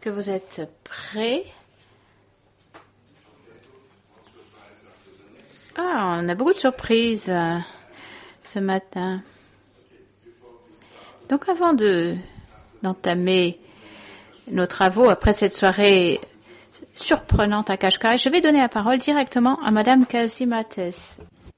que vous êtes prêts. Ah, on a beaucoup de surprises ce matin. Donc avant d'entamer nos travaux après cette soirée surprenante à Cascais, je vais donner la parole directement à Madame Kazimates.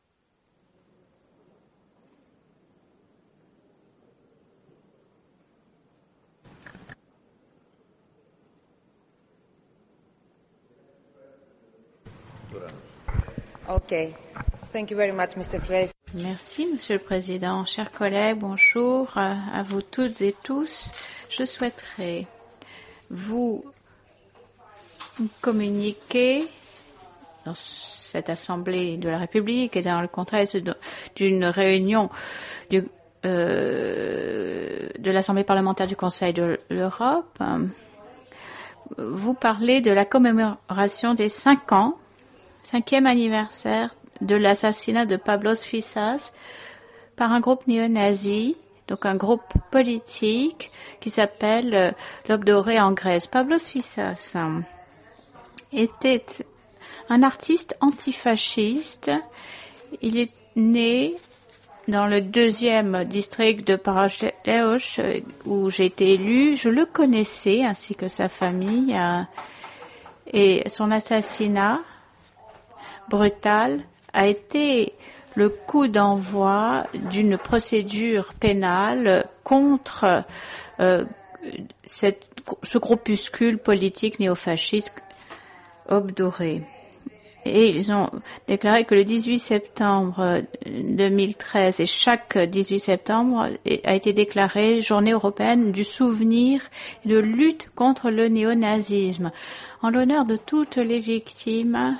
Okay. Thank you very much, Mr. President. Merci, Monsieur le Président. Chers collègues, bonjour à vous toutes et tous. Je souhaiterais vous communiquer dans cette Assemblée de la République et dans le contexte d'une réunion de l'Assemblée parlementaire du Conseil de l'Europe, vous parlez de la commémoration des 5e anniversaire de l'assassinat de Pavlos Fyssas par un groupe néo-nazi, donc un groupe politique qui s'appelle l'Aube dorée en Grèce. Pavlos Fyssas était un artiste antifasciste. Il est né dans le 2e district de Paraschleos où j'ai été élue. Je le connaissais ainsi que sa famille et son assassinat brutal a été le coup d'envoi d'une procédure pénale contre ce groupuscule politique néofasciste Aube dorée. Et ils ont déclaré que le 18 septembre 2013 et chaque 18 septembre a été déclaré journée européenne du souvenir et de lutte contre le néonazisme. En l'honneur de toutes les victimes,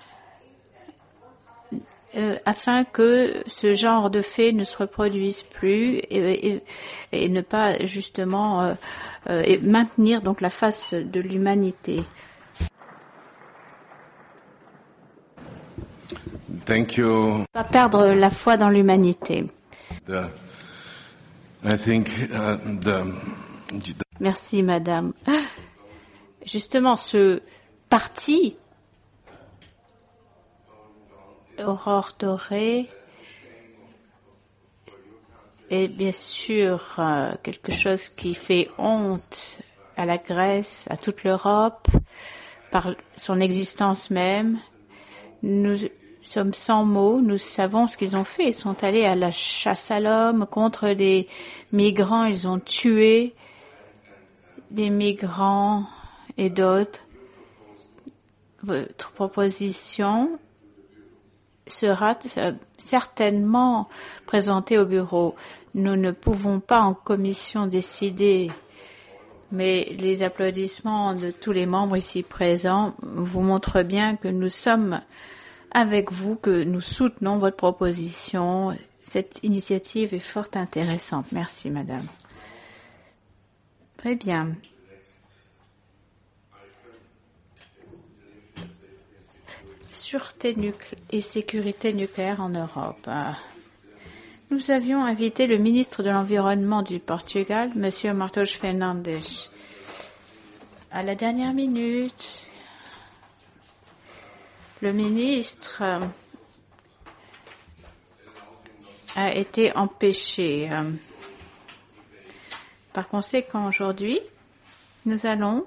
afin que ce genre de faits ne se reproduise plus et ne pas justement et maintenir donc la face de l'humanité. Thank you. Pas perdre la foi dans l'humanité. Merci, madame. Justement, ce parti Aurore dorée est bien sûr quelque chose qui fait honte à la Grèce, à toute l'Europe, par son existence même. Nous sommes sans mots, nous savons ce qu'ils ont fait. Ils sont allés à la chasse à l'homme contre des migrants, ils ont tué des migrants et d'autres. Votre proposition sera certainement présentée au bureau. Nous ne pouvons pas en commission décider, mais les applaudissements de tous les membres ici présents vous montrent bien que nous sommes avec vous, que nous soutenons votre proposition. Cette initiative est fort intéressante. Merci, madame. Très bien. Sûreté et sécurité nucléaire en Europe. Nous avions invité le ministre de l'Environnement du Portugal, M. Martins Fernandes. À la dernière minute, le ministre a été empêché. Par conséquent, aujourd'hui, nous allons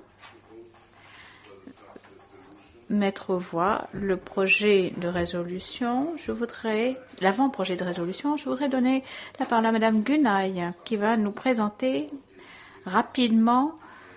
mettre aux voix le projet de résolution. L'avant-projet de résolution, je voudrais donner la parole à Madame Gunay, qui va nous présenter rapidement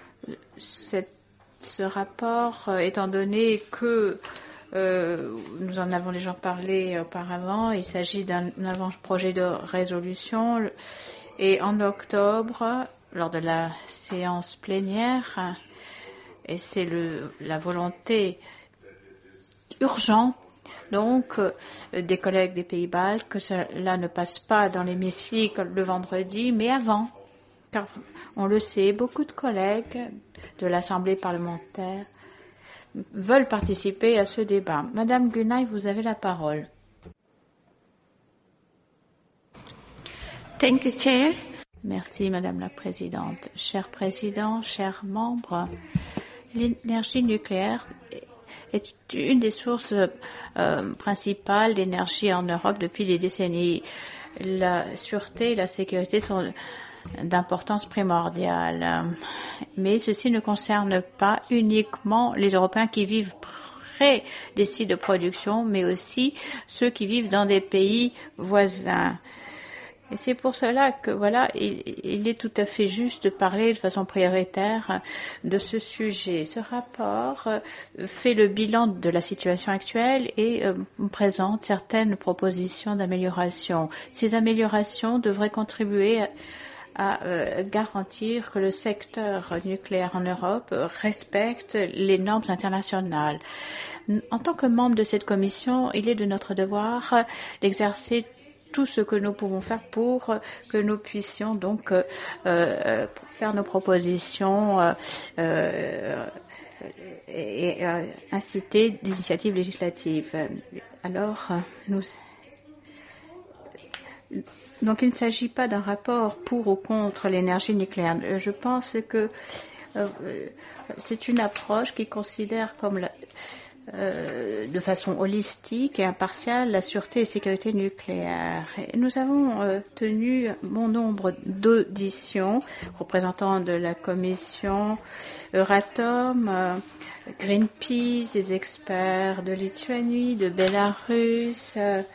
ce rapport, étant donné que nous en avons déjà parlé auparavant. Il s'agit d'un avant-projet de résolution et en octobre, lors de la séance plénière, et c'est la volonté urgente donc des collègues des Pays-Bas que cela ne passe pas dans l'hémicycle le vendredi, mais avant, car on le sait, beaucoup de collègues de l'Assemblée parlementaire veulent participer à ce débat. Madame Gunay, vous avez la parole. Thank you, Chair. Merci, Madame la Présidente. Cher Président, chers membres, l'énergie nucléaire est une des sources principales d'énergie en Europe depuis des décennies. La sûreté et la sécurité sont d'importance primordiale. Mais ceci ne concerne pas uniquement les Européens qui vivent près des sites de production, mais aussi ceux qui vivent dans des pays voisins. Et c'est pour cela que, il est tout à fait juste de parler de façon prioritaire de ce sujet. Ce rapport fait le bilan de la situation actuelle et présente certaines propositions d'amélioration. Ces améliorations devraient contribuer à garantir que le secteur nucléaire en Europe respecte les normes internationales. En tant que membre de cette commission, il est de notre devoir d'exercer tout ce que nous pouvons faire pour que nous puissions donc faire nos propositions et inciter des initiatives législatives. Alors, donc il ne s'agit pas d'un rapport pour ou contre l'énergie nucléaire. Je pense que c'est une approche qui considère comme de façon holistique et impartiale la sûreté et sécurité nucléaire. Et nous avons tenu bon nombre d'auditions représentant de la Commission Euratom, Greenpeace, des experts de Lituanie, de Bélarus,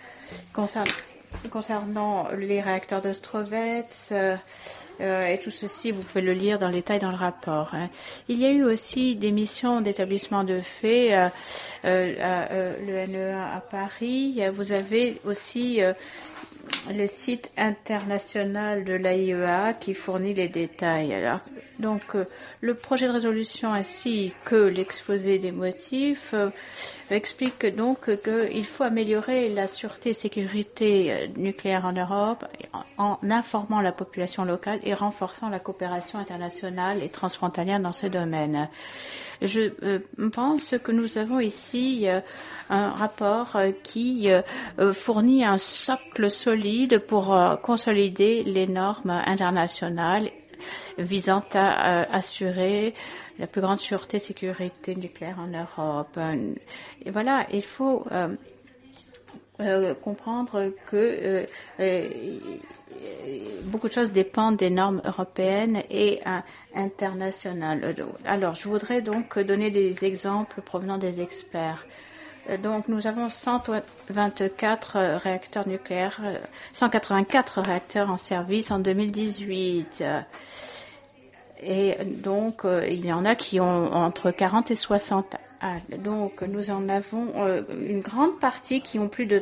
concernant les réacteurs d'Ostrovets. Et tout ceci, vous pouvez le lire dans le détail dans le rapport. Il y a eu aussi des missions d'établissement de faits à l'ENEA à Paris. Vous avez aussi le site international de l'AIEA qui fournit les détails. Alors, donc, le projet de résolution ainsi que l'exposé des motifs explique donc qu'il faut améliorer la sûreté et sécurité nucléaire en Europe en informant la population locale et renforçant la coopération internationale et transfrontalière dans ce domaine. Je pense que nous avons ici un rapport qui fournit un socle solide pour consolider les normes internationales visant à assurer la plus grande sûreté et sécurité nucléaire en Europe. Et voilà, il faut comprendre que beaucoup de choses dépendent des normes européennes et internationales. Alors, je voudrais donc donner des exemples provenant des experts. Donc, nous avons 124 réacteurs nucléaires, 184 réacteurs en service en 2018. Et donc, il y en a qui ont entre 40 et 60 ans. Donc, nous en avons une grande partie qui ont plus de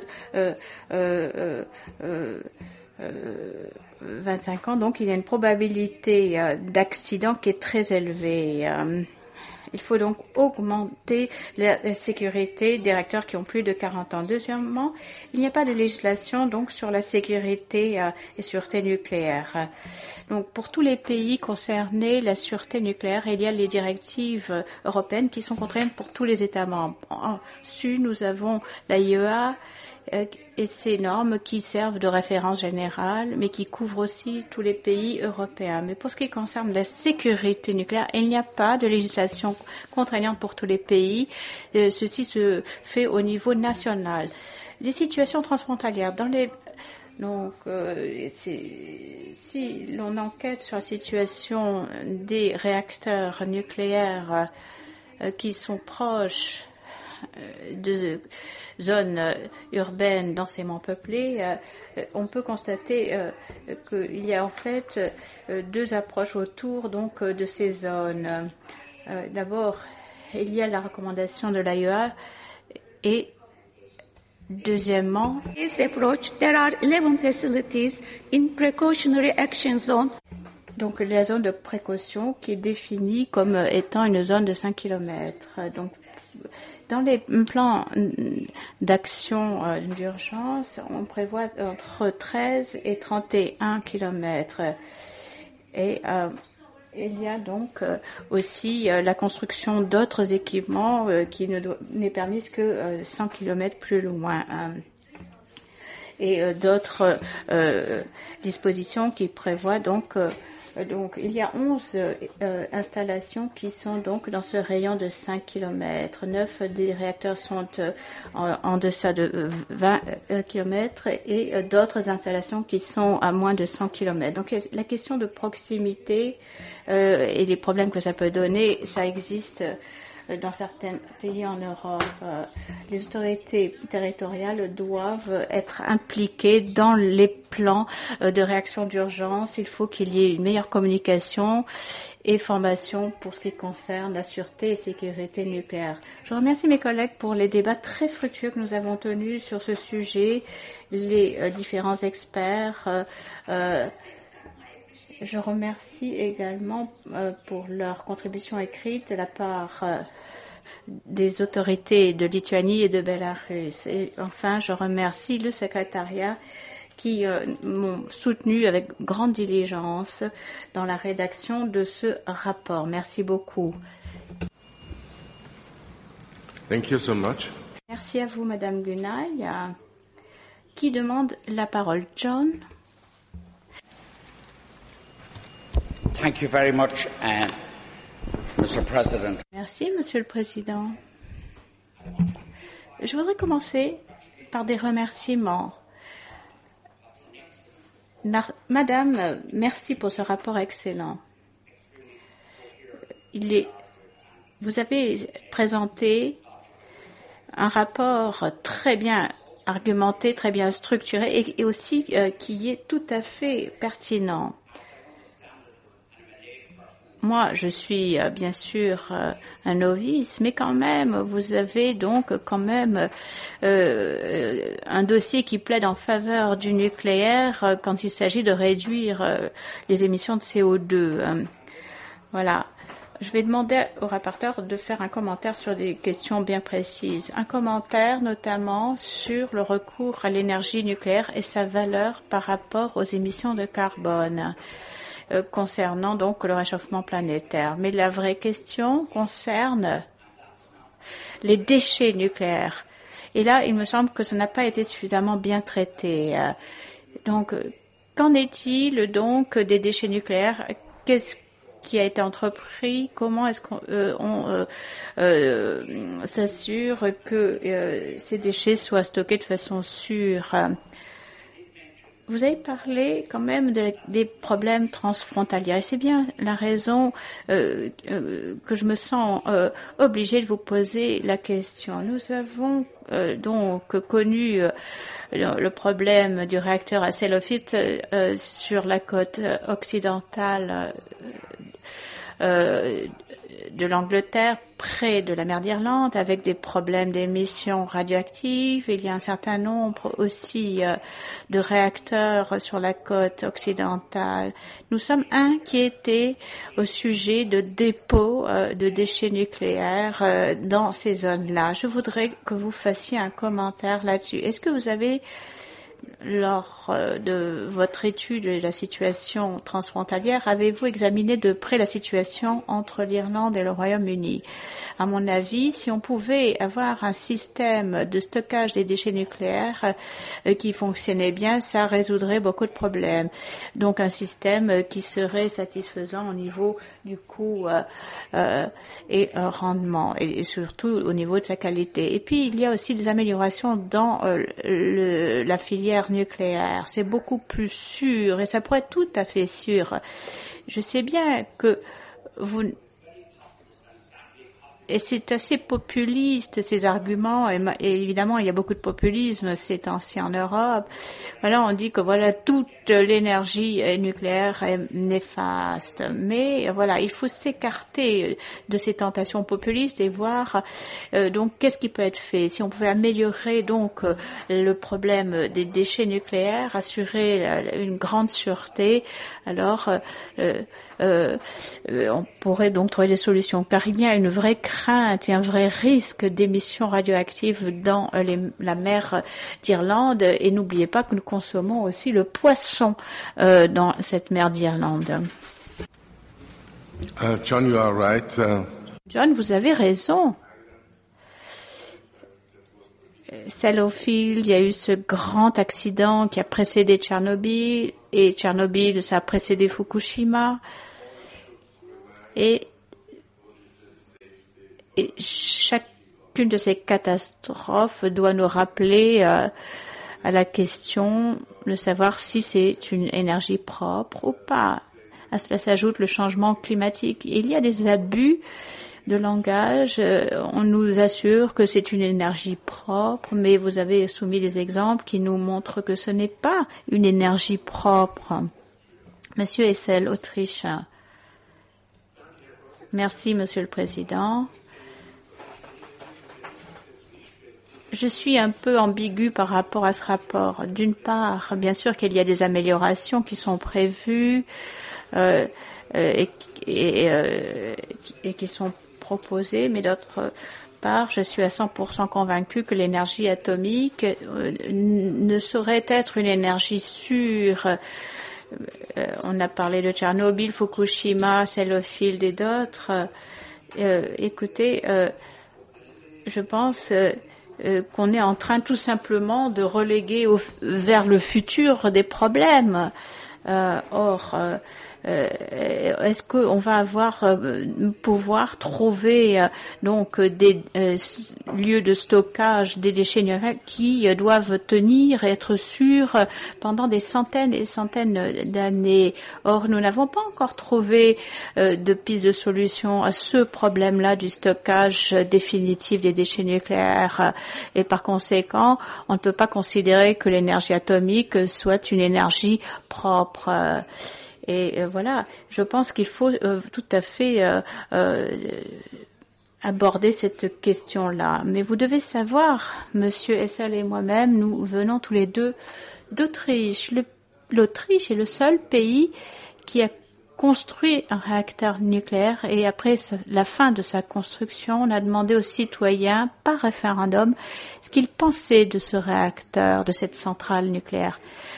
25 ans. Donc, il y a une probabilité d'accident qui est très élevée. Il faut donc augmenter la sécurité des réacteurs qui ont plus de 40 ans. Deuxièmement, il n'y a pas de législation donc sur la sécurité et sûreté nucléaire. Donc pour tous les pays concernés, la sûreté nucléaire, il y a les directives européennes qui sont contraignantes pour tous les États membres. Ensuite, nous avons l'AIEA et ces normes qui servent de référence générale, mais qui couvrent aussi tous les pays européens. Mais pour ce qui concerne la sécurité nucléaire, il n'y a pas de législation contraignante pour tous les pays. Ceci se fait au niveau national. Les situations transfrontalières dans les Donc, si l'on enquête sur la situation des réacteurs nucléaires qui sont proches de zones urbaines densément peuplées, on peut constater qu'il y a en fait deux approches autour donc de ces zones. D'abord, il y a la recommandation de l'AIEA et deuxièmement, there are 11 facilities in precautionary action zone. Donc la zone de précaution qui est définie comme étant une zone de 5 km. Donc dans les plans d'action d'urgence, on prévoit entre 13 et 31 km. Et il y a donc aussi la construction d'autres équipements qui n'est permise que 100 km plus loin. et d'autres dispositions qui prévoient donc il y a 11 installations qui sont donc dans ce rayon de 5 km. 9 des réacteurs sont en deçà de 20 km et d'autres installations qui sont à moins de 100 km. Donc la question de proximité et les problèmes que ça peut donner, ça existe dans certains pays en Europe. Les autorités territoriales doivent être impliquées dans les plans de réaction d'urgence. Il faut qu'il y ait une meilleure communication et formation pour ce qui concerne la sûreté et sécurité nucléaire. Je remercie mes collègues pour les débats très fructueux que nous avons tenus sur ce sujet, les différents experts. Je remercie également pour leur contribution écrite de la part des autorités de Lituanie et de Bélarus. Et enfin, je remercie le secrétariat qui m'ont soutenu avec grande diligence dans la rédaction de ce rapport. Merci beaucoup. Thank you so much. Merci à vous, Madame Gunay. Qui demande la parole? John? Thank you very much, Mr. President. Merci, Monsieur le Président. Je voudrais commencer par des remerciements. Madame, merci pour ce rapport excellent. Vous avez présenté un rapport très bien argumenté, très bien structuré et aussi qui est tout à fait pertinent. Moi, je suis bien sûr un novice, mais quand même, vous avez donc quand même un dossier qui plaide en faveur du nucléaire quand il s'agit de réduire les émissions de CO2. Voilà. Je vais demander au rapporteur de faire un commentaire sur des questions bien précises. Un commentaire notamment sur le recours à l'énergie nucléaire et sa valeur par rapport aux émissions de carbone. Concernant donc le réchauffement planétaire. Mais la vraie question concerne les déchets nucléaires. Et là, il me semble que ça n'a pas été suffisamment bien traité. Donc, qu'en est-il donc des déchets nucléaires? Qu'est-ce qui a été entrepris? Comment est-ce qu'on s'assure que ces déchets soient stockés de façon sûre? Vous avez parlé quand même des problèmes transfrontaliers et c'est bien la raison que je me sens obligée de vous poser la question. Nous avons donc connu le problème du réacteur à Sellafield sur la côte occidentale de l'Angleterre, près de la mer d'Irlande, avec des problèmes d'émissions radioactives. Il y a un certain nombre aussi de réacteurs sur la côte occidentale. Nous sommes inquiétés au sujet de dépôts de déchets nucléaires dans ces zones-là. Je voudrais que vous fassiez un commentaire là-dessus. Est-ce que vous avez, lors de votre étude de la situation transfrontalière, avez-vous examiné de près la situation entre l'Irlande et le Royaume-Uni? À mon avis, si on pouvait avoir un système de stockage des déchets nucléaires qui fonctionnait bien, ça résoudrait beaucoup de problèmes. Donc un système qui serait satisfaisant au niveau du coût et rendement, et surtout au niveau de sa qualité. Et puis il y a aussi des améliorations dans la filière nucléaire. C'est beaucoup plus sûr et ça pourrait être tout à fait sûr. Je sais bien que vous... Et c'est assez populiste, ces arguments, et évidemment, il y a beaucoup de populisme ces temps-ci en Europe. Voilà, on dit que voilà, toute l'énergie nucléaire est néfaste. Mais voilà, il faut s'écarter de ces tentations populistes et voir donc qu'est-ce qui peut être fait. Si on pouvait améliorer donc le problème des déchets nucléaires, assurer une grande sûreté, alors on pourrait donc trouver des solutions. Car il y a une vraie crainte et un vrai risque d'émissions radioactives dans la mer d'Irlande. Et n'oubliez pas que nous consommons aussi le poisson dans cette mer d'Irlande. John, you are right. John, vous avez raison. Sellafield, il y a eu ce grand accident qui a précédé Tchernobyl, et Tchernobyl, ça a précédé Fukushima. Et chacune de ces catastrophes doit nous rappeler à la question de savoir si c'est une énergie propre ou pas. À cela s'ajoute le changement climatique. Il y a des abus de langage. On nous assure que c'est une énergie propre, mais vous avez soumis des exemples qui nous montrent que ce n'est pas une énergie propre. Monsieur Hessel, Autriche. Merci, Monsieur le Président. Je suis un peu ambiguë par rapport à ce rapport. D'une part, bien sûr qu'il y a des améliorations qui sont prévues et qui sont proposées, mais d'autre part, je suis à 100% convaincue que l'énergie atomique ne saurait être une énergie sûre. On a parlé de Tchernobyl, Fukushima, Sellafield et d'autres. Écoutez, je pense qu'on est en train tout simplement de reléguer vers le futur des problèmes. Est-ce qu'on va pouvoir trouver donc des lieux de stockage des déchets nucléaires qui doivent tenir et être sûrs pendant des centaines et des centaines d'années? Or, nous n'avons pas encore trouvé de piste de solution à ce problème-là du stockage définitif des déchets nucléaires. Et par conséquent, on ne peut pas considérer que l'énergie atomique soit une énergie propre. Et voilà, je pense qu'il faut tout à fait aborder cette question-là. Mais vous devez savoir, Monsieur Hessel et moi-même, nous venons tous les deux d'Autriche. L'Autriche est le seul pays qui a construit un réacteur nucléaire, et après la fin de sa construction, on a demandé aux citoyens, par référendum, ce qu'ils pensaient de ce réacteur, de cette centrale nucléaire.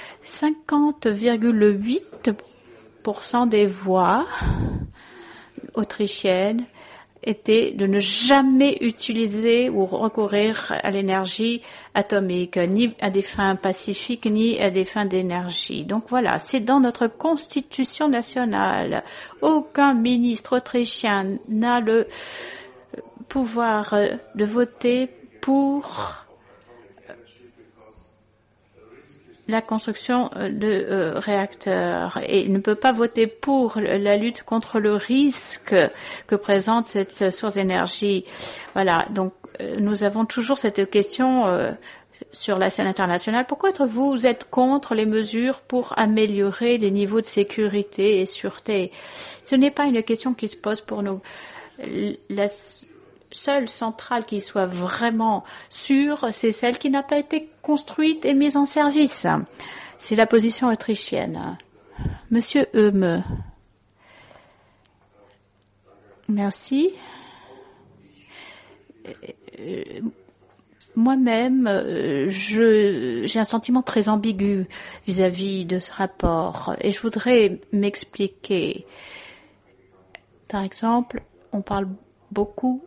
50,8% des voix autrichiennes étaient de ne jamais utiliser ou recourir à l'énergie atomique, ni à des fins pacifiques, ni à des fins d'énergie. Donc voilà, c'est dans notre constitution nationale. Aucun ministre autrichien n'a le pouvoir de voter pour la construction de réacteurs, et ne peut pas voter pour la lutte contre le risque que présente cette source d'énergie. Voilà, donc nous avons toujours cette question sur la scène internationale. Pourquoi vous êtes contre les mesures pour améliorer les niveaux de sécurité et sûreté? Ce n'est pas une question qui se pose pour nous. La seule centrale qui soit vraiment sûre, c'est celle qui n'a pas été construite et mise en service. C'est la position autrichienne. Monsieur Eume. Merci. Moi-même, j'ai un sentiment très ambigu vis-à-vis de ce rapport, et je voudrais m'expliquer. Par exemple, on parle beaucoup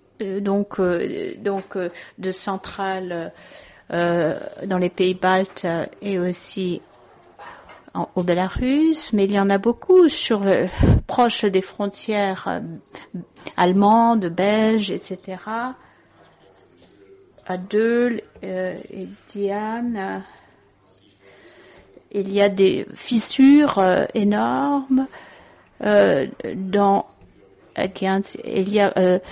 de centrales dans les pays baltes et aussi au Bélarus, mais il y en a beaucoup proche des frontières allemandes, belges, etc. À Döhl et Diane, il y a des fissures énormes. Dans Gans, il y a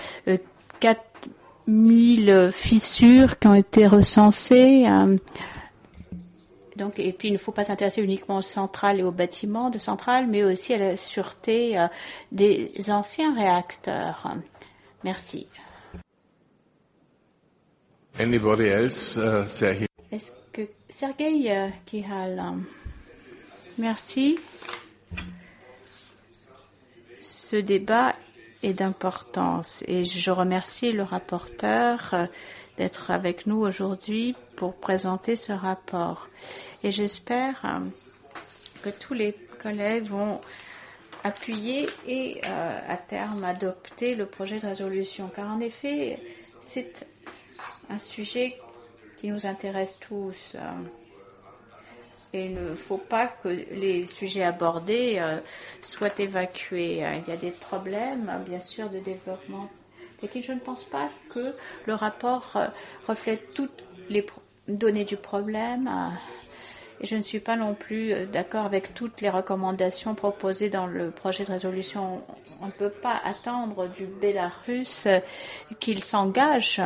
4000 fissures qui ont été recensées. Donc, et puis, il ne faut pas s'intéresser uniquement aux centrales et aux bâtiments de centrales, mais aussi à la sûreté des anciens réacteurs. Merci. Anybody else? Sergei? Est-ce que Sergei Kihal? Merci. Ce débat est d'importance et je remercie le rapporteur d'être avec nous aujourd'hui pour présenter ce rapport. Et j'espère que tous les collègues vont appuyer et à terme adopter le projet de résolution. Car en effet, c'est un sujet qui nous intéresse tous. Et il ne faut pas que les sujets abordés soient évacués. Il y a des problèmes, bien sûr, de développement. Et je ne pense pas que le rapport reflète toutes les données du problème. Et je ne suis pas non plus d'accord avec toutes les recommandations proposées dans le projet de résolution. On ne peut pas attendre du Bélarus qu'il s'engage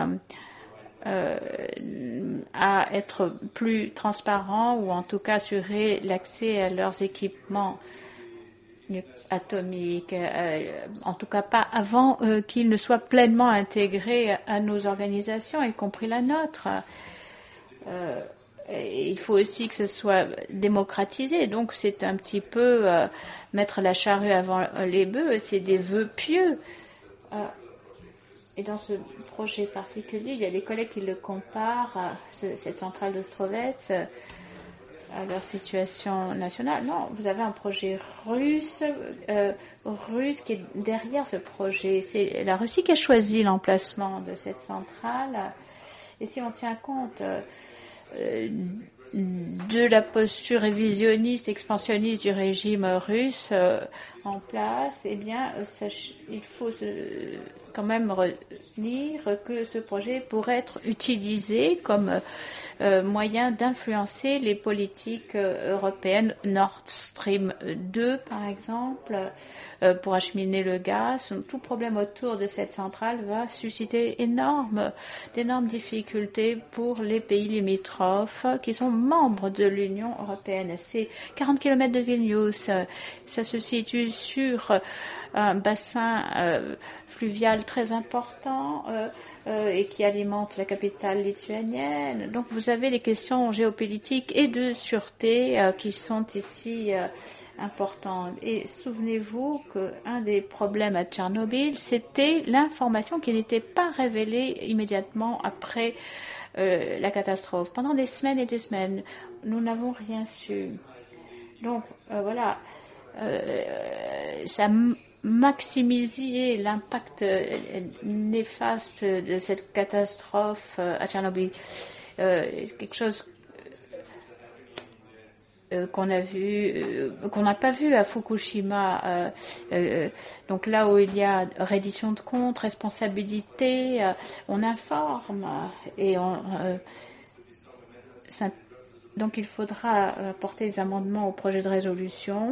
à être plus transparent ou en tout cas assurer l'accès à leurs équipements atomiques, en tout cas pas avant qu'ils ne soient pleinement intégrés à nos organisations, y compris la nôtre. Il faut aussi que ce soit démocratisé, donc c'est un petit peu mettre la charrue avant les bœufs, c'est des vœux pieux. Et dans ce projet particulier, il y a des collègues qui le comparent à cette centrale d'Ostrovets, à leur situation nationale. Non, vous avez un projet russe qui est derrière ce projet. C'est la Russie qui a choisi l'emplacement de cette centrale. Et si on tient compte de la posture révisionniste, expansionniste du régime russe en place, eh bien, il faut quand même retenir que ce projet pourrait être utilisé comme moyen d'influencer les politiques européennes. Nord Stream 2, par exemple, pour acheminer le gaz. Tout problème autour de cette centrale va susciter d'énormes difficultés pour les pays limitrophes qui sont membres de l'Union européenne. C'est 40 km de Vilnius. Ça se situe sur un bassin fluvial très important et qui alimente la capitale lituanienne. Donc vous avez des questions géopolitiques et de sûreté qui sont ici importantes. Et souvenez-vous qu'un des problèmes à Tchernobyl, c'était l'information qui n'était pas révélée immédiatement après la catastrophe. Pendant des semaines et des semaines, nous n'avons rien su. Donc voilà, ça maximiser l'impact néfaste de cette catastrophe à Tchernobyl. C'est quelque chose qu'on a vu, qu'on n'a pas vu à Fukushima. Donc là où il y a reddition de comptes, responsabilité, on informe et donc il faudra apporter des amendements au projet de résolution.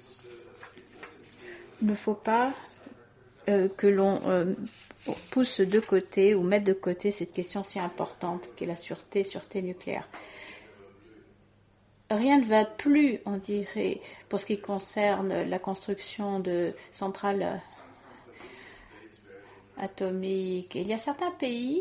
Il ne faut pas que l'on pousse de côté ou mette de côté cette question si importante qu'est la sûreté nucléaire. Rien ne va plus, on dirait, pour ce qui concerne la construction de centrales atomiques. Il y a certains pays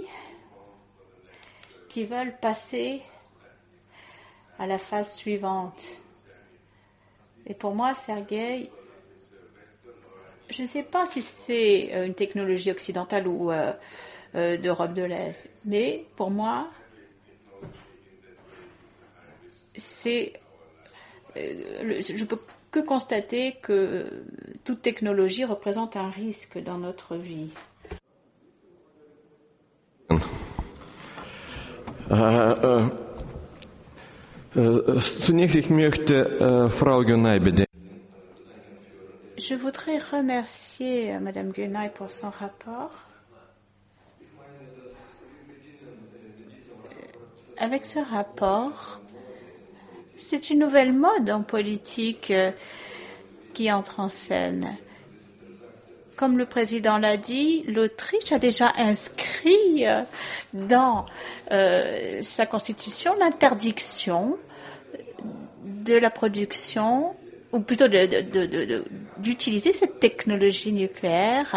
qui veulent passer à la phase suivante. Et pour moi, Sergueï, je ne sais pas si c'est une technologie occidentale ou d'Europe de l'Est, mais pour moi, je peux que constater que toute technologie représente un risque dans notre vie. Je voudrais remercier Madame Gunay pour son rapport. Avec ce rapport, c'est une nouvelle mode en politique qui entre en scène. Comme le président l'a dit, l'Autriche a déjà inscrit dans sa constitution l'interdiction de la production, ou plutôt d'utiliser cette technologie nucléaire.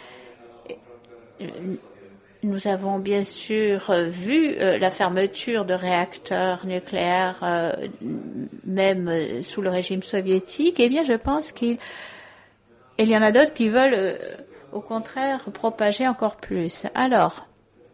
Nous avons bien sûr vu la fermeture de réacteurs nucléaires, même sous le régime soviétique. Eh bien, je pense qu'il y en a d'autres qui veulent, au contraire, propager encore plus. Alors,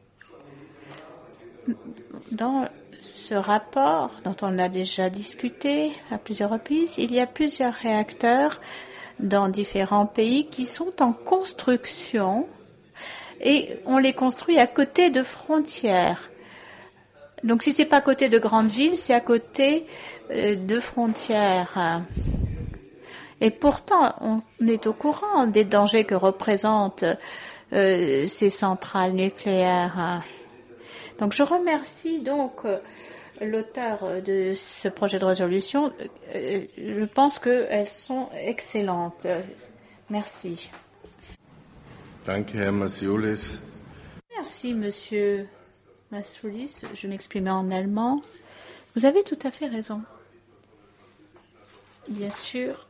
dans ce rapport dont on a déjà discuté à plusieurs reprises, il y a plusieurs réacteurs dans différents pays qui sont en construction et on les construit à côté de frontières. Donc si c'est pas à côté de grandes villes, c'est à côté de frontières. Et pourtant, on est au courant des dangers que représentent ces centrales nucléaires. Donc je remercie donc l'auteur de ce projet de résolution. Je pense qu'elles sont excellentes. Merci. Danke, Herr Masioulis. Merci, Monsieur Masioulis. Je m'exprimais en allemand. Vous avez tout à fait raison. Bien sûr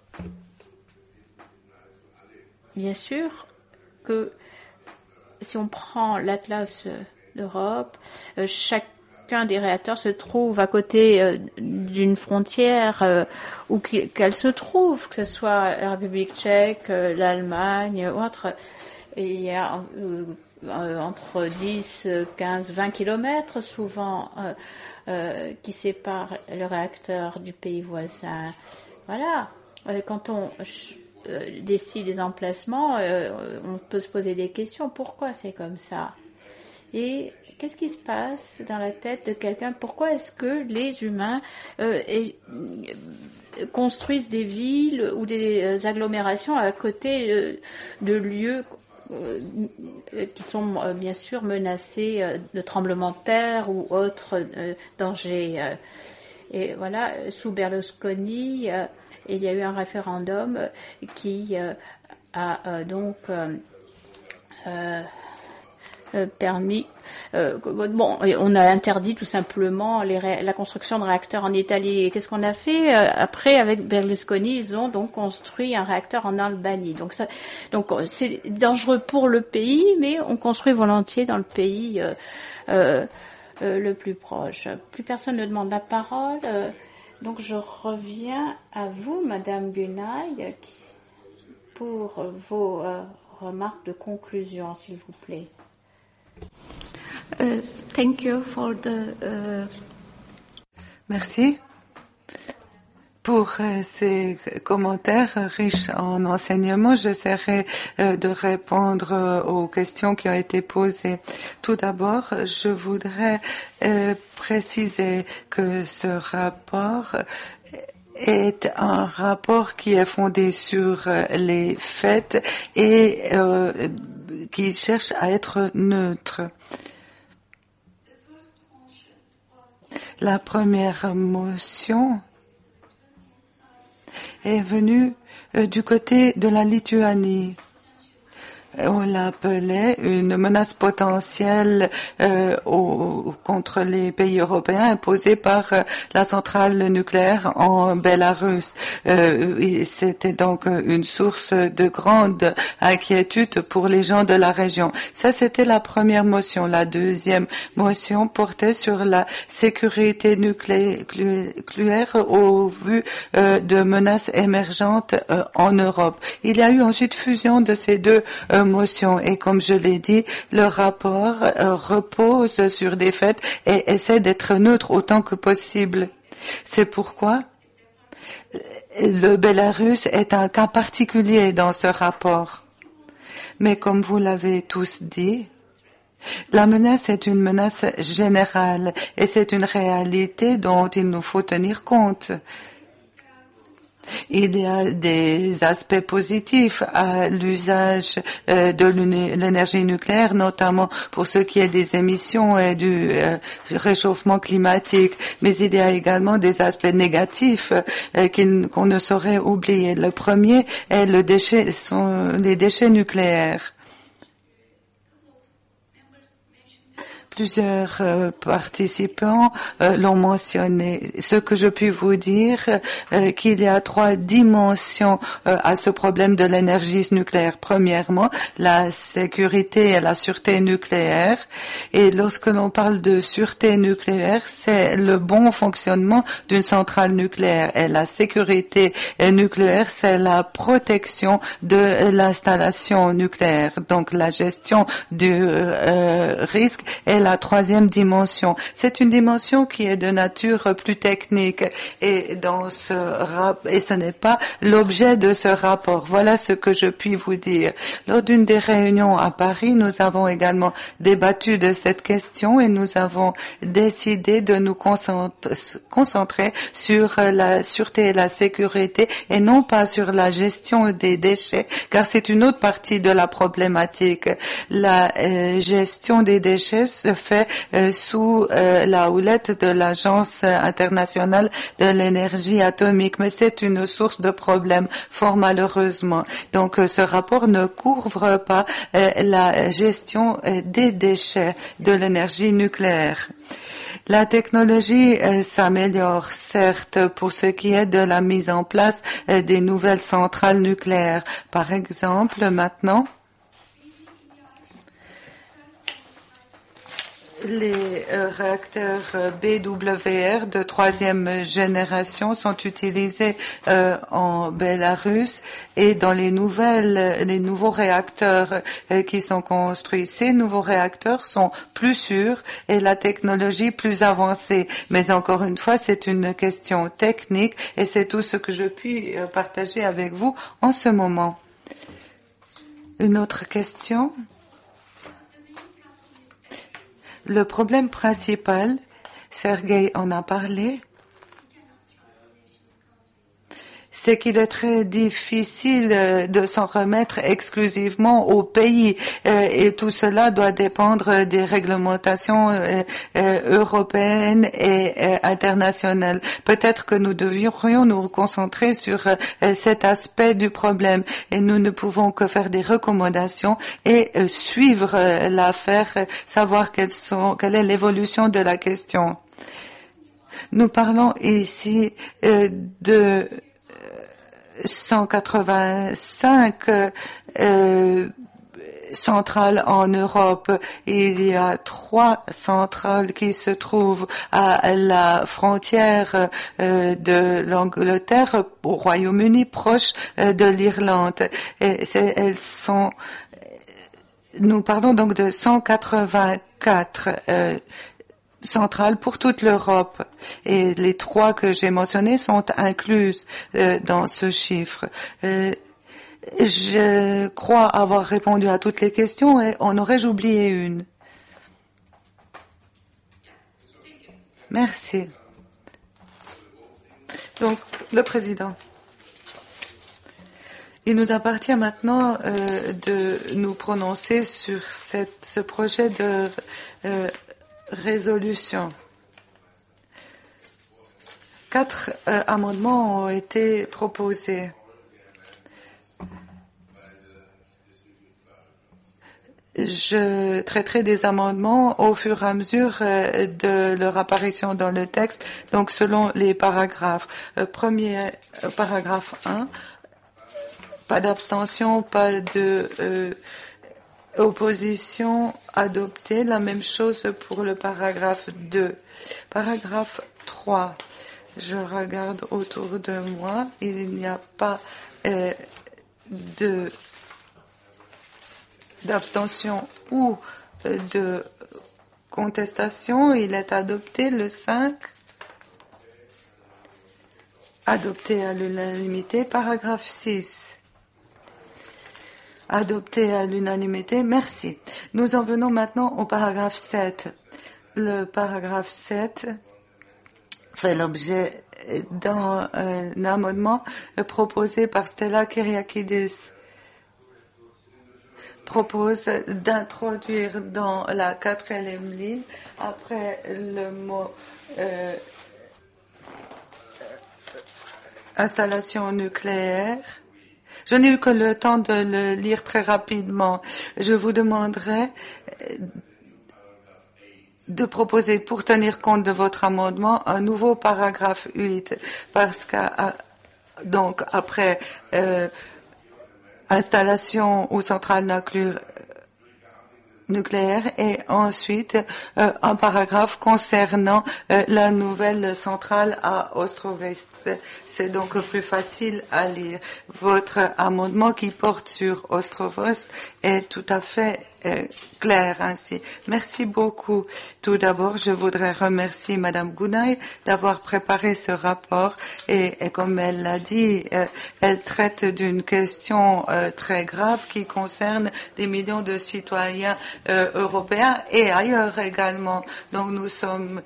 que si on prend l'Atlas d'Europe, chacun des réacteurs se trouve à côté d'une frontière où qu'elle se trouve, que ce soit la République tchèque, l'Allemagne ou autre. Et il y a entre 10, 15, 20 kilomètres souvent qui séparent le réacteur du pays voisin. Voilà. Quand on décide des emplacements, on peut se poser des questions. Pourquoi c'est comme ça? Et qu'est-ce qui se passe dans la tête de quelqu'un? Pourquoi est-ce que les humains construisent des villes ou des agglomérations à côté de lieux qui sont bien sûr menacés de tremblements de terre ou autres dangers? Et voilà, sous Berlusconi, il y a eu un référendum qui a donc permis. On a interdit tout simplement la construction de réacteurs en Italie. Et qu'est-ce qu'on a fait après avec Berlusconi? Ils ont donc construit un réacteur en Albanie. Donc c'est dangereux pour le pays, mais on construit volontiers dans le pays le plus proche. Plus personne ne demande la parole. Donc je reviens à vous, Madame Gunay, pour vos remarques de conclusion, s'il vous plaît. Thank you for Merci pour ces commentaires riches en enseignements. J'essaierai de répondre aux questions qui ont été posées. Tout d'abord, je voudrais préciser que ce rapport est un rapport qui est fondé sur les faits et qui cherche à être neutre. La première motion est venue du côté de la Lituanie. On l'appelait une menace potentielle contre les pays européens imposée par la centrale nucléaire en Bélarus. C'était donc une source de grande inquiétude pour les gens de la région. Ça, c'était la première motion. La deuxième motion portait sur la sécurité nucléaire au vu de menaces émergentes en Europe. Il y a eu ensuite fusion de ces deux motion. Et comme je l'ai dit, le rapport repose sur des faits et essaie d'être neutre autant que possible. C'est pourquoi le Bélarus est un cas particulier dans ce rapport. Mais comme vous l'avez tous dit, la menace est une menace générale et c'est une réalité dont il nous faut tenir compte. Il y a des aspects positifs à l'usage de l'énergie nucléaire, notamment pour ce qui est des émissions et du réchauffement climatique. Mais il y a également des aspects négatifs qu'on ne saurait oublier. Le premier est sont les déchets nucléaires. Plusieurs participants l'ont mentionné. Ce que je puis vous dire, qu'il y a 3 dimensions à ce problème de l'énergie nucléaire. Premièrement, la sécurité et la sûreté nucléaire. Et lorsque l'on parle de sûreté nucléaire, c'est le bon fonctionnement d'une centrale nucléaire. Et la sécurité nucléaire, c'est la protection de l'installation nucléaire. Donc la gestion du risque et la troisième dimension. C'est une dimension qui est de nature plus technique et ce n'est pas l'objet de ce rapport. Voilà ce que je puis vous dire. Lors d'une des réunions à Paris, nous avons également débattu de cette question et nous avons décidé de nous concentrer sur la sûreté et la sécurité et non pas sur la gestion des déchets, car c'est une autre partie de la problématique. La gestion des déchets se fait sous la houlette de l'Agence internationale de l'énergie atomique, mais c'est une source de problèmes, fort malheureusement. Donc ce rapport ne couvre pas la gestion des déchets de l'énergie nucléaire. La technologie s'améliore, certes, pour ce qui est de la mise en place des nouvelles centrales nucléaires. Par exemple, maintenant, les réacteurs BWR de troisième génération sont utilisés en Bélarus et dans les nouveaux réacteurs qui sont construits. Ces nouveaux réacteurs sont plus sûrs et la technologie plus avancée. Mais encore une fois, c'est une question technique et c'est tout ce que je puis partager avec vous en ce moment. Une autre question? Le problème principal, Sergueï en a parlé, c'est qu'il est très difficile de s'en remettre exclusivement au pays et tout cela doit dépendre des réglementations européennes et internationales. Peut-être que nous devrions nous concentrer sur cet aspect du problème et nous ne pouvons que faire des recommandations et suivre l'affaire, savoir quelle est l'évolution de la question. Nous parlons ici de 185 centrales en Europe. Il y a 3 centrales qui se trouvent à la frontière de l'Angleterre au Royaume-Uni, proche de l'Irlande. Nous parlons donc de 184 centrales pour toute l'Europe et les 3 que j'ai mentionnées sont incluses dans ce chiffre. Je crois avoir répondu à toutes les questions et en aurais-je oublié une? Merci. Donc, le président. Il nous appartient maintenant de nous prononcer sur ce projet de résolution. 4 amendements ont été proposés. Je traiterai des amendements au fur et à mesure de leur apparition dans le texte, donc selon les paragraphes. Premier paragraphe 1, pas d'abstention, pas de opposition, adopté. La même chose pour le paragraphe 2. Paragraphe 3. Je regarde autour de moi. Il n'y a pas d'abstention ou de contestation. Il est adopté. Le 5. Adopté à l'unanimité. Paragraphe 6. Adopté à l'unanimité. Merci. Nous en venons maintenant au paragraphe 7. Le paragraphe 7 fait l'objet d'un amendement proposé par Stella Kyriakides. Propose d'introduire dans la 4e ligne, après le mot installation nucléaire. Je n'ai eu que le temps de le lire très rapidement. Je vous demanderai de proposer, pour tenir compte de votre amendement, un nouveau paragraphe 8, parce que donc après installation ou centrale nucléaire et ensuite un paragraphe concernant la nouvelle centrale à Ostrovets. C'est donc plus facile à lire. Votre amendement qui porte sur Ostrovets est tout à fait clair ainsi. Merci beaucoup. Tout d'abord, je voudrais remercier Madame Gounaï d'avoir préparé ce rapport et comme elle l'a dit, elle traite d'une question très grave qui concerne des millions de citoyens européens et ailleurs également. Donc nous sommes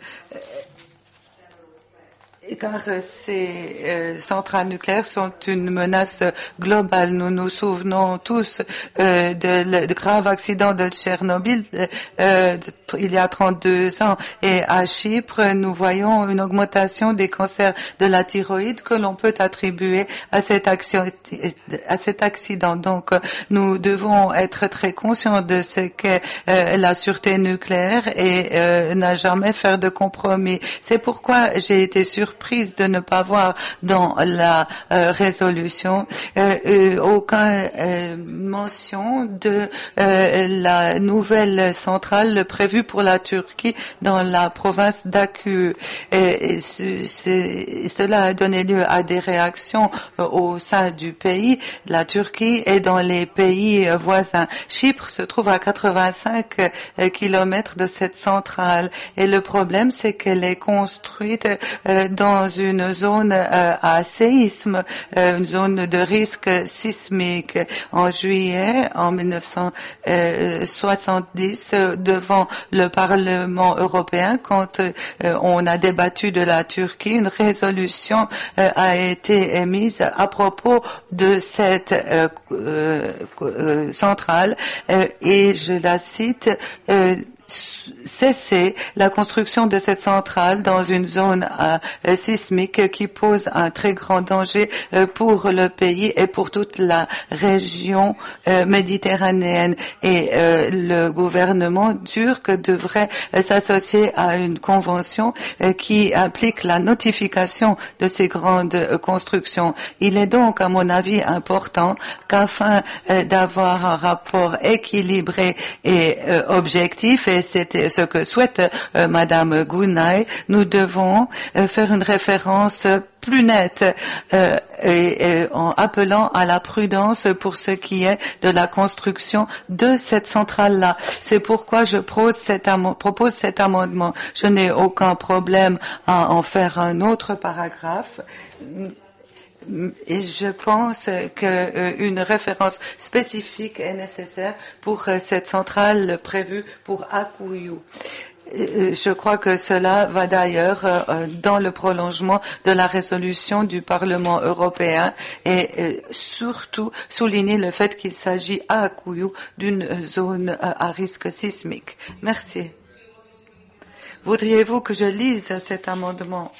car ces centrales nucléaires sont une menace globale. Nous nous souvenons tous de grave accident de Tchernobyl il y a 32 ans. Et à Chypre, nous voyons une augmentation des cancers de la thyroïde que l'on peut attribuer à cet accident. Donc, nous devons être très conscients de ce qu'est la sûreté nucléaire et n'a jamais faire de compromis. C'est pourquoi j'ai été surprise de ne pas voir dans la résolution aucune mention de la nouvelle centrale prévue pour la Turquie dans la province d'Akü. Cela a donné lieu à des réactions au sein du pays. La Turquie est dans les pays voisins. Chypre se trouve à 85 kilomètres de cette centrale et le problème c'est qu'elle est construite dans une zone à séisme, une zone de risque sismique. En juillet, en 1970, devant le Parlement européen, quand on a débattu de la Turquie, une résolution a été émise à propos de cette centrale et je la cite, cesser la construction de cette centrale dans une zone sismique qui pose un très grand danger pour le pays et pour toute la région méditerranéenne. Et le gouvernement turc devrait s'associer à une convention qui implique la notification de ces grandes constructions. Il est donc, à mon avis, important qu'afin d'avoir un rapport équilibré et objectif, et c'était ce que souhaite Madame Gounaï, nous devons faire une référence plus nette en appelant à la prudence pour ce qui est de la construction de cette centrale-là. C'est pourquoi je propose cet amendement. Je n'ai aucun problème à en faire un autre paragraphe. Et je pense qu'une référence spécifique est nécessaire pour cette centrale prévue pour Akkuyu. Je crois que cela va d'ailleurs dans le prolongement de la résolution du Parlement européen et surtout souligner le fait qu'il s'agit à Akkuyu d'une zone à risque sismique. Merci. Voudriez-vous que je lise cet amendement?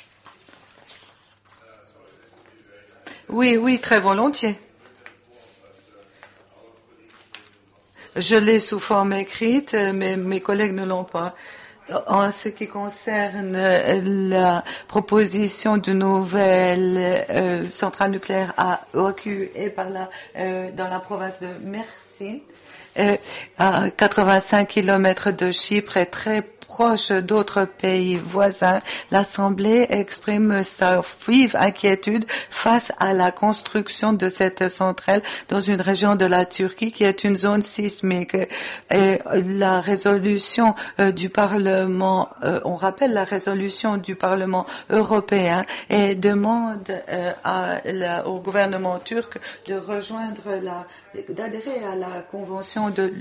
Oui, très volontiers. Je l'ai sous forme écrite, mais mes collègues ne l'ont pas. En ce qui concerne la proposition d'une nouvelle centrale nucléaire à Akkuyu et dans la province de Mersin, à 85 kilomètres de Chypre est très proche d'autres pays voisins, l'Assemblée exprime sa vive inquiétude face à la construction de cette centrale dans une région de la Turquie qui est une zone sismique. Et la résolution du Parlement, on rappelle la résolution du Parlement européen et demande au gouvernement turc de d'adhérer à la convention de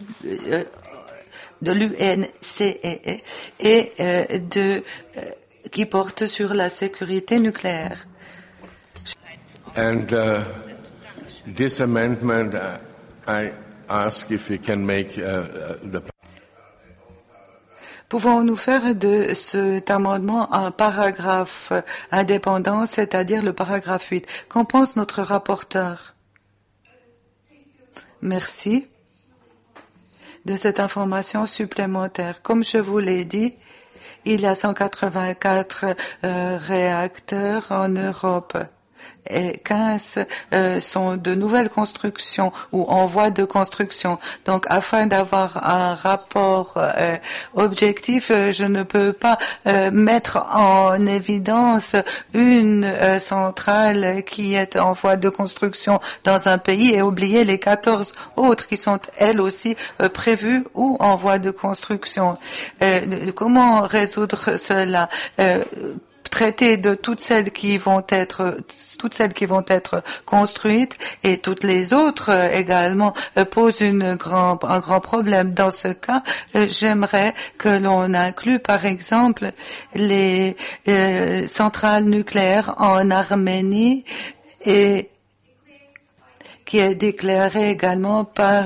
l'UNCEE et qui porte sur la sécurité nucléaire. And this amendment, I ask if we can make the. Pouvons-nous faire de cet amendement un paragraphe indépendant, c'est-à-dire le paragraphe 8? Qu'en pense notre rapporteur? Merci de cette information supplémentaire. Comme je vous l'ai dit, il y a 184 réacteurs en Europe. et 15 sont de nouvelles constructions ou en voie de construction. Donc, afin d'avoir un rapport objectif, je ne peux pas mettre en évidence une centrale qui est en voie de construction dans un pays et oublier les 14 autres qui sont elles aussi prévues ou en voie de construction. Comment résoudre cela? Traiter de toutes celles qui vont être construites et toutes les autres également pose un grand problème. Dans ce cas, j'aimerais que l'on inclue par exemple les centrales nucléaires en Arménie et qui est déclaré également par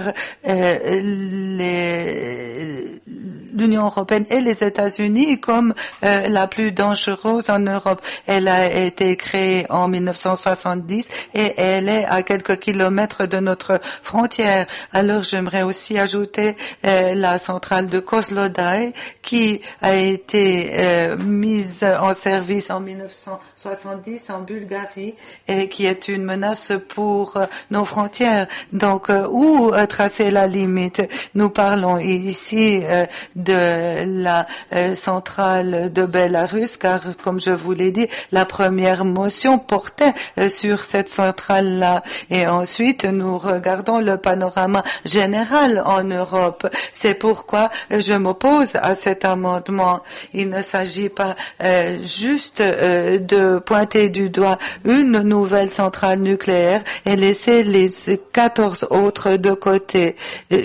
l'Union européenne et les États-Unis comme la plus dangereuse en Europe. Elle a été créée en 1970 et elle est à quelques kilomètres de notre frontière. Alors j'aimerais aussi ajouter la centrale de Kozlodai qui a été mise en service en 1970 en Bulgarie et qui est une menace pour nos frontières. Donc, où tracer la limite? Nous parlons ici de la centrale de Bélarus, car, comme je vous l'ai dit, la première motion portait sur cette centrale-là. Et ensuite, nous regardons le panorama général en Europe. C'est pourquoi je m'oppose à cet amendement. Il ne s'agit pas juste de pointer du doigt une nouvelle centrale nucléaire et laisser les 14 autres de côté.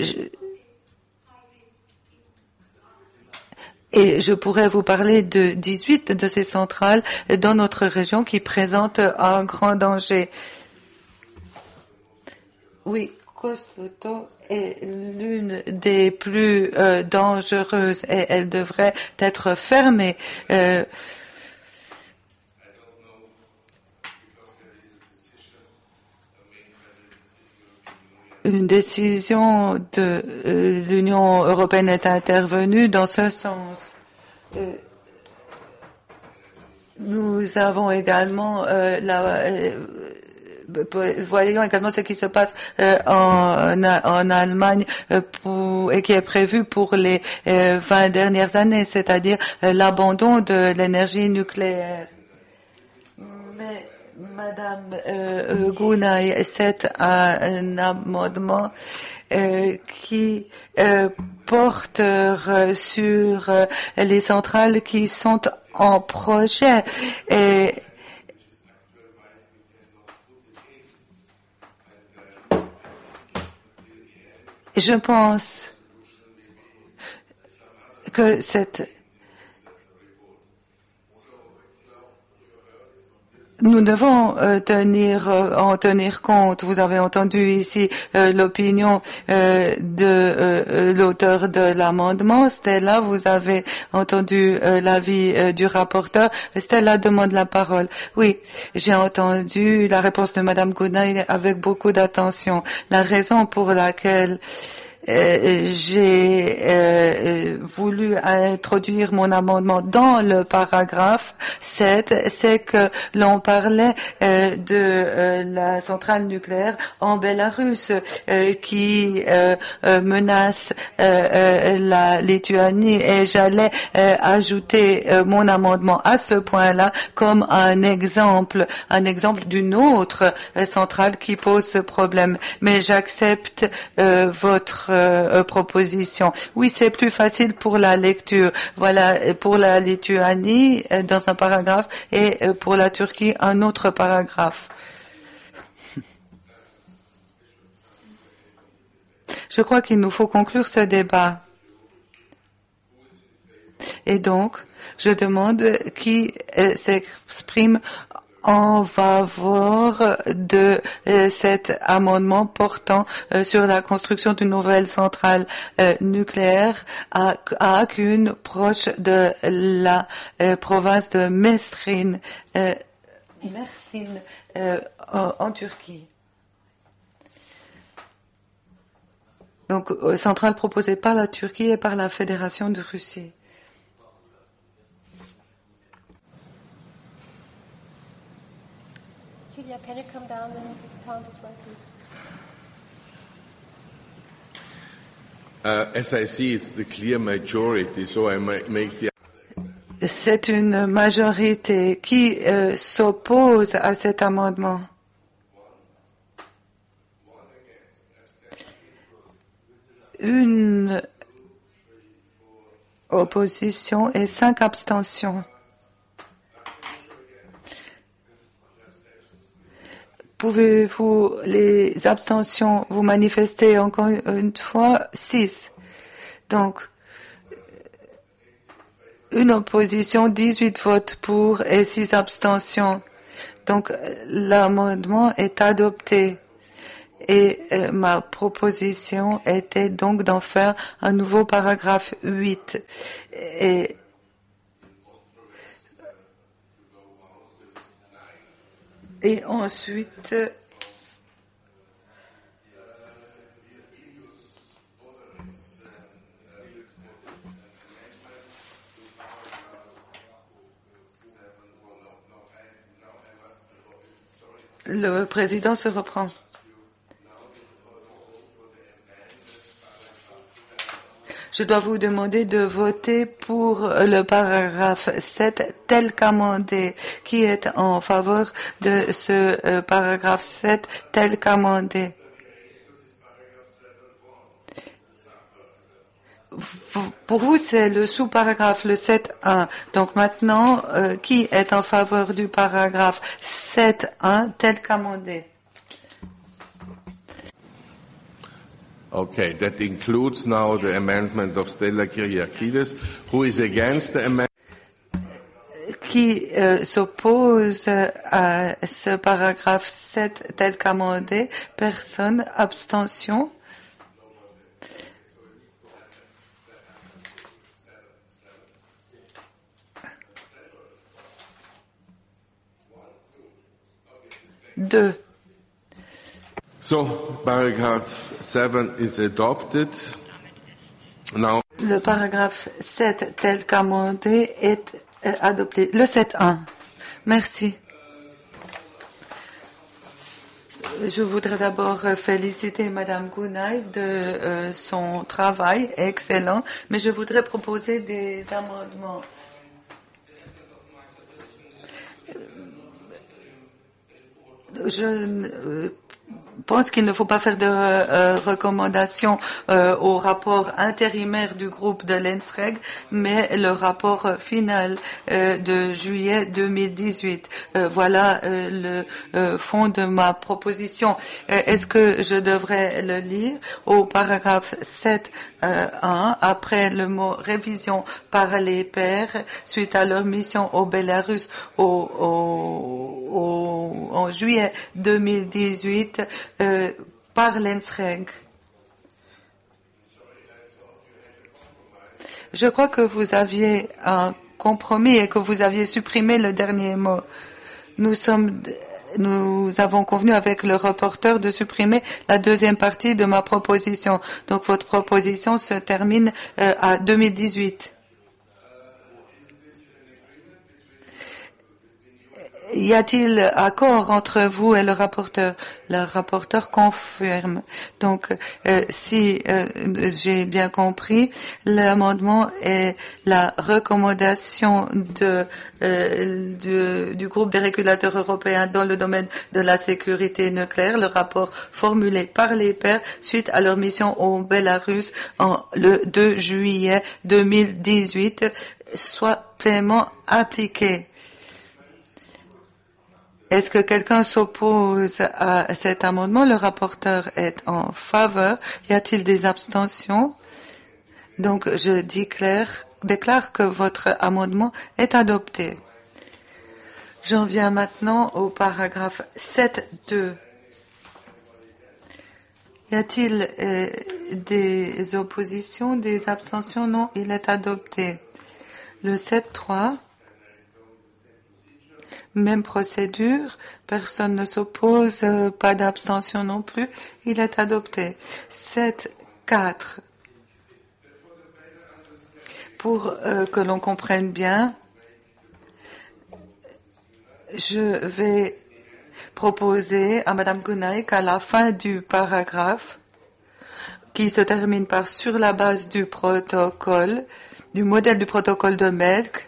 Et je pourrais vous parler de 18 de ces centrales dans notre région qui présentent un grand danger. Oui, Kozloto est l'une des plus dangereuses et elle devrait être fermée. Une décision de l'Union européenne est intervenue dans ce sens. Nous avons également voyons également ce qui se passe en Allemagne et qui est prévu pour les 20 dernières années, c'est-à-dire l'abandon de l'énergie nucléaire. Mais Madame Gounaï, c'est un amendement qui porte sur les centrales qui sont en projet. Et je pense que nous devons en tenir compte. Vous avez entendu ici l'opinion de l'auteur de l'amendement. Stella, vous avez entendu l'avis du rapporteur. Stella demande la parole. Oui, j'ai entendu la réponse de Madame Gounaï avec beaucoup d'attention. La raison pour laquelle j'ai voulu introduire mon amendement dans le paragraphe 7, c'est que l'on parlait de la centrale nucléaire en Bélarus qui menace la Lituanie et j'allais ajouter mon amendement à ce point-là comme un exemple d'une autre centrale qui pose ce problème. Mais j'accepte votre proposition. Oui, c'est plus facile pour la lecture. Voilà, pour la Lituanie, dans un paragraphe, et pour la Turquie, un autre paragraphe. Je crois qu'il nous faut conclure ce débat. Et donc, je demande qui s'exprime en faveur de cet amendement portant sur la construction d'une nouvelle centrale nucléaire à Akün, proche de la province de Mersin, en Turquie. Donc, centrale proposée par la Turquie et par la Fédération de Russie. Yeah, can you come down and count as well, please? As I see, it's the clear majority, so I make the... C'est une majorité qui s'oppose à cet amendement. Une opposition et 5 abstentions. Pouvez-vous, les abstentions, vous manifester encore une fois? 6. Donc, une opposition, 18 votes pour et 6 abstentions. Donc, l'amendement est adopté. Et ma proposition était donc d'en faire un nouveau paragraphe 8. Et ensuite, le président se reprend. Je dois vous demander de voter pour le paragraphe 7 tel qu'amendé. Qui est en faveur de ce paragraphe 7 tel qu'amendé? Pour vous, c'est le sous-paragraphe, le 7.1. Donc maintenant, qui est en faveur du paragraphe 7.1 tel qu'amendé? Okay, that includes now the amendment of Stella Kyriakides. Who is against the amendment? Qui s'oppose à ce paragraphe 7 tel qu'amendé? Personne. Abstention. Deux. So, paragraph 7 is adopted. Now, le paragraphe 7 tel qu'amendé est adopté. Le 7.1. Merci. Je voudrais d'abord féliciter Madame Gounaï de son travail excellent, mais je voudrais proposer des amendements. Je pense qu'il ne faut pas faire de recommandations au rapport intérimaire du groupe de l'ENSREG, mais le rapport final de juillet 2018. Voilà le fond de ma proposition. Est-ce que je devrais le lire au paragraphe 7.1 après le mot révision par les pairs suite à leur mission au Bélarus en juillet 2018 par l'ENSREG. Je crois que vous aviez un compromis et que vous aviez supprimé le dernier mot. Nous avons convenu avec le rapporteur de supprimer la deuxième partie de ma proposition. Donc votre proposition se termine à 2018. Y a-t-il accord entre vous et le rapporteur? Le rapporteur confirme. Donc, si j'ai bien compris, l'amendement est la recommandation du groupe des régulateurs européens dans le domaine de la sécurité nucléaire, le rapport formulé par les pairs suite à leur mission au Bélarus le 2 juillet 2018, soit pleinement appliqué. Est-ce que quelqu'un s'oppose à cet amendement? Le rapporteur est en faveur. Y a-t-il des abstentions? Donc, je déclare que votre amendement est adopté. J'en viens maintenant au paragraphe 7.2. Y a-t-il des oppositions, des abstentions? Non, il est adopté. Le 7.3. Même procédure, personne ne s'oppose, pas d'abstention non plus, il est adopté. 7.4. Pour que l'on comprenne bien, je vais proposer à Madame Gunay qu'à la fin du paragraphe, qui se termine par sur la base du protocole, du modèle du protocole de Melk,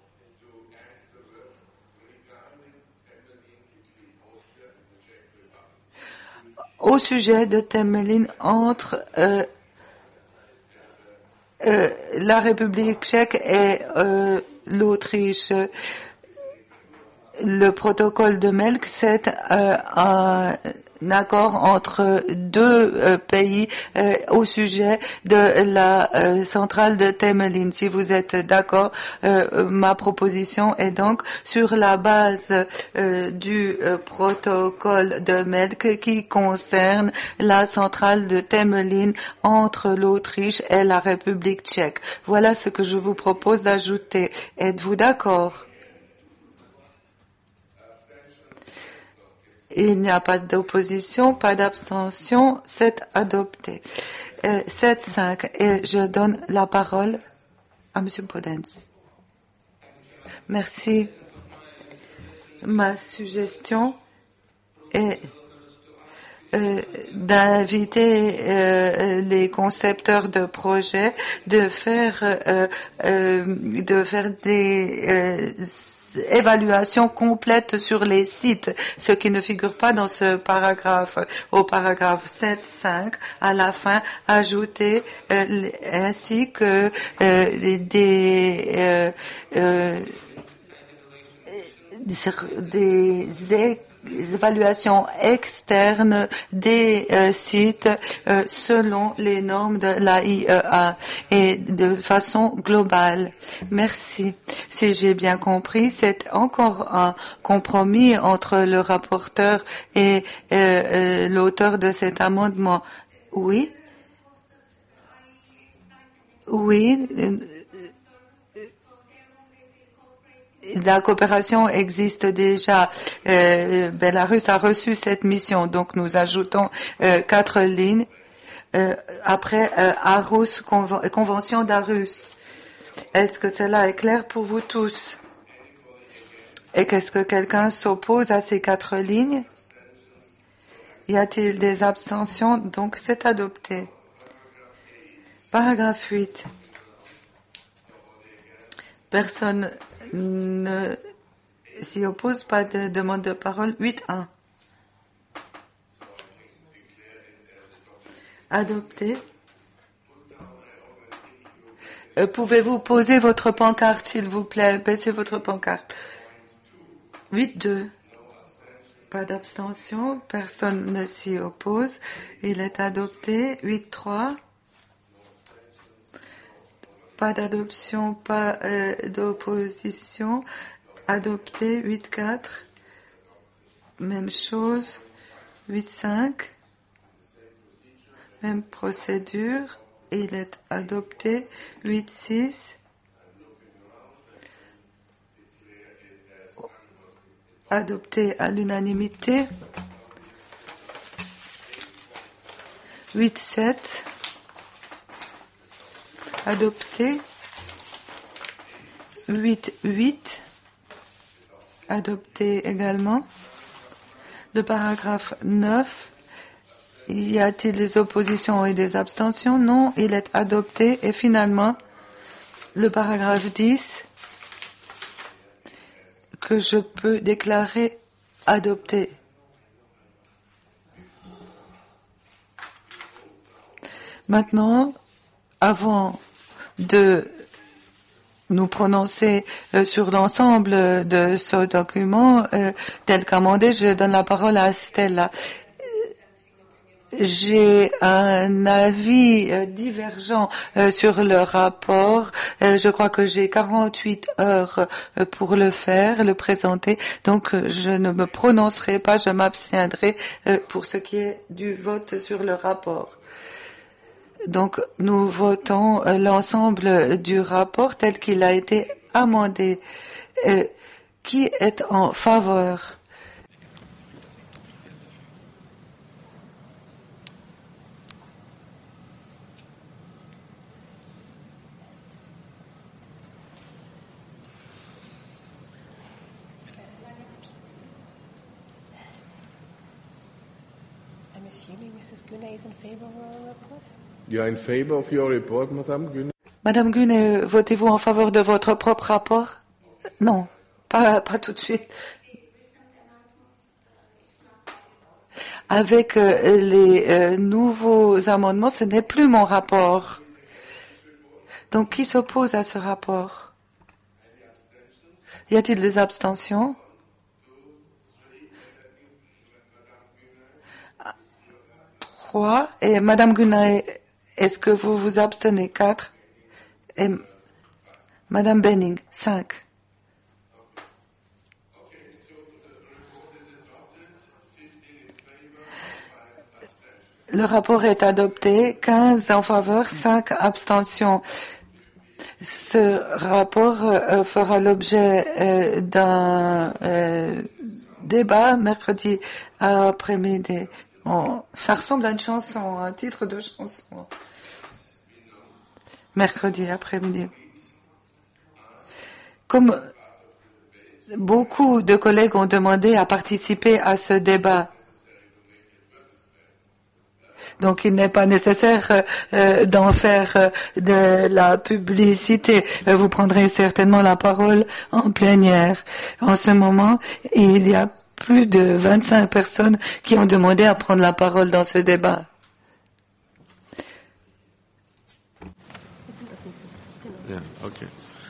au sujet de Temelín entre la République tchèque et l'Autriche. Le protocole de Melk, c'est un accord entre deux pays au sujet de la centrale de Temelín. Si vous êtes d'accord, ma proposition est donc sur la base du protocole de Melk qui concerne la centrale de Temelín entre l'Autriche et la République tchèque. Voilà ce que je vous propose d'ajouter. Êtes-vous d'accord? Il n'y a pas d'opposition, pas d'abstention, c'est adopté. 7-5. Et je donne la parole à Monsieur Podens. Merci. Ma suggestion est d'inviter les concepteurs de projets de faire des évaluation complète sur les sites, ce qui ne figure pas dans ce paragraphe. Au paragraphe 7.5, à la fin, ajouter ainsi que des évaluations externes des sites selon les normes de l'AIEA et de façon globale. Merci. Si j'ai bien compris, c'est encore un compromis entre le rapporteur et l'auteur de cet amendement. Oui? Oui. La coopération existe déjà. Belarus a reçu cette mission, donc nous ajoutons 4 lignes après Aarhus, Convention d'Aarhus. Est-ce que cela est clair pour vous tous? Et qu'est-ce que quelqu'un s'oppose à ces 4 lignes? Y a-t-il des abstentions? Donc c'est adopté. Paragraphe 8. Personne ne s'y oppose, pas de demande de parole. 8.1. Adopté. Pouvez-vous poser votre pancarte, s'il vous plaît? Baissez votre pancarte. 8.2. Pas d'abstention. Personne ne s'y oppose. Il est adopté. 8.3. Pas d'adoption, pas d'opposition. Adopté. 8.4. Même chose. 8.5. Même procédure. Il est adopté. 8.6. Adopté à l'unanimité. 8.7. Adopté. 8.8. Adopté également. Le paragraphe 9. Y a-t-il des oppositions et des abstentions? Non, il est adopté. Et finalement, le paragraphe 10, que je peux déclarer adopté. Maintenant, avant de nous prononcer sur l'ensemble de ce document tel qu'amendé, je donne la parole à Stella. J'ai un avis divergent sur le rapport. Je crois que j'ai 48 heures pour le faire, le présenter. Donc, je ne me prononcerai pas, je m'abstiendrai pour ce qui est du vote sur le rapport. Donc, nous votons l'ensemble du rapport tel qu'il a été amendé. Qui est en faveur? assuming Mrs. Gunay is in favor of our report? You are in favor of your report, Madame Güne? Madame Gunay, votez-vous en faveur de votre propre rapport? Non, pas tout de suite. Avec les nouveaux amendements, ce n'est plus mon rapport. Donc, qui s'oppose à ce rapport? Y a-t-il des abstentions? 3. Et Madame Gunay, est-ce que vous vous abstenez? 4. Et Madame Benning, 5. Le rapport est adopté, 15 en faveur, 5 abstentions. Ce rapport fera l'objet d'un débat mercredi après-midi. Ça ressemble à une chanson, un titre de chanson. Mercredi après-midi. Comme beaucoup de collègues ont demandé à participer à ce débat, donc il n'est pas nécessaire d'en faire de la publicité. Vous prendrez certainement la parole en plénière. En ce moment, il y a plus de 25 personnes qui ont demandé à prendre la parole dans ce débat. Yeah, okay.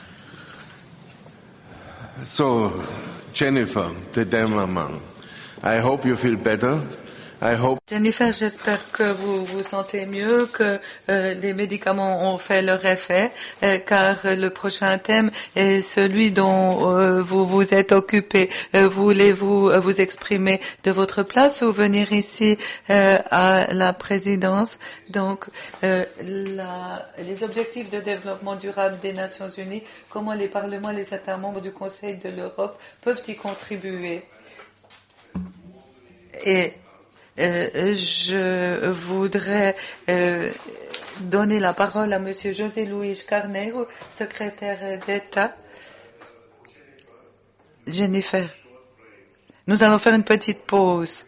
So, Jennifer, the Demerman, I hope you feel better. I hope. Jennifer, j'espère que vous vous sentez mieux, que les médicaments ont fait leur effet, car le prochain thème est celui dont vous vous êtes occupé. Voulez-vous vous exprimer de votre place ou venir ici à la présidence? Donc, les objectifs de développement durable des Nations Unies, comment les parlements et les États membres du Conseil de l'Europe peuvent y contribuer? Et je voudrais donner la parole à Monsieur José Luis Carneiro, secrétaire d'État. Jennifer, nous allons faire une petite pause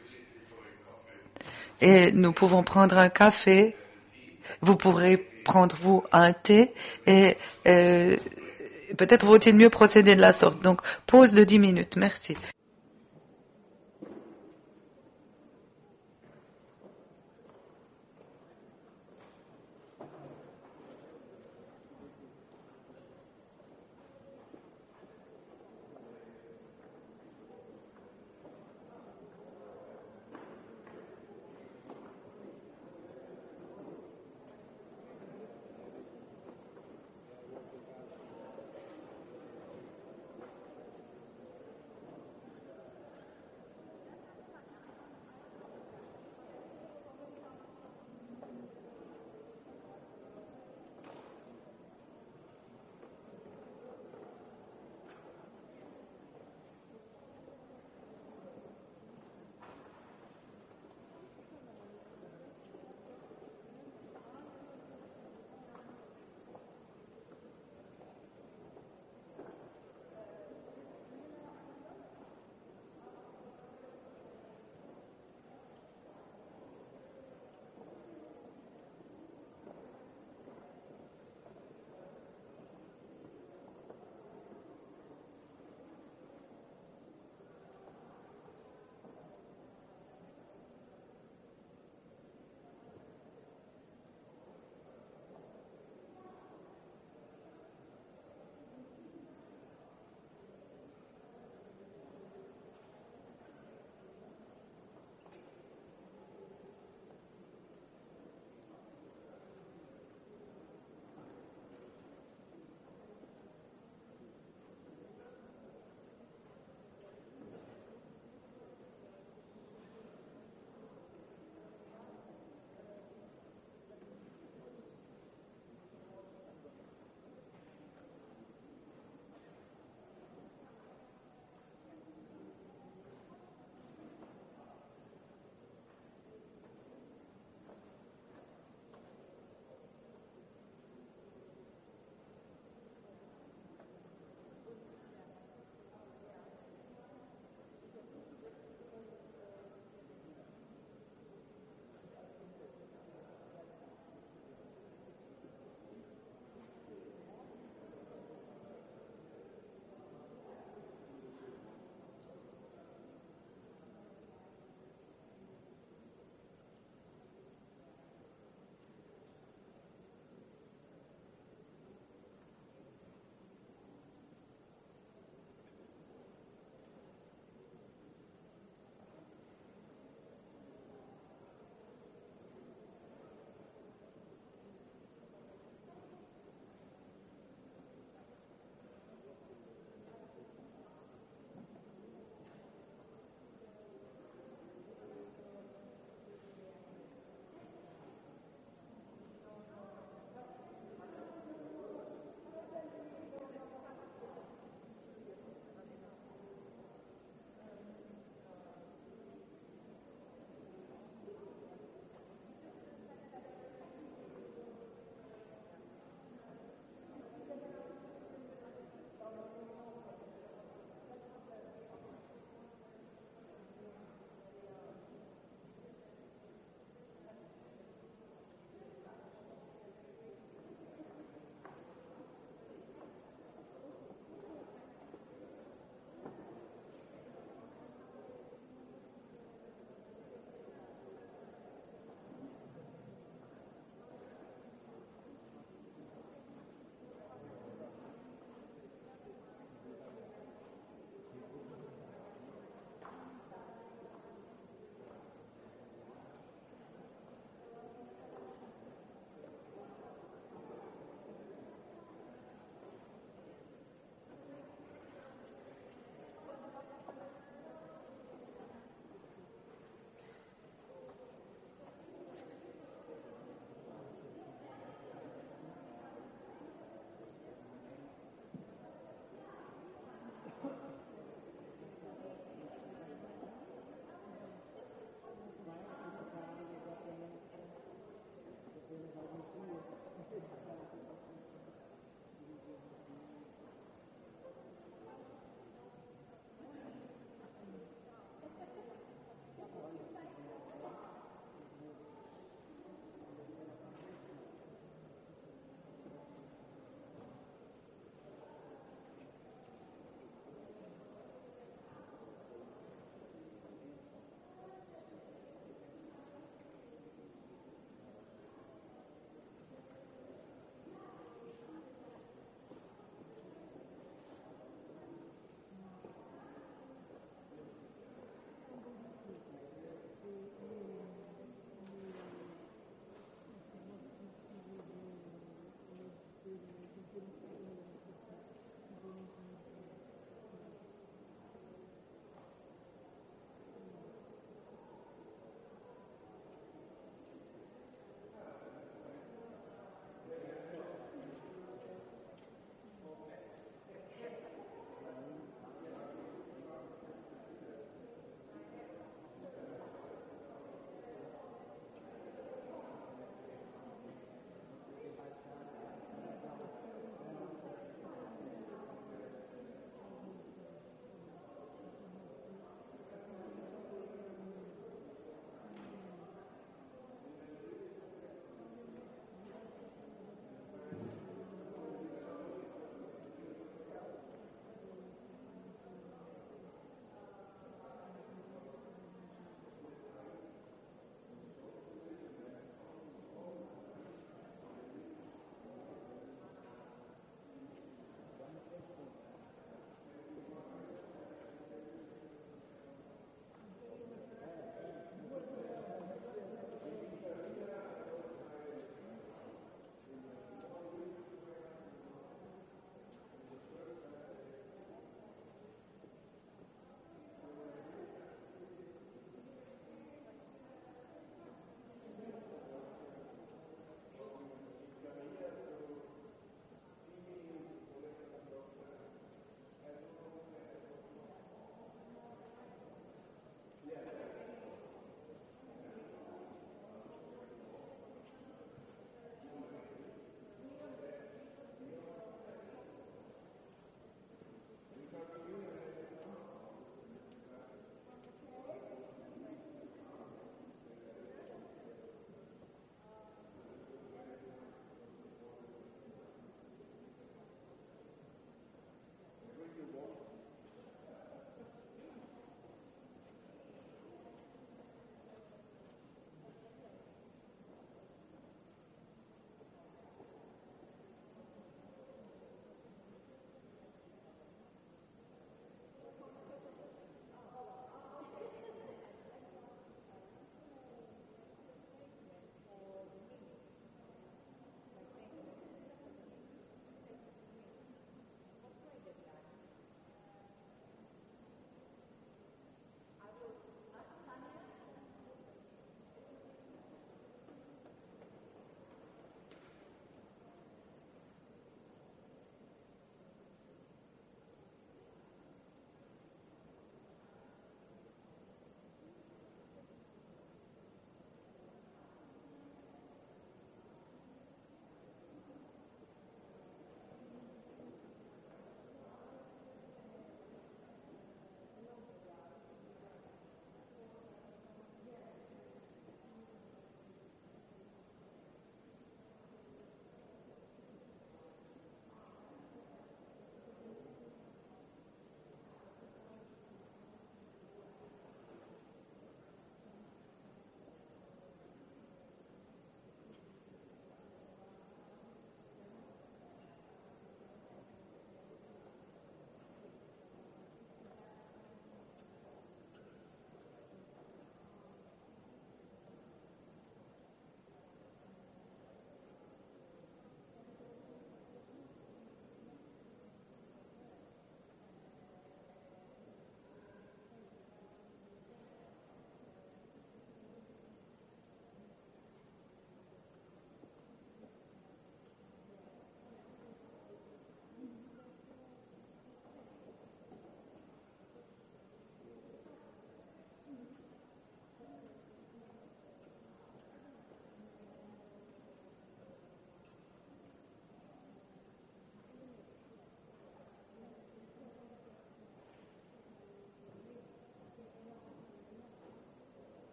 et nous pouvons prendre un café. Vous pourrez prendre vous un thé et peut-être vaut-il mieux procéder de la sorte. Donc, pause de 10 minutes. Merci.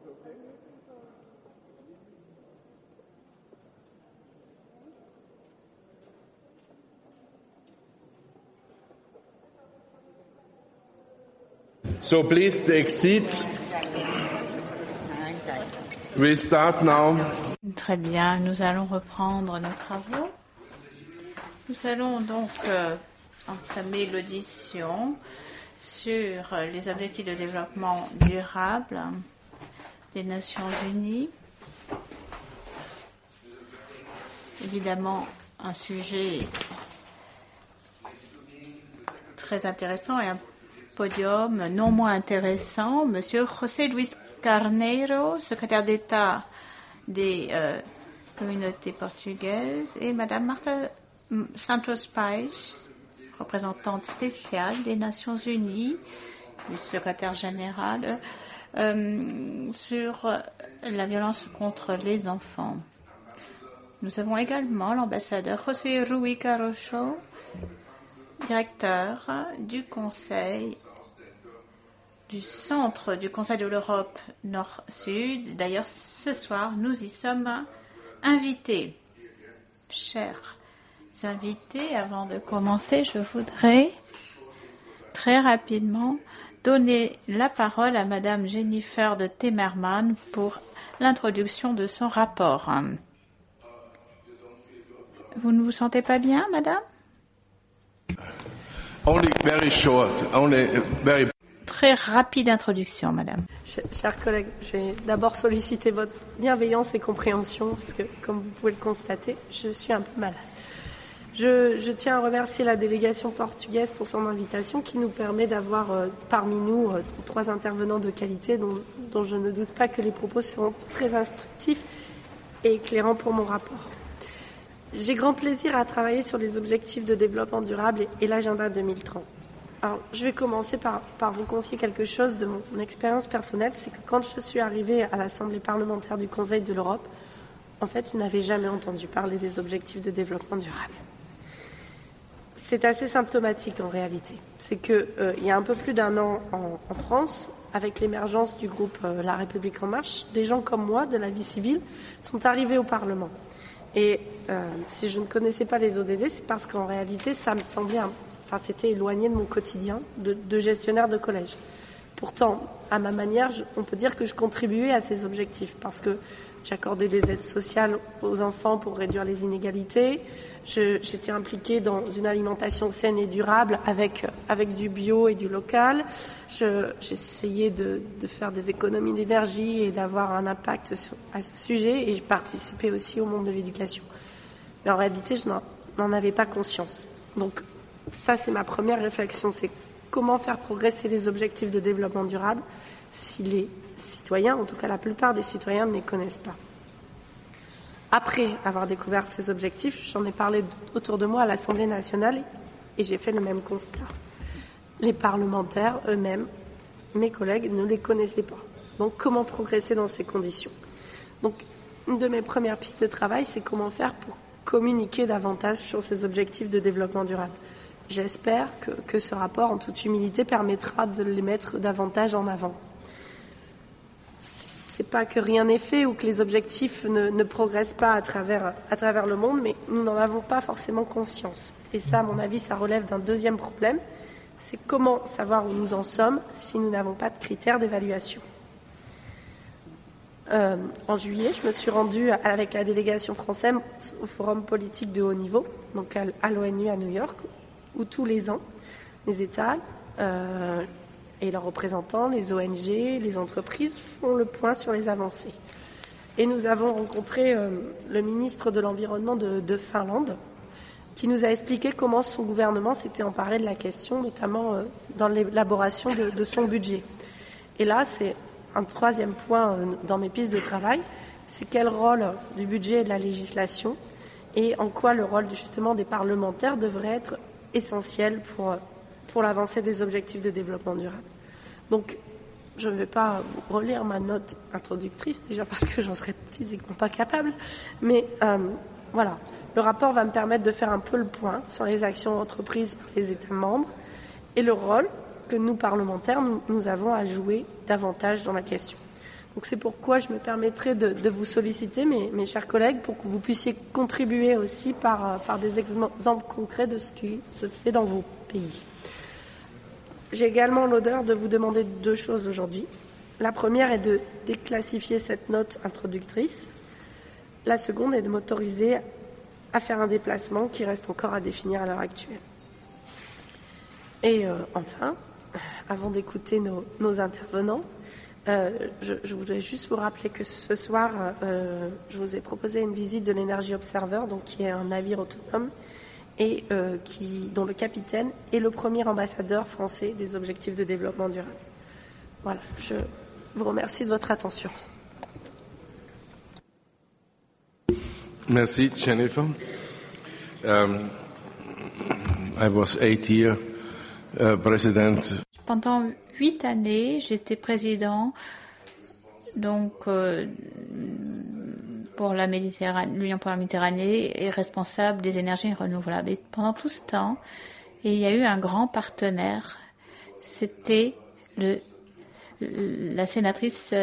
So please take seat. We start now. Très bien, nous allons reprendre nos travaux. Nous allons donc entamer l'audition sur les objectifs de développement durable des Nations Unies. Évidemment, un sujet très intéressant et un podium non moins intéressant. Monsieur José Luis Carneiro, secrétaire d'État des communautés portugaises, et Madame Marta Santos Pais, représentante spéciale des Nations Unies, du secrétaire général, sur la violence contre les enfants. Nous avons également l'ambassadeur José Rui Carocho, directeur du Conseil du Centre du Conseil de l'Europe Nord-Sud. D'ailleurs, ce soir, nous y sommes invités. Chers invités, avant de commencer, je voudrais très rapidement donner la parole à Madame Jennifer de Timmermans pour l'introduction de son rapport. Vous ne vous sentez pas bien, Madame? Only very short, only very... Très rapide introduction, Madame. Chers collègues, je vais d'abord solliciter votre bienveillance et compréhension, parce que, comme vous pouvez le constater, je suis un peu malade. Je tiens à remercier la délégation portugaise pour son invitation, qui nous permet d'avoir parmi nous 3 intervenants de qualité, dont je ne doute pas que les propos seront très instructifs et éclairants pour mon rapport. J'ai grand plaisir à travailler sur les objectifs de développement durable et l'agenda 2030. Alors, je vais commencer par vous confier quelque chose de mon expérience personnelle. C'est que quand je suis arrivée à l'Assemblée parlementaire du Conseil de l'Europe, en fait, je n'avais jamais entendu parler des objectifs de développement durable. C'est assez symptomatique en réalité. C'est qu'il y a un peu plus d'1 an en France, avec l'émergence du groupe La République En Marche, des gens comme moi, de la vie civile, sont arrivés au Parlement. Et si je ne connaissais pas les ODD, c'est parce qu'en réalité, ça me semblait... c'était éloigné de mon quotidien de gestionnaire de collège. Pourtant, à ma manière, on peut dire que je contribuais à ces objectifs parce que j'accordais des aides sociales aux enfants pour réduire les inégalités. J'étais impliquée dans une alimentation saine et durable avec du bio et du local. J'essayais de faire des économies d'énergie et d'avoir un impact à ce sujet, et je participais aussi au monde de l'éducation. Mais en réalité, je n'en avais pas conscience. Donc, ça, c'est ma première réflexion, c'est comment faire progresser les objectifs de développement durable si les citoyens, en tout cas la plupart des citoyens, ne les connaissent pas. Après avoir découvert ces objectifs, j'en ai parlé autour de moi à l'Assemblée nationale et j'ai fait le même constat. Les parlementaires eux-mêmes, mes collègues, ne les connaissaient pas. Donc, comment progresser dans ces conditions? Donc, une de mes premières pistes de travail, c'est comment faire pour communiquer davantage sur ces objectifs de développement durable. J'espère que ce rapport, en toute humilité, permettra de les mettre davantage en avant. C'est pas que rien n'est fait ou que les objectifs ne progressent pas à travers le monde, mais nous n'en avons pas forcément conscience. Et ça, à mon avis, ça relève d'un deuxième problème, c'est comment savoir où nous en sommes si nous n'avons pas de critères d'évaluation. En juillet, je me suis rendue avec la délégation française au Forum politique de haut niveau, donc à l'ONU à New York, où tous les ans, les États et leurs représentants, les ONG, les entreprises font le point sur les avancées. Et nous avons rencontré le ministre de l'Environnement de Finlande, qui nous a expliqué comment son gouvernement s'était emparé de la question, notamment dans l'élaboration de son budget. Et là, c'est un troisième point dans mes pistes de travail, c'est quel rôle du budget et de la législation et en quoi le rôle justement des parlementaires devrait être essentiel pour l'avancée des objectifs de développement durable. Donc, je ne vais pas relire ma note introductrice, déjà parce que j'en serais physiquement pas capable, mais voilà. Le rapport va me permettre de faire un peu le point sur les actions entreprises par les États membres et le rôle que nous, parlementaires, nous avons à jouer davantage dans la question. Donc c'est pourquoi je me permettrai de vous solliciter, mes chers collègues, pour que vous puissiez contribuer aussi par des exemples concrets de ce qui se fait dans vos pays. J'ai également l'honneur de vous demander 2 choses aujourd'hui. La première est de déclassifier cette note introductrice. La seconde est de m'autoriser à faire un déplacement qui reste encore à définir à l'heure actuelle. Et enfin, avant d'écouter nos intervenants, je voudrais juste vous rappeler que ce soir, je vous ai proposé une visite de l'Energy Observer, donc qui est un navire autonome et dont le capitaine est le premier ambassadeur français des objectifs de développement durable. Voilà, je vous remercie de votre attention. Merci, Jennifer. I was 8 years president. Pendant 8 années, j'étais président donc pour la Méditerranée, l'Union pour la Méditerranée, et responsable des énergies renouvelables. Et pendant tout ce temps, il y a eu un grand partenaire. C'était la sénatrice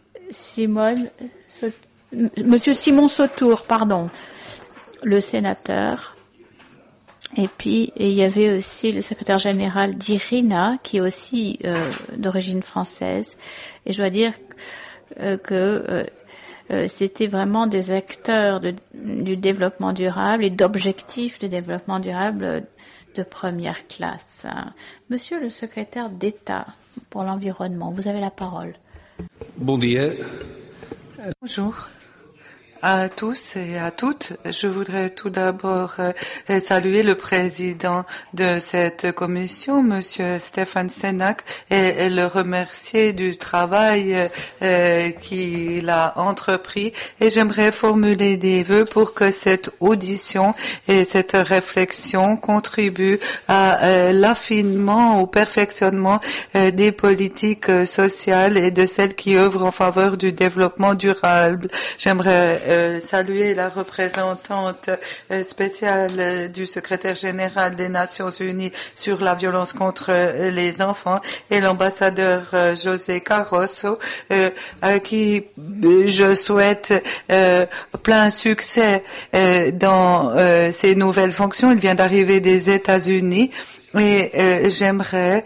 Monsieur Simon Sautour, pardon, le sénateur. Et puis, il y avait aussi le secrétaire général d'IRINA, qui est aussi d'origine française. Et je dois dire que c'était vraiment des acteurs du développement durable et d'objectifs de développement durable de première classe. Monsieur le secrétaire d'État pour l'environnement, vous avez la parole. Bon dia. Bonjour à tous et à toutes. Je voudrais tout d'abord saluer le président de cette commission, Monsieur Stefan Senac, et le remercier du travail qu'il a entrepris. Et j'aimerais formuler des vœux pour que cette audition et cette réflexion contribuent à l'affinement, au perfectionnement des politiques sociales et de celles qui œuvrent en faveur du développement durable. J'aimerais saluer la représentante spéciale du secrétaire général des Nations Unies sur la violence contre les enfants et l'ambassadeur José Carroso, à qui je souhaite plein succès dans ses nouvelles fonctions. Il vient d'arriver des États-Unis et j'aimerais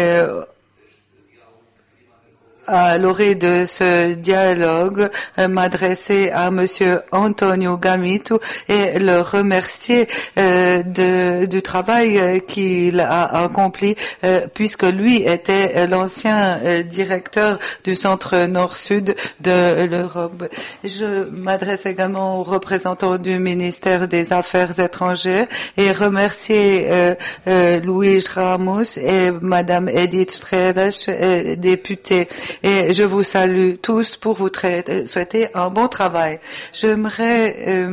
à l'orée de ce dialogue, m'adresser à Monsieur Antonio Gamito et le remercier du travail qu'il a accompli, puisque lui était l'ancien directeur du Centre Nord-Sud de l'Europe. Je m'adresse également aux représentants du ministère des Affaires étrangères et remercier Luis Ramos et Madame Edith Streles, députée. Et je vous salue tous pour vous souhaiter un bon travail. J'aimerais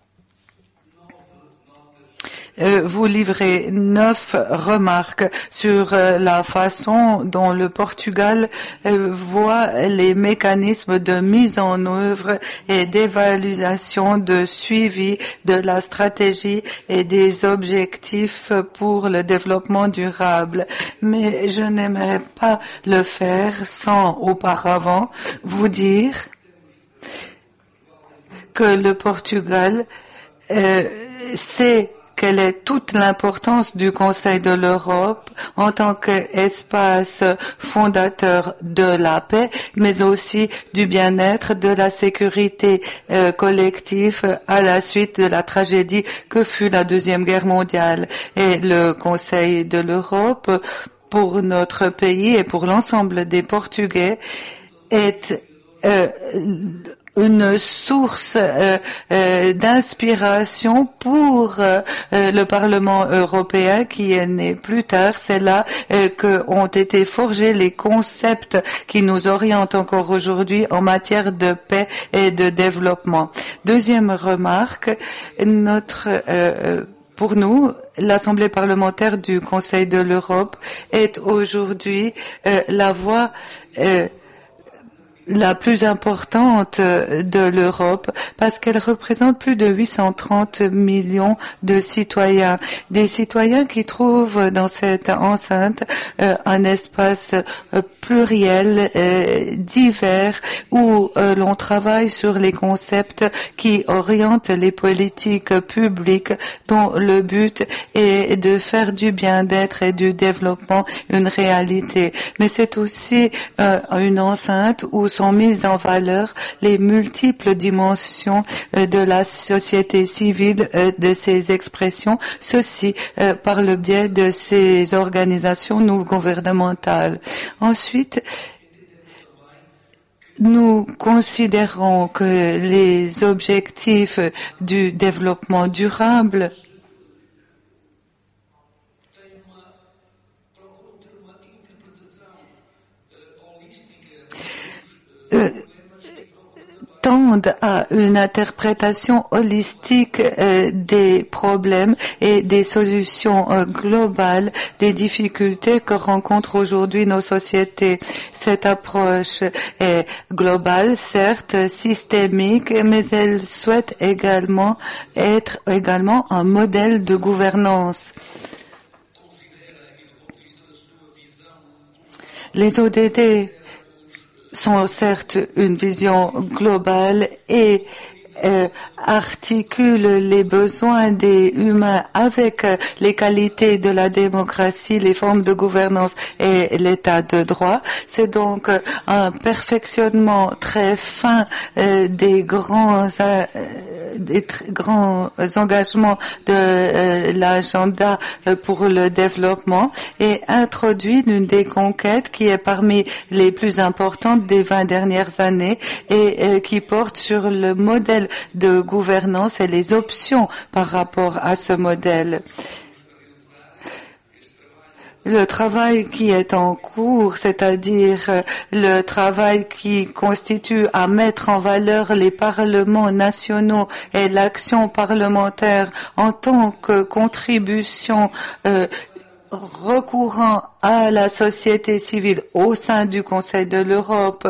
vous livrer 9 remarques sur la façon dont le Portugal voit les mécanismes de mise en œuvre et d'évaluation de suivi de la stratégie et des objectifs pour le développement durable. Mais je n'aimerais pas le faire sans auparavant vous dire que le Portugal sait quelle est toute l'importance du Conseil de l'Europe en tant qu'espace fondateur de la paix, mais aussi du bien-être, de la sécurité collective à la suite de la tragédie que fut la Deuxième Guerre mondiale. Et le Conseil de l'Europe, pour notre pays et pour l'ensemble des Portugais, est une source d'inspiration pour le Parlement européen qui est né plus tard. C'est là qu'ont été forgés les concepts qui nous orientent encore aujourd'hui en matière de paix et de développement. Deuxième remarque, pour nous, l'Assemblée parlementaire du Conseil de l'Europe est aujourd'hui la voix la plus importante de l'Europe parce qu'elle représente plus de 830 millions de citoyens. Des citoyens qui trouvent dans cette enceinte un espace pluriel, divers, où l'on travaille sur les concepts qui orientent les politiques publiques dont le but est de faire du bien-être et du développement une réalité. Mais c'est aussi une enceinte où sont mises en valeur les multiples dimensions de la société civile, de ses expressions, ceci par le biais de ces organisations non gouvernementales. Ensuite, nous considérons que les objectifs du développement durable tendent à une interprétation holistique des problèmes et des solutions globales des difficultés que rencontrent aujourd'hui nos sociétés. Cette approche est globale, certes systémique, mais elle souhaite également être un modèle de gouvernance. Les ODD sont certes une vision globale et articule les besoins des humains avec les qualités de la démocratie, les formes de gouvernance et l'état de droit. C'est donc un perfectionnement très fin des grands engagements de l'agenda pour le développement et introduit une des conquêtes qui est parmi les plus importantes des 20 dernières années et qui porte sur le modèle de gouvernance et les options par rapport à ce modèle. Le travail qui est en cours, c'est-à-dire le travail qui constitue à mettre en valeur les parlements nationaux et l'action parlementaire en tant que contribution recourant à la société civile au sein du Conseil de l'Europe,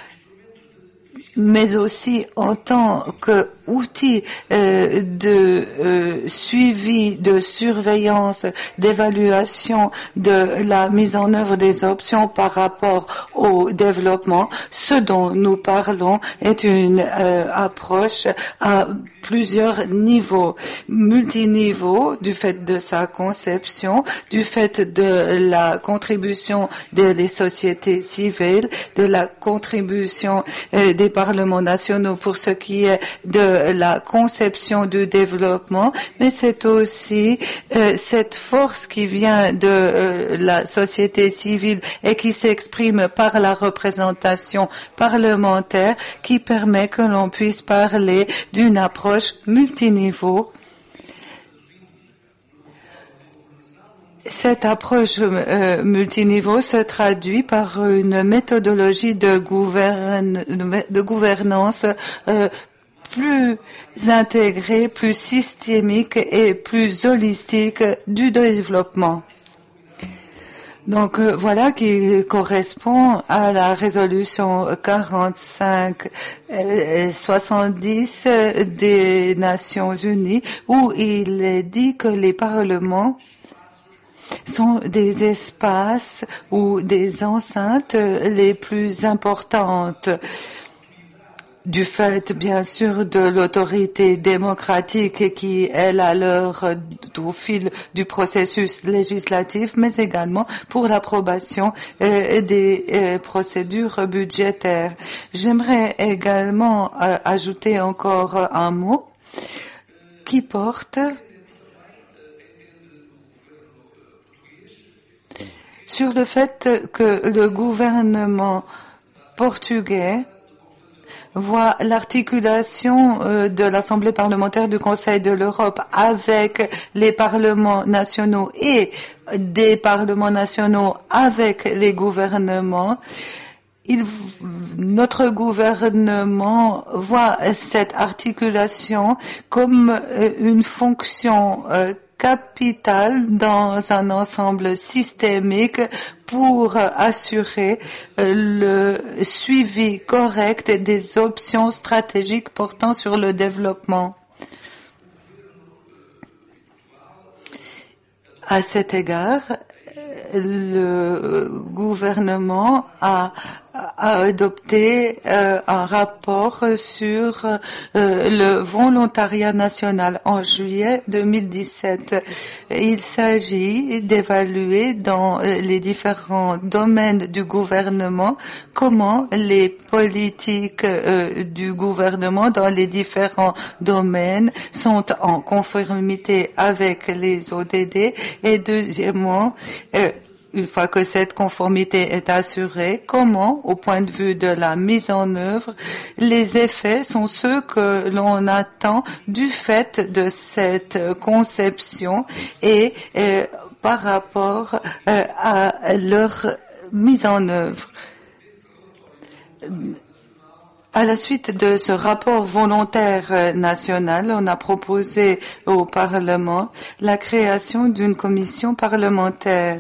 mais aussi en tant qu'outil de suivi, de surveillance, d'évaluation de la mise en œuvre des options par rapport au développement. Ce dont nous parlons est une approche à plusieurs niveaux, multiniveaux, du fait de sa conception, du fait de la contribution des sociétés civiles, de la contribution des parlements nationaux pour ce qui est de la conception du développement, mais c'est aussi cette force qui vient de la société civile et qui s'exprime par la représentation parlementaire qui permet que l'on puisse parler d'une approche multiniveau. Cette approche multiniveau se traduit par une méthodologie de gouvernance plus intégrée, plus systémique et plus holistique du développement. Donc voilà qui correspond à la résolution 45/70 des Nations Unies où il est dit que les parlements sont des espaces ou des enceintes les plus importantes du fait, bien sûr, de l'autorité démocratique qui est la leur au fil du processus législatif, mais également pour l'approbation des procédures budgétaires. J'aimerais également ajouter encore un mot qui porte sur le fait que le gouvernement portugais voit l'articulation de l'Assemblée parlementaire du Conseil de l'Europe avec les parlements nationaux et des parlements nationaux avec les gouvernements. Notre gouvernement voit cette articulation comme une fonction capital dans un ensemble systémique pour assurer le suivi correct des options stratégiques portant sur le développement. À cet égard, le gouvernement a adopté un rapport sur le volontariat national en juillet 2017. Il s'agit d'évaluer dans les différents domaines du gouvernement comment les politiques du gouvernement dans les différents domaines sont en conformité avec les ODD et deuxièmement, une fois que cette conformité est assurée, comment, au point de vue de la mise en œuvre, les effets sont ceux que l'on attend du fait de cette conception et par rapport à leur mise en œuvre. À la suite de ce rapport volontaire national, on a proposé au Parlement la création d'une commission parlementaire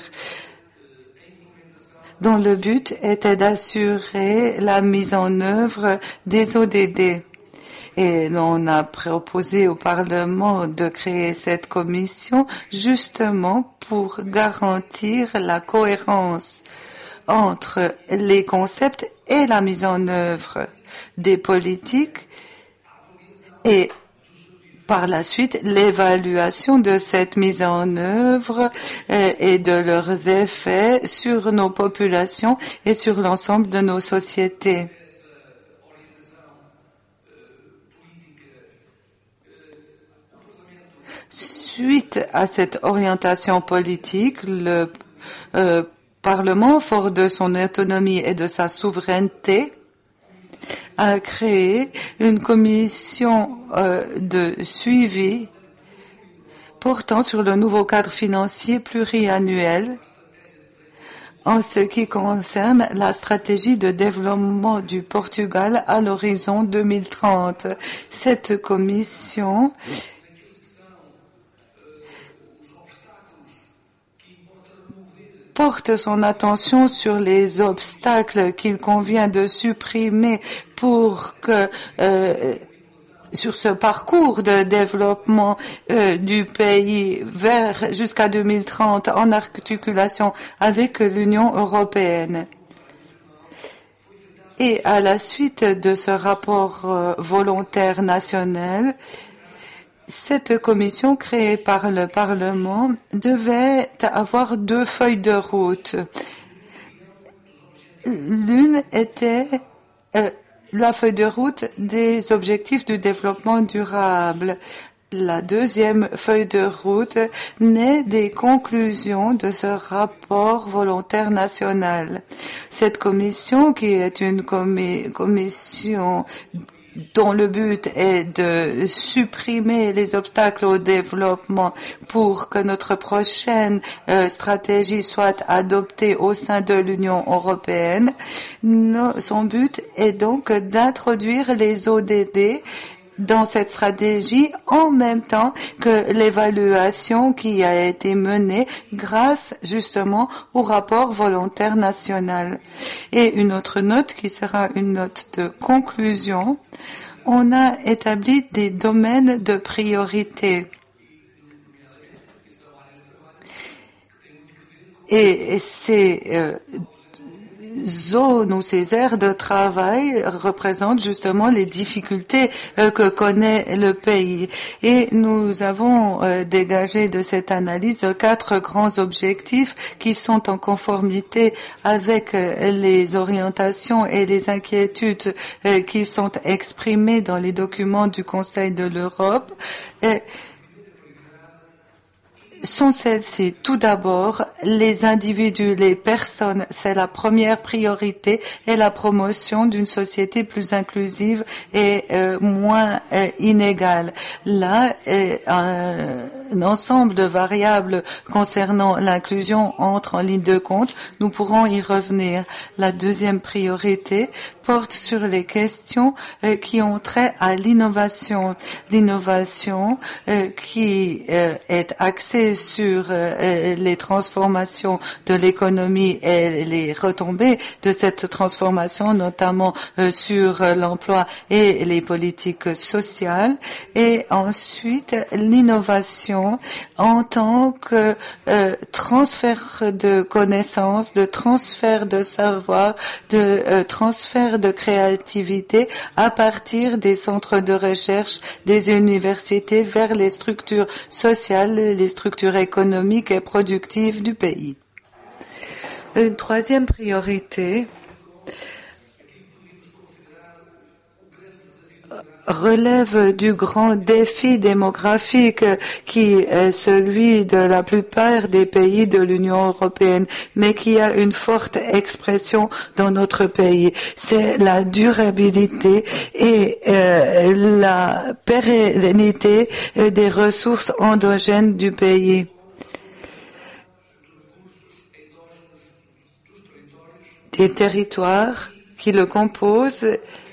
dont le but était d'assurer la mise en œuvre des ODD. Et on a proposé au Parlement de créer cette commission justement pour garantir la cohérence entre les concepts et la mise en œuvre des politiques et par la suite l'évaluation de cette mise en œuvre et de leurs effets sur nos populations et sur l'ensemble de nos sociétés. Suite à cette orientation politique, le Parlement, fort de son autonomie et de sa souveraineté, a créé une commission de suivi portant sur le nouveau cadre financier pluriannuel en ce qui concerne la stratégie de développement du Portugal à l'horizon 2030. Cette commission porte son attention sur les obstacles qu'il convient de supprimer pour que sur ce parcours de développement du pays vers jusqu'à 2030 en articulation avec l'Union européenne. Et à la suite de ce rapport volontaire national, cette commission créée par le Parlement devait avoir deux feuilles de route. L'une était la feuille de route des objectifs du développement durable. La deuxième feuille de route naît des conclusions de ce rapport volontaire national. Cette commission, qui est une commission dont le but est de supprimer les obstacles au développement pour que notre prochaine stratégie soit adoptée au sein de l'Union européenne. Son but est donc d'introduire les ODD dans cette stratégie en même temps que l'évaluation qui a été menée grâce justement au rapport volontaire national. Et une autre note qui sera une note de conclusion, on a établi des domaines de priorité. Et ces zones ou ces aires de travail représentent justement les difficultés que connaît le pays. Et nous avons dégagé de cette analyse 4 grands objectifs qui sont en conformité avec les orientations et les inquiétudes qui sont exprimées dans les documents du Conseil de l'Europe. Sont celles-ci. Tout d'abord, les individus, les personnes, c'est la première priorité et la promotion d'une société plus inclusive et moins inégale. Là, un ensemble de variables concernant l'inclusion entre en ligne de compte. Nous pourrons y revenir. La deuxième priorité porte sur les questions qui ont trait à l'innovation. L'innovation qui est axée sur les transformations de l'économie et les retombées de cette transformation, notamment sur l'emploi et les politiques sociales. Et ensuite, l'innovation en tant que transfert de connaissances, de transfert de savoir, de transfert de créativité à partir des centres de recherche des universités vers les structures sociales, les structures économiques et productives du pays. Une troisième priorité relève du grand défi démographique qui est celui de la plupart des pays de l'Union européenne, mais qui a une forte expression dans notre pays. C'est la durabilité et la pérennité des ressources endogènes du pays. Des territoires qui le composent.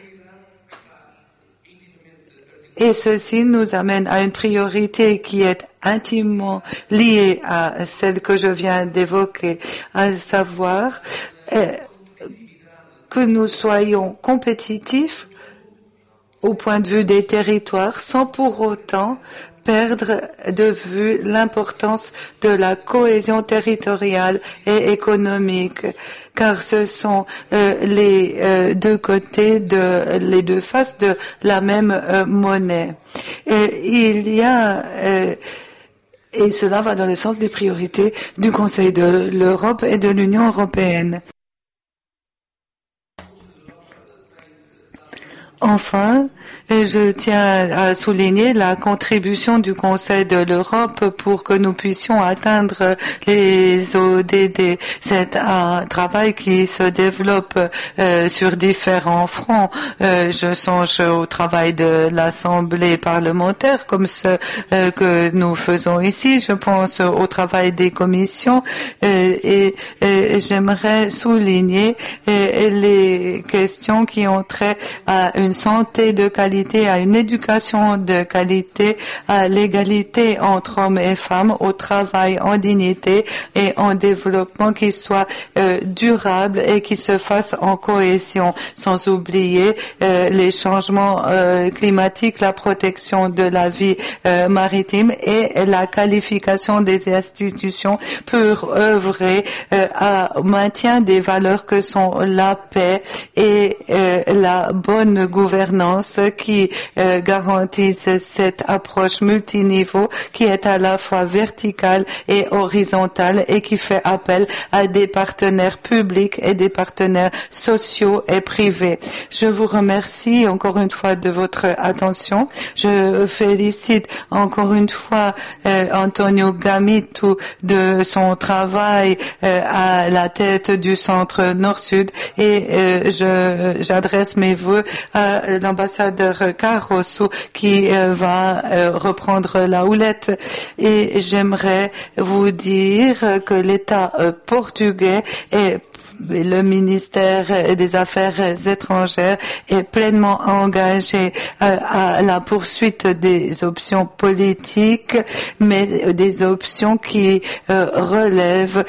Et ceci nous amène à une priorité qui est intimement liée à celle que je viens d'évoquer, à savoir que nous soyons compétitifs au point de vue des territoires sans pour autant perdre de vue l'importance de la cohésion territoriale et économique, car ce sont les deux côtés, les deux faces de la même monnaie. Il y a et cela va dans le sens des priorités du Conseil de l'Europe et de l'Union européenne. Enfin, je tiens à souligner la contribution du Conseil de l'Europe pour que nous puissions atteindre les ODD. C'est un travail qui se développe sur différents fronts. Je songe au travail de l'Assemblée parlementaire comme ce que nous faisons ici. Je pense au travail des commissions et j'aimerais souligner les questions qui ont trait à une santé de qualité, à une éducation de qualité, à l'égalité entre hommes et femmes, au travail en dignité et en développement qui soit durable et qui se fasse en cohésion, sans oublier les changements climatiques, la protection de la vie maritime et la qualification des institutions pour œuvrer au maintien des valeurs que sont la paix et la bonne gouvernance qui garantissent cette approche multiniveau qui est à la fois verticale et horizontale et qui fait appel à des partenaires publics et des partenaires sociaux et privés. Je vous remercie encore une fois de votre attention. Je félicite encore une fois Antonio Gamitu de son travail à la tête du centre Nord-Sud et j'adresse mes vœux à l'ambassadeur Carroso qui va reprendre la houlette. Et j'aimerais vous dire que l'État portugais et le ministère des Affaires étrangères est pleinement engagé à la poursuite des options politiques, mais des options qui relèvent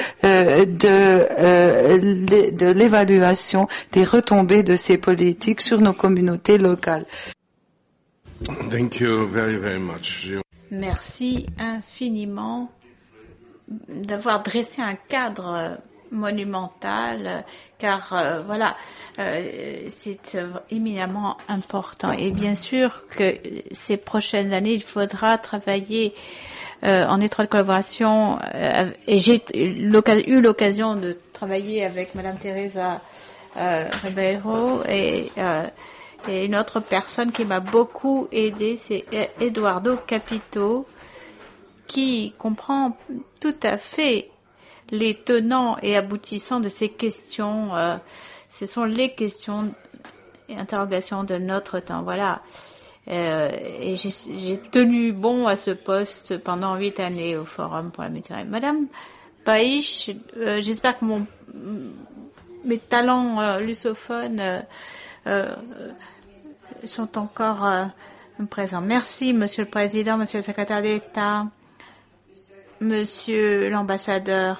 de l'évaluation des retombées de ces politiques sur nos communautés locales. Thank you very, very much. Merci infiniment d'avoir dressé un cadre monumental, car c'est éminemment important. Et bien sûr que ces prochaines années, il faudra travailler en étroite collaboration. Et j'ai eu l'occasion de travailler avec Madame Teresa Ribeiro et une autre personne qui m'a beaucoup aidé, c'est Eduardo Capito, qui comprend tout à fait les tenants et aboutissants de ces questions. Ce sont les questions et interrogations de notre temps. Voilà. Et j'ai tenu bon à ce poste pendant 8 années au Forum pour la Méditerranée. Madame Paich, j'espère que mes talents lusophones sont encore présents. Merci, Monsieur le Président, Monsieur le Secrétaire d'État, Monsieur l'ambassadeur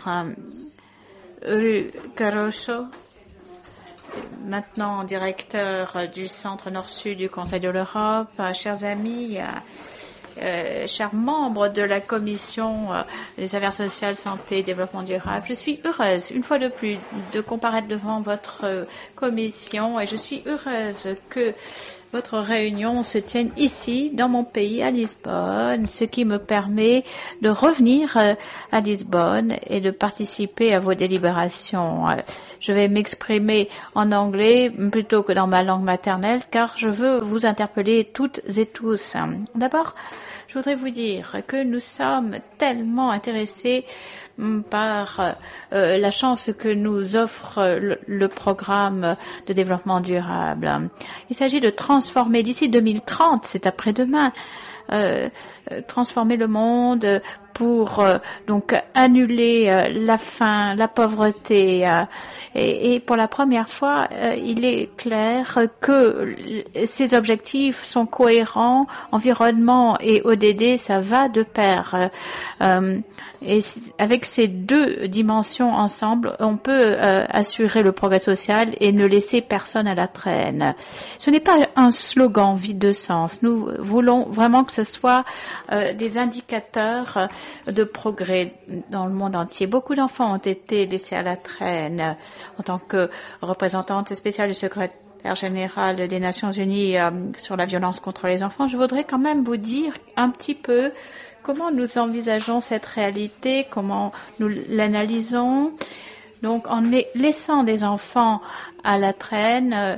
Caroso, maintenant directeur du Centre Nord-Sud du Conseil de l'Europe, chers amis, chers membres de la Commission des affaires sociales, santé et développement durable. Je suis heureuse, une fois de plus, de comparaître devant votre commission et je suis heureuse que votre réunion se tienne ici, dans mon pays, à Lisbonne, ce qui me permet de revenir à Lisbonne et de participer à vos délibérations. Je vais m'exprimer en anglais plutôt que dans ma langue maternelle, car je veux vous interpeller toutes et tous. D'abord, je voudrais vous dire que nous sommes tellement intéressés par la chance que nous offre le programme de développement durable. Il s'agit de transformer d'ici 2030, c'est après-demain, transformer le monde pour donc annuler la faim, la pauvreté. Et pour la première fois, il est clair que ces objectifs sont cohérents. Environnement et ODD, ça va de pair. Et avec ces deux dimensions ensemble, on peut assurer le progrès social et ne laisser personne à la traîne. Ce n'est pas un slogan vide de sens. Nous voulons vraiment que ce soit des indicateurs de progrès dans le monde entier. Beaucoup d'enfants ont été laissés à la traîne. En tant que représentante spéciale du secrétaire général des Nations Unies sur la violence contre les enfants, je voudrais quand même vous dire un petit peu comment nous envisageons cette réalité, comment nous l'analysons. Donc, en laissant des enfants à la traîne,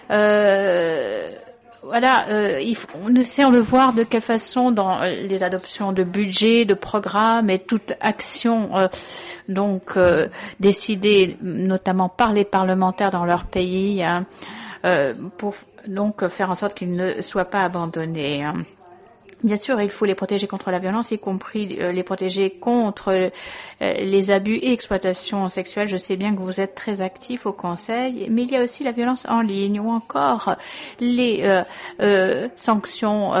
nous essayons de voir de quelle façon dans les adoptions de budget, de programmes et toute action décidée notamment par les parlementaires dans leur pays pour donc faire en sorte qu'ils ne soient pas abandonnés. Bien sûr, il faut les protéger contre la violence, y compris les protéger contre les abus et exploitations sexuelles. Je sais bien que vous êtes très actifs au Conseil, mais il y a aussi la violence en ligne ou encore les sanctions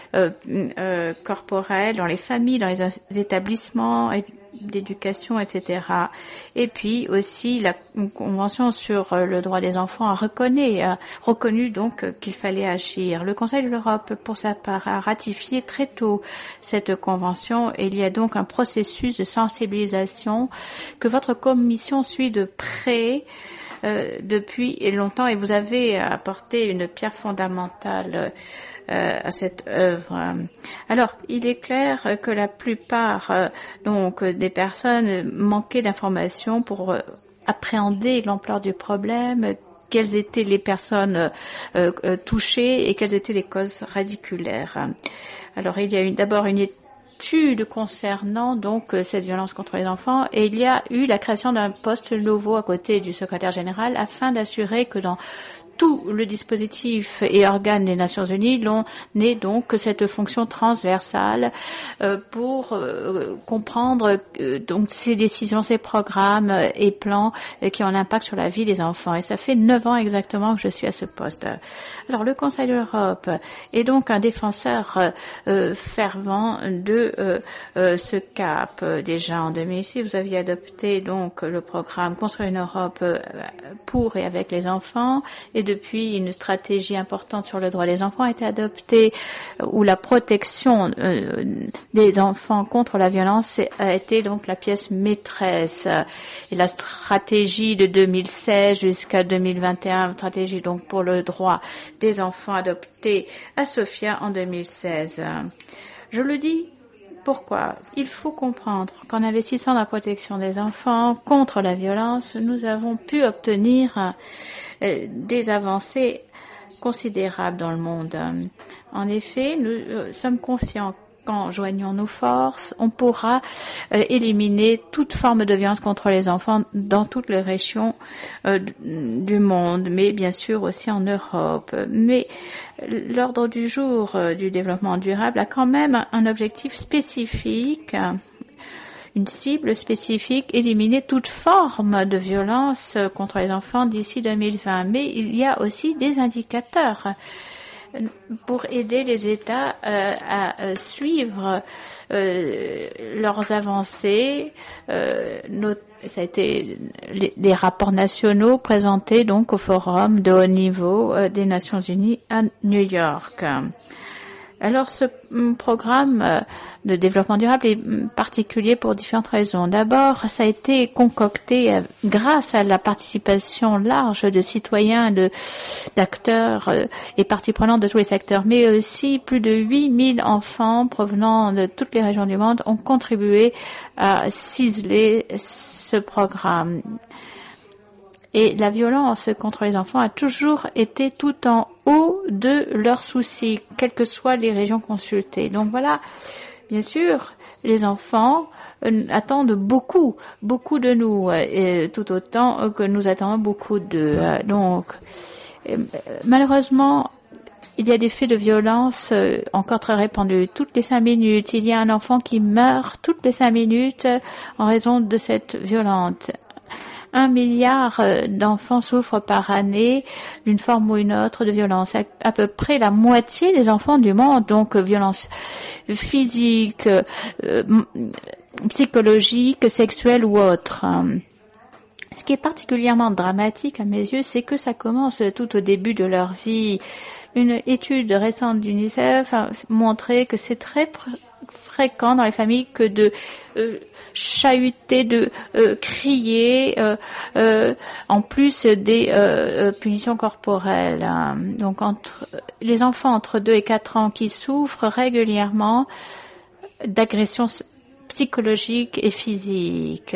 corporelles dans les familles, dans les établissements d'éducation, etc. Et puis aussi la Convention sur le droit des enfants a reconnu donc qu'il fallait agir. Le Conseil de l'Europe, pour sa part, a ratifié très tôt cette convention et il y a donc un processus de sensibilisation que votre commission suit de près depuis longtemps et vous avez apporté une pierre fondamentale à cette œuvre. Alors, il est clair que la plupart des personnes manquaient d'informations pour appréhender l'ampleur du problème, quelles étaient les personnes touchées et quelles étaient les causes radiculaires. Alors, il y a d'abord une étude concernant donc cette violence contre les enfants et il y a eu la création d'un poste nouveau à côté du secrétaire général afin d'assurer que dans tout le dispositif et organes des Nations Unies l'on ait donc cette fonction transversale pour comprendre donc ces décisions, ces programmes et plans qui ont un impact sur la vie des enfants. Et ça fait 9 ans exactement que je suis à ce poste. Alors le Conseil de l'Europe est donc un défenseur fervent de ce cap. Déjà en 2006, vous aviez adopté donc le programme Construire une Europe pour et avec les enfants et depuis, une stratégie importante sur le droit des enfants a été adoptée où la protection des enfants contre la violence a été donc la pièce maîtresse. Et la stratégie de 2016 jusqu'à 2021, stratégie donc pour le droit des enfants adoptée à Sofia en 2016. Je le dis. Pourquoi? Il faut comprendre qu'en investissant dans la protection des enfants contre la violence, nous avons pu obtenir des avancées considérables dans le monde. En effet, nous sommes confiants qu'en joignant nos forces, on pourra éliminer toute forme de violence contre les enfants dans toutes les régions du monde, mais bien sûr aussi en Europe. Mais l'ordre du jour du développement durable a quand même un objectif spécifique, une cible spécifique, éliminer toute forme de violence contre les enfants d'ici 2020. Mais il y a aussi des indicateurs pour aider les États à suivre leurs avancées. Ça a été les rapports nationaux présentés donc au forum de haut niveau des Nations Unies à New York. Alors, ce programme de développement durable est particulier pour différentes raisons. D'abord, ça a été concocté grâce à la participation large de citoyens, d'acteurs et parties prenantes de tous les secteurs, mais aussi plus de 8000 enfants provenant de toutes les régions du monde ont contribué à ciseler ce programme. Et la violence contre les enfants a toujours été tout en haut de leurs soucis, quelles que soient les régions consultées. Donc voilà, bien sûr, les enfants attendent beaucoup de nous, tout autant que nous attendons beaucoup d'eux. Donc, malheureusement, il y a des faits de violence encore très répandus. Toutes les 5 minutes, il y a un enfant qui meurt toutes les 5 minutes en raison de cette violence. 1 milliard d'enfants souffrent par année d'une forme ou une autre de violence. À peu près la moitié des enfants du monde, donc violence physique, psychologique, sexuelle ou autre. Ce qui est particulièrement dramatique à mes yeux, c'est que ça commence tout au début de leur vie. Une étude récente d'UNICEF a montré que c'est très fréquent dans les familles que de chahuter, de crier, en plus des punitions corporelles. Donc les enfants entre 2 et 4 ans qui souffrent régulièrement d'agressions psychologiques et physiques.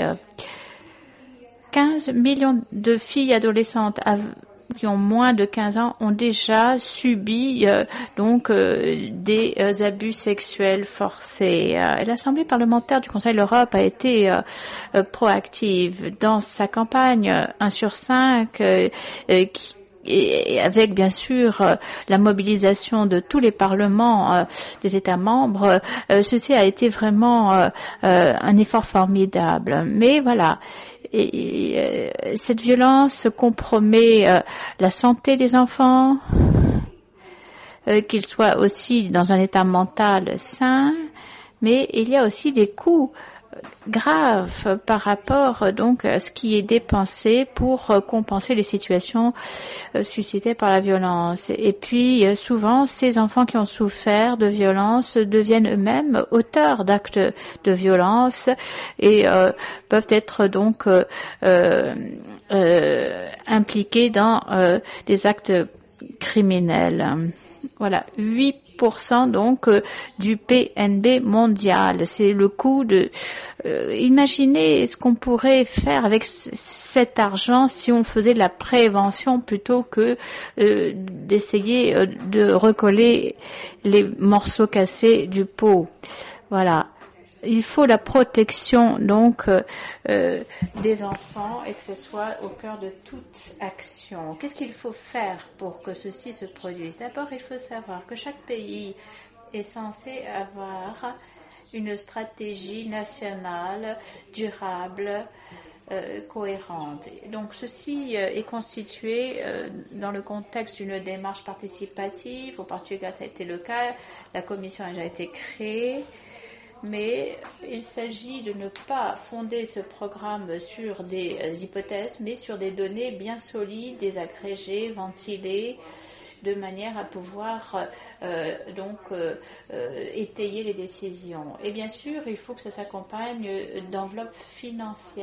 15 millions de filles adolescentes qui ont moins de 15 ans ont déjà subi des abus sexuels forcés. L'Assemblée parlementaire du Conseil de l'Europe a été proactive dans sa campagne 1 sur 5 et avec bien sûr la mobilisation de tous les parlements des États membres. Ceci a été vraiment un effort formidable. Mais voilà. Et cette violence compromet la santé des enfants, qu'ils soient aussi dans un état mental sain, mais il y a aussi des coûts graves par rapport donc à ce qui est dépensé pour compenser les situations suscitées par la violence. Et puis souvent ces enfants qui ont souffert de violence deviennent eux-mêmes auteurs d'actes de violence et peuvent être donc impliqués dans des actes criminels. Voilà, 8% donc du PNB mondial. C'est le coût de... imaginez ce qu'on pourrait faire avec cet argent si on faisait de la prévention plutôt que d'essayer de recoller les morceaux cassés du pot. Voilà. Il faut la protection donc des enfants et que ce soit au cœur de toute action. Qu'est-ce qu'il faut faire pour que ceci se produise? D'abord, il faut savoir que chaque pays est censé avoir une stratégie nationale durable cohérente. Donc ceci est constitué dans le contexte d'une démarche participative. Au Portugal, ça a été le cas. La commission a déjà été créée. Mais il s'agit de ne pas fonder ce programme sur des hypothèses, mais sur des données bien solides, désagrégées, ventilées, de manière à pouvoir étayer les décisions. Et bien sûr, il faut que ça s'accompagne d'enveloppes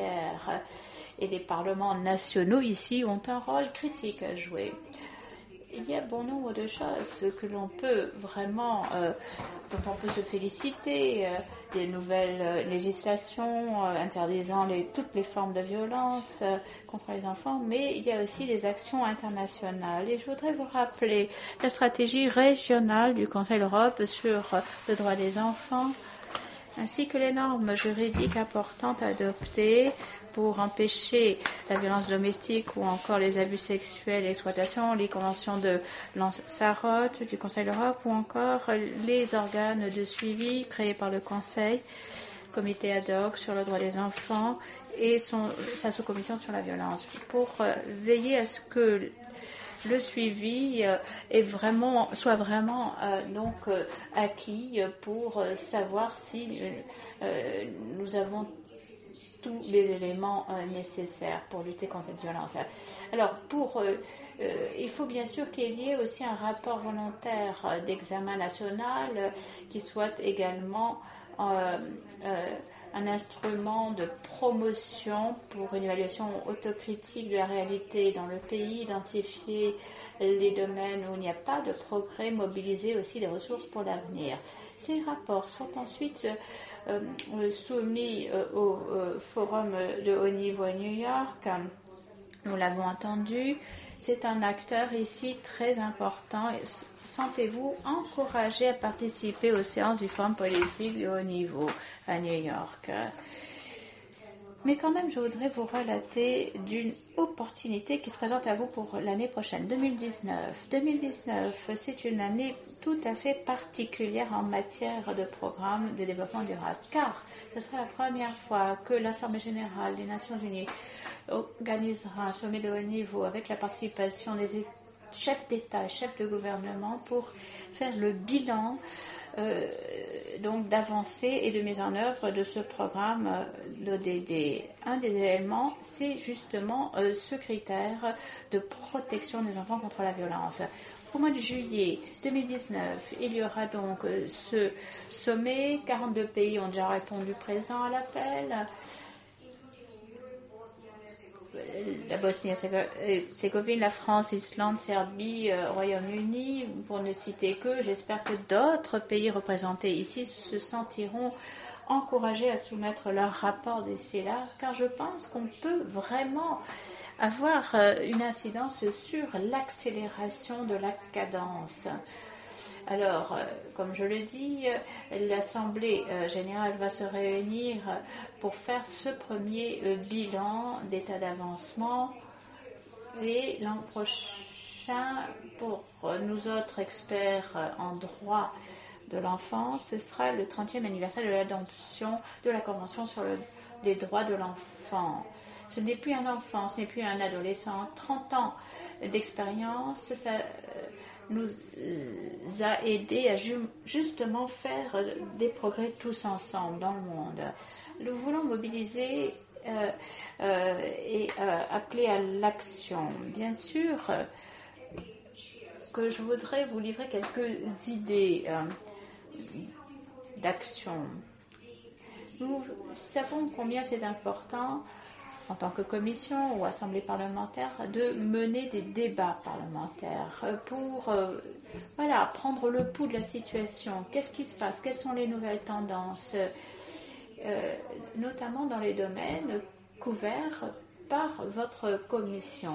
financières. Et les parlements nationaux ici ont un rôle critique à jouer. Il y a bon nombre de choses que l'on peut vraiment, dont on peut se féliciter, des nouvelles législations interdisant toutes les formes de violence contre les enfants, mais il y a aussi des actions internationales. Et je voudrais vous rappeler la stratégie régionale du Conseil de l'Europe sur le droit des enfants, ainsi que les normes juridiques importantes adoptées pour empêcher la violence domestique ou encore les abus sexuels et l'exploitation, les conventions de Lanzarote du Conseil de l'Europe ou encore les organes de suivi créés par le Conseil, comité ad hoc sur le droit des enfants et sa sous-commission sur la violence, pour veiller à ce que le suivi soit vraiment acquis pour savoir si nous avons tous les éléments nécessaires pour lutter contre cette violence. Alors, il faut bien sûr qu'il y ait aussi un rapport volontaire d'examen national qui soit également un instrument de promotion pour une évaluation autocritique de la réalité dans le pays, identifier les domaines où il n'y a pas de progrès, mobiliser aussi des ressources pour l'avenir. Ces rapports sont ensuite soumis au forum de haut niveau à New York. Nous l'avons entendu, c'est un acteur ici très important. Sentez-vous encouragé à participer aux séances du forum politique de haut niveau à New York. Mais quand même, je voudrais vous relater d'une opportunité qui se présente à vous pour l'année prochaine, 2019. 2019, c'est une année tout à fait particulière en matière de programme de développement durable, car ce sera la première fois que l'Assemblée générale des Nations unies organisera un sommet de haut niveau avec la participation des chefs d'État et chefs de gouvernement pour faire le bilan donc d'avancée et de mise en œuvre de ce programme d'ODD. Un des éléments, c'est justement ce critère de protection des enfants contre la violence. Au mois de juillet 2019, il y aura donc ce sommet. 42 pays ont déjà répondu présent à l'appel. La Bosnie-Herzégovine, la France, l'Islande, Serbie, Royaume-Uni, pour ne citer que. J'espère que d'autres pays représentés ici se sentiront encouragés à soumettre leur rapport d'ici là, car je pense qu'on peut vraiment avoir une incidence sur l'accélération de la cadence. Alors, comme je le dis, l'Assemblée générale va se réunir pour faire ce premier bilan d'état d'avancement. Et l'an prochain, pour nous autres experts en droit de l'enfance, ce sera le 30e anniversaire de l'adoption de la Convention sur les droits de l'enfant. Ce n'est plus un enfant, ce n'est plus un adolescent. 30 ans d'expérience, ça nous a aidé à justement faire des progrès tous ensemble dans le monde. Nous voulons mobiliser et appeler à l'action. Bien sûr que je voudrais vous livrer quelques idées d'action. Nous savons combien c'est important en tant que commission ou assemblée parlementaire, de mener des débats parlementaires pour prendre le pouls de la situation. Qu'est-ce qui se passe? Quelles sont les nouvelles tendances, notamment dans les domaines couverts par votre commission?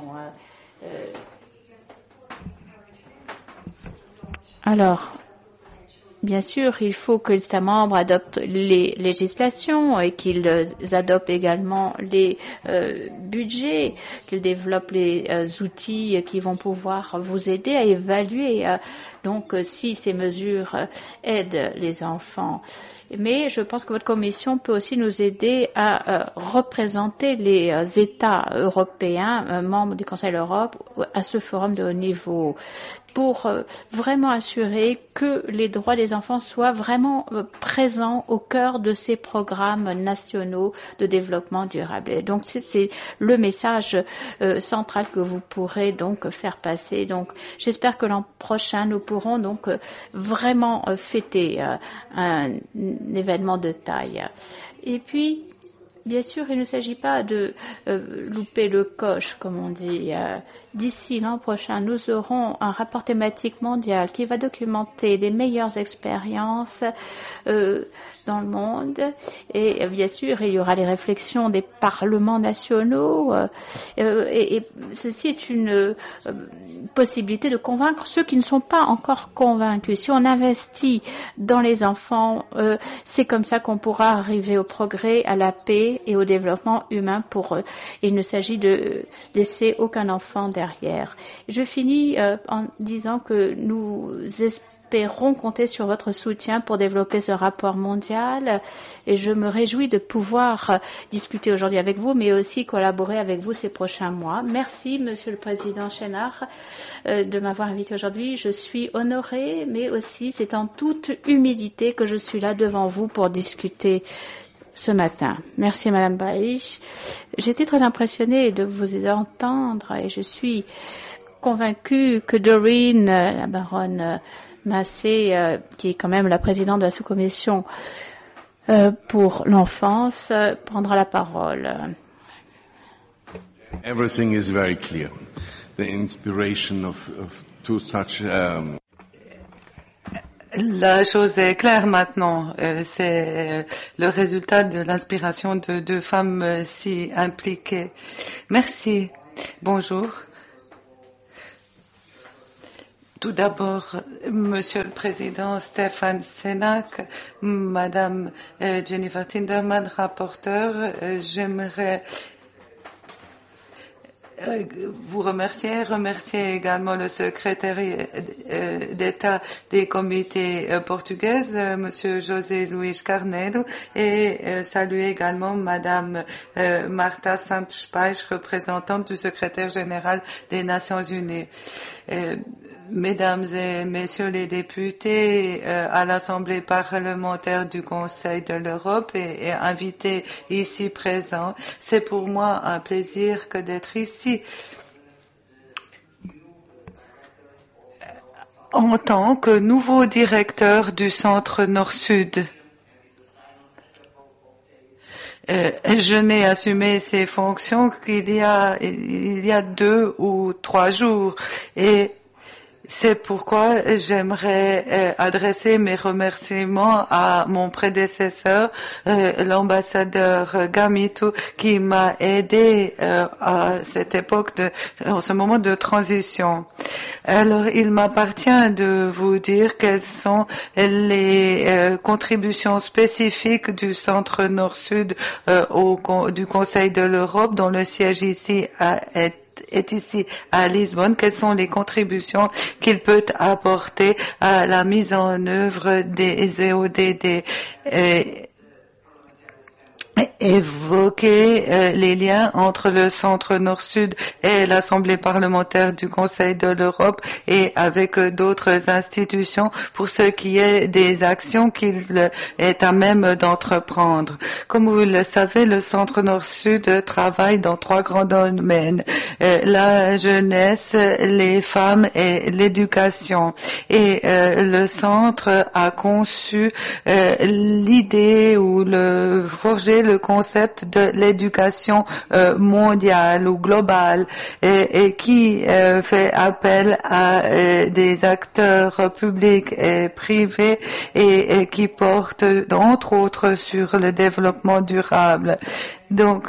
Alors, bien sûr, il faut que les États membres adoptent les législations et qu'ils adoptent également les budgets, qu'ils développent les outils qui vont pouvoir vous aider à évaluer donc si ces mesures aident les enfants. Mais je pense que votre commission peut aussi nous aider à représenter les États européens, membres du Conseil de l'Europe, à ce forum de haut niveau, pour vraiment assurer que les droits des enfants soient vraiment présents au cœur de ces programmes nationaux de développement durable. Et donc c'est le message central que vous pourrez donc faire passer. Donc j'espère que l'an prochain nous pourrons donc vraiment fêter un événement de taille. Et puis bien sûr, il ne s'agit pas de louper le coche, comme on dit. d'ici l'an prochain, nous aurons un rapport thématique mondial qui va documenter les meilleures expériences dans le monde. Et bien sûr, il y aura les réflexions des parlements nationaux. Et ceci est une possibilité de convaincre ceux qui ne sont pas encore convaincus. Si on investit dans les enfants, c'est comme ça qu'on pourra arriver au progrès, à la paix et au développement humain pour eux. Il ne s'agit de laisser aucun enfant derrière. Je finis en disant que nous espérons compter sur votre soutien pour développer ce rapport mondial et je me réjouis de pouvoir discuter aujourd'hui avec vous, mais aussi collaborer avec vous ces prochains mois. Merci, Monsieur le Président Chénard, de m'avoir invité aujourd'hui. Je suis honorée, mais aussi c'est en toute humilité que je suis là devant vous pour discuter ce matin. Merci, Madame Baïch. J'ai été très impressionnée de vous entendre et je suis convaincue que Doreen, la baronne Massé, qui est quand même la présidente de la sous-commission pour l'enfance, prendra la parole. Everything is very clear. The inspiration of two such La chose est claire maintenant. C'est le résultat de l'inspiration de deux femmes si impliquées. Merci. Bonjour. Tout d'abord, Monsieur le Président Stéphane Sénac, Madame Jennifer Tinderman, rapporteur, j'aimerais vous remercier également le secrétaire d'État des comités portugaises, Monsieur José Luís Carneiro, et saluer également Madame Marta Santos Pais, représentante du secrétaire général des Nations Unies. Mesdames et Messieurs les députés à l'Assemblée parlementaire du Conseil de l'Europe et invités ici présents, c'est pour moi un plaisir que d'être ici. En tant que nouveau directeur du Centre Nord-Sud, je n'ai assumé ces fonctions qu'il y a 2 ou 3 jours et c'est pourquoi j'aimerais adresser mes remerciements à mon prédécesseur, l'ambassadeur Gamito, qui m'a aidé à cette époque, en ce moment de transition. Alors, il m'appartient de vous dire quelles sont les contributions spécifiques du Centre Nord-Sud du Conseil de l'Europe, dont le siège ici est ici à Lisbonne, quelles sont les contributions qu'il peut apporter à la mise en œuvre des EODD. Évoquer les liens entre le Centre Nord-Sud et l'Assemblée parlementaire du Conseil de l'Europe et avec d'autres institutions pour ce qui est des actions qu'il est à même d'entreprendre. Comme vous le savez, le Centre Nord-Sud travaille dans 3 grands domaines, la jeunesse, les femmes et l'éducation. Et le Centre a conçu l'idée ou forgé le concept de l'éducation mondiale ou globale et qui fait appel à des acteurs publics et privés et qui porte entre autres sur le développement durable. Donc,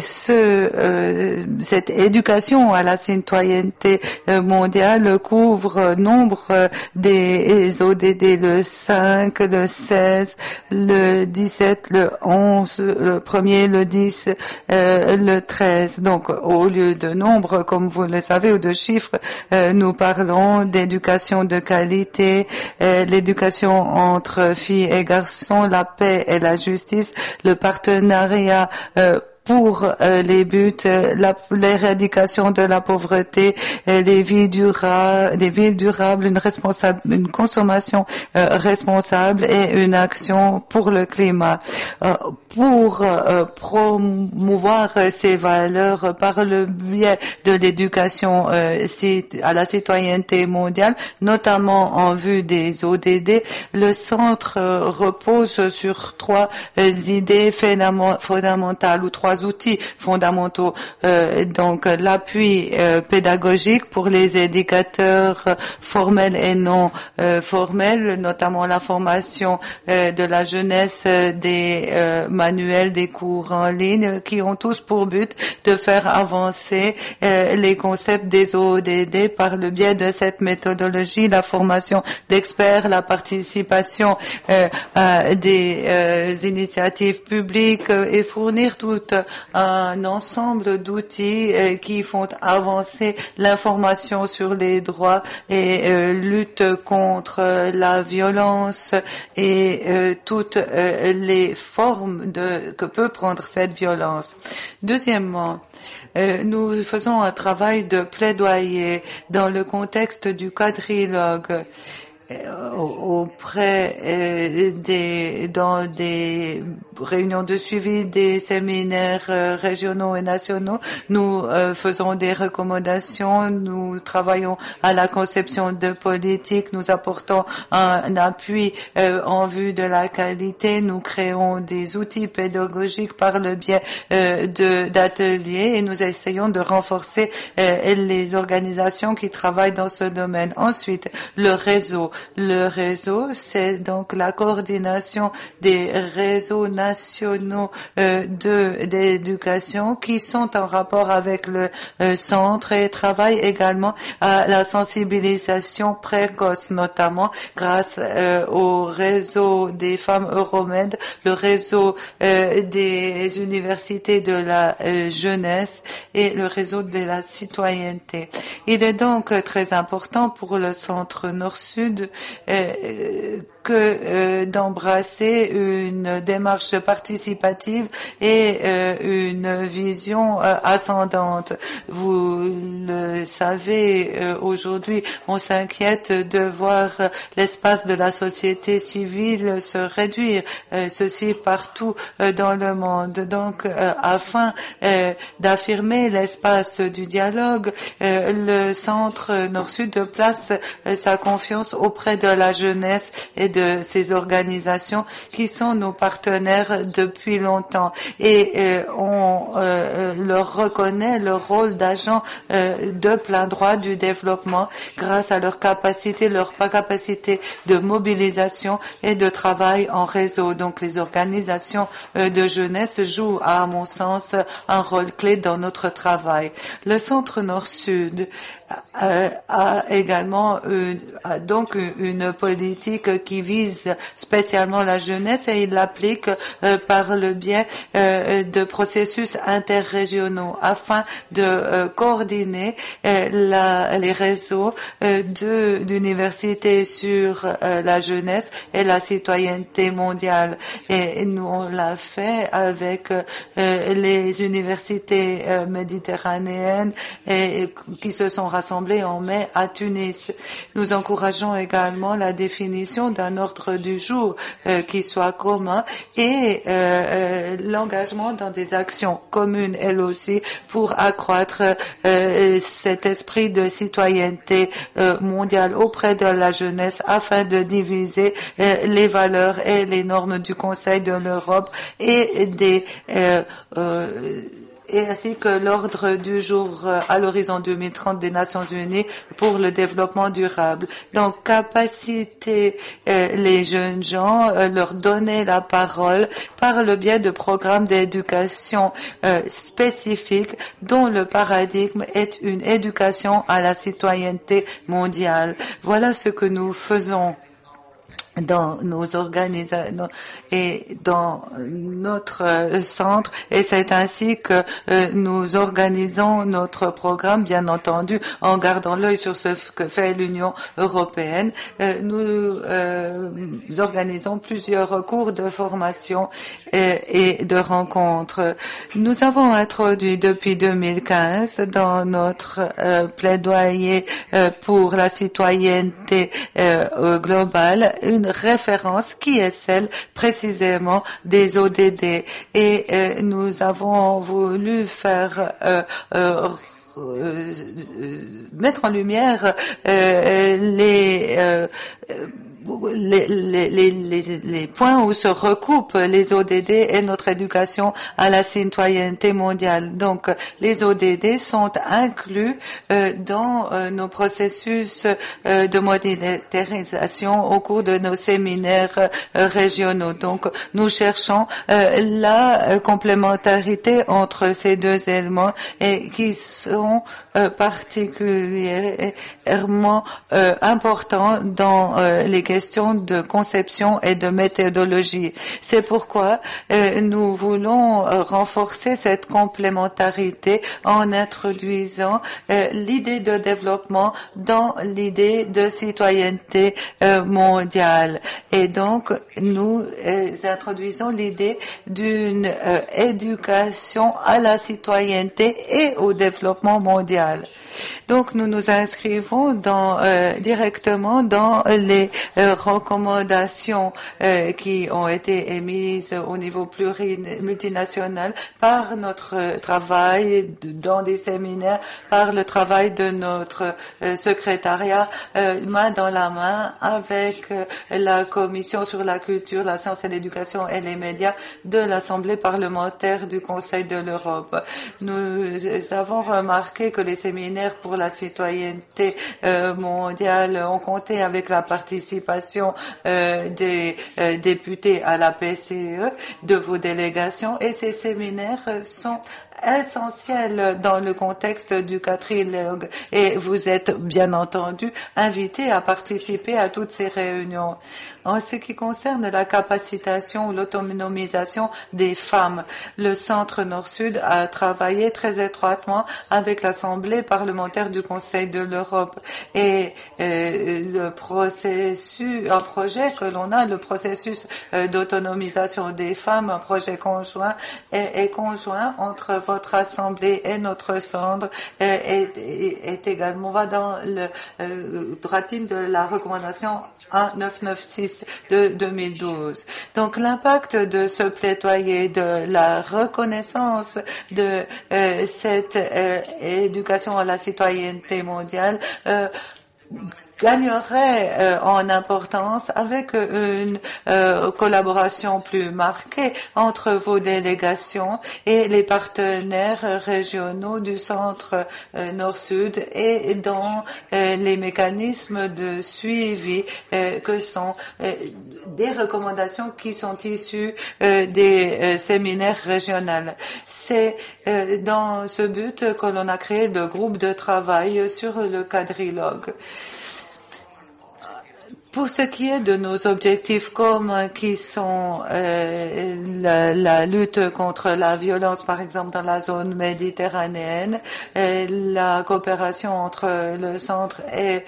cette éducation à la citoyenneté mondiale couvre nombre des ODD, le 5, le 16, le 17, le 11, le 1er, le 10, le 13. Donc, au lieu de nombres, comme vous le savez, ou de chiffres, nous parlons d'éducation de qualité, l'éducation entre filles et garçons, la paix et la justice, le partenariat pour les buts, l'éradication de la pauvreté, les villes durables, une consommation responsable et une action pour le climat. Pour promouvoir ces valeurs par le biais de l'éducation à la citoyenneté mondiale, notamment en vue des ODD, le centre repose sur 3 idées fondamentales ou 3 trois outils fondamentaux. Donc l'appui pédagogique pour les éducateurs formels et non formels, notamment la formation de la jeunesse, des manuels, des cours en ligne qui ont tous pour but de faire avancer les concepts des ODD par le biais de cette méthodologie, la formation d'experts, la participation à des initiatives publiques et fournir tout un ensemble d'outils qui font avancer l'information sur les droits et lutte contre la violence et toutes les formes que peut prendre cette violence. Deuxièmement, nous faisons un travail de plaidoyer dans le contexte du quadrilogue auprès dans des réunions de suivi des séminaires régionaux et nationaux. Nous faisons des recommandations, nous travaillons à la conception de politiques, nous apportons un appui en vue de la qualité, nous créons des outils pédagogiques par le biais d'ateliers et nous essayons de renforcer les organisations qui travaillent dans ce domaine. Ensuite, le réseau. Le réseau, c'est donc la coordination des réseaux nationaux d'éducation qui sont en rapport avec le centre et travaillent également à la sensibilisation précoce, notamment grâce au réseau des femmes Euromed, le réseau des universités de la jeunesse et le réseau de la citoyenneté. Il est donc très important pour le centre Nord-Sud que d'embrasser une démarche participative et une vision ascendante. Vous le savez, aujourd'hui, on s'inquiète de voir l'espace de la société civile se réduire, ceci partout dans le monde. Donc, afin d'affirmer l'espace du dialogue, le Centre Nord-Sud place sa confiance auprès de la jeunesse et de ces organisations qui sont nos partenaires depuis longtemps et on leur reconnaît le rôle d'agents de plein droit du développement grâce à leur capacité de mobilisation et de travail en réseau. Donc les organisations de jeunesse jouent à mon sens un rôle clé dans notre travail. Le Centre Nord-Sud a également donc une politique qui vise spécialement la jeunesse et il l'applique par le biais de processus interrégionaux afin de coordonner les réseaux d'universités sur la jeunesse et la citoyenneté mondiale. Et nous on l'a fait avec les universités méditerranéennes qui se sont rassemblés en mai à Tunis. Nous encourageons également la définition d'un ordre du jour qui soit commun et l'engagement dans des actions communes, elles aussi, pour accroître cet esprit de citoyenneté mondiale auprès de la jeunesse afin de diviser les valeurs et les normes du Conseil de l'Europe et ainsi que l'ordre du jour à l'horizon 2030 des Nations Unies pour le développement durable. Donc, capaciter les jeunes gens, leur donner la parole par le biais de programmes d'éducation spécifiques dont le paradigme est une éducation à la citoyenneté mondiale. Voilà ce que nous faisons dans nos organisations et dans notre centre et c'est ainsi que nous organisons notre programme, bien entendu en gardant l'œil sur ce que fait l'Union européenne. Nous organisons plusieurs cours de formation et de rencontres. Nous avons introduit depuis 2015 dans notre plaidoyer pour la citoyenneté globale une référence qui est celle précisément des ODD et nous avons voulu faire mettre en lumière les les points où se recoupent les ODD et notre éducation à la citoyenneté mondiale. Donc, les ODD sont inclus dans nos processus de monétarisation au cours de nos séminaires régionaux. Donc, nous cherchons la complémentarité entre ces deux éléments et qui sont particulièrement importants dans les questions de conception et de méthodologie. C'est pourquoi nous voulons renforcer cette complémentarité en introduisant l'idée de développement dans l'idée de citoyenneté mondiale. Et donc, nous introduisons l'idée d'une éducation à la citoyenneté et au développement mondial. Donc, nous nous inscrivons directement dans les recommandations qui ont été émises au niveau multinational par notre travail dans des séminaires, par le travail de notre secrétariat, main dans la main avec la Commission sur la culture, la science et l'éducation et les médias de l'Assemblée parlementaire du Conseil de l'Europe. Nous avons remarqué que les séminaires pour la citoyenneté mondiale ont compté avec la participation des députés à la PCE, de vos délégations, et ces séminaires sont essentiels dans le contexte du quadrilogue et vous êtes bien entendu invités à participer à toutes ces réunions. En ce qui concerne la capacitation ou l'autonomisation des femmes, le Centre Nord-Sud a travaillé très étroitement avec l'Assemblée parlementaire du Conseil de l'Europe et un projet que l'on a, le processus d'autonomisation des femmes, un projet conjoint est conjoint entre votre Assemblée et notre centre est également va dans le droite ligne de la recommandation 1996 de 2012. Donc l'impact de ce plaidoyer, de la reconnaissance de cette éducation à la citoyenneté mondiale gagnerait en importance avec une collaboration plus marquée entre vos délégations et les partenaires régionaux du centre Nord-Sud et dans les mécanismes de suivi que sont des recommandations qui sont issues des séminaires régionaux. C'est dans ce but que l'on a créé le groupe de travail sur le quadrilogue. Pour ce qui est de nos objectifs communs qui sont la lutte contre la violence, par exemple dans la zone méditerranéenne, la coopération entre le centre et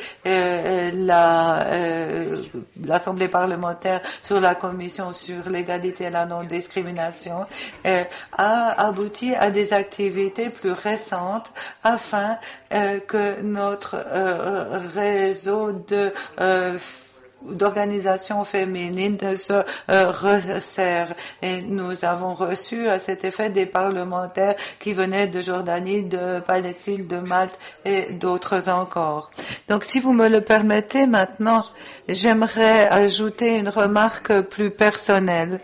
l'Assemblée parlementaire sur la commission sur l'égalité et la non-discrimination, a abouti à des activités plus récentes afin que notre réseau d'organisations féminines se resserre. Et nous avons reçu à cet effet des parlementaires qui venaient de Jordanie, de Palestine, de Malte et d'autres encore. Donc, si vous me le permettez maintenant, j'aimerais ajouter une remarque plus personnelle.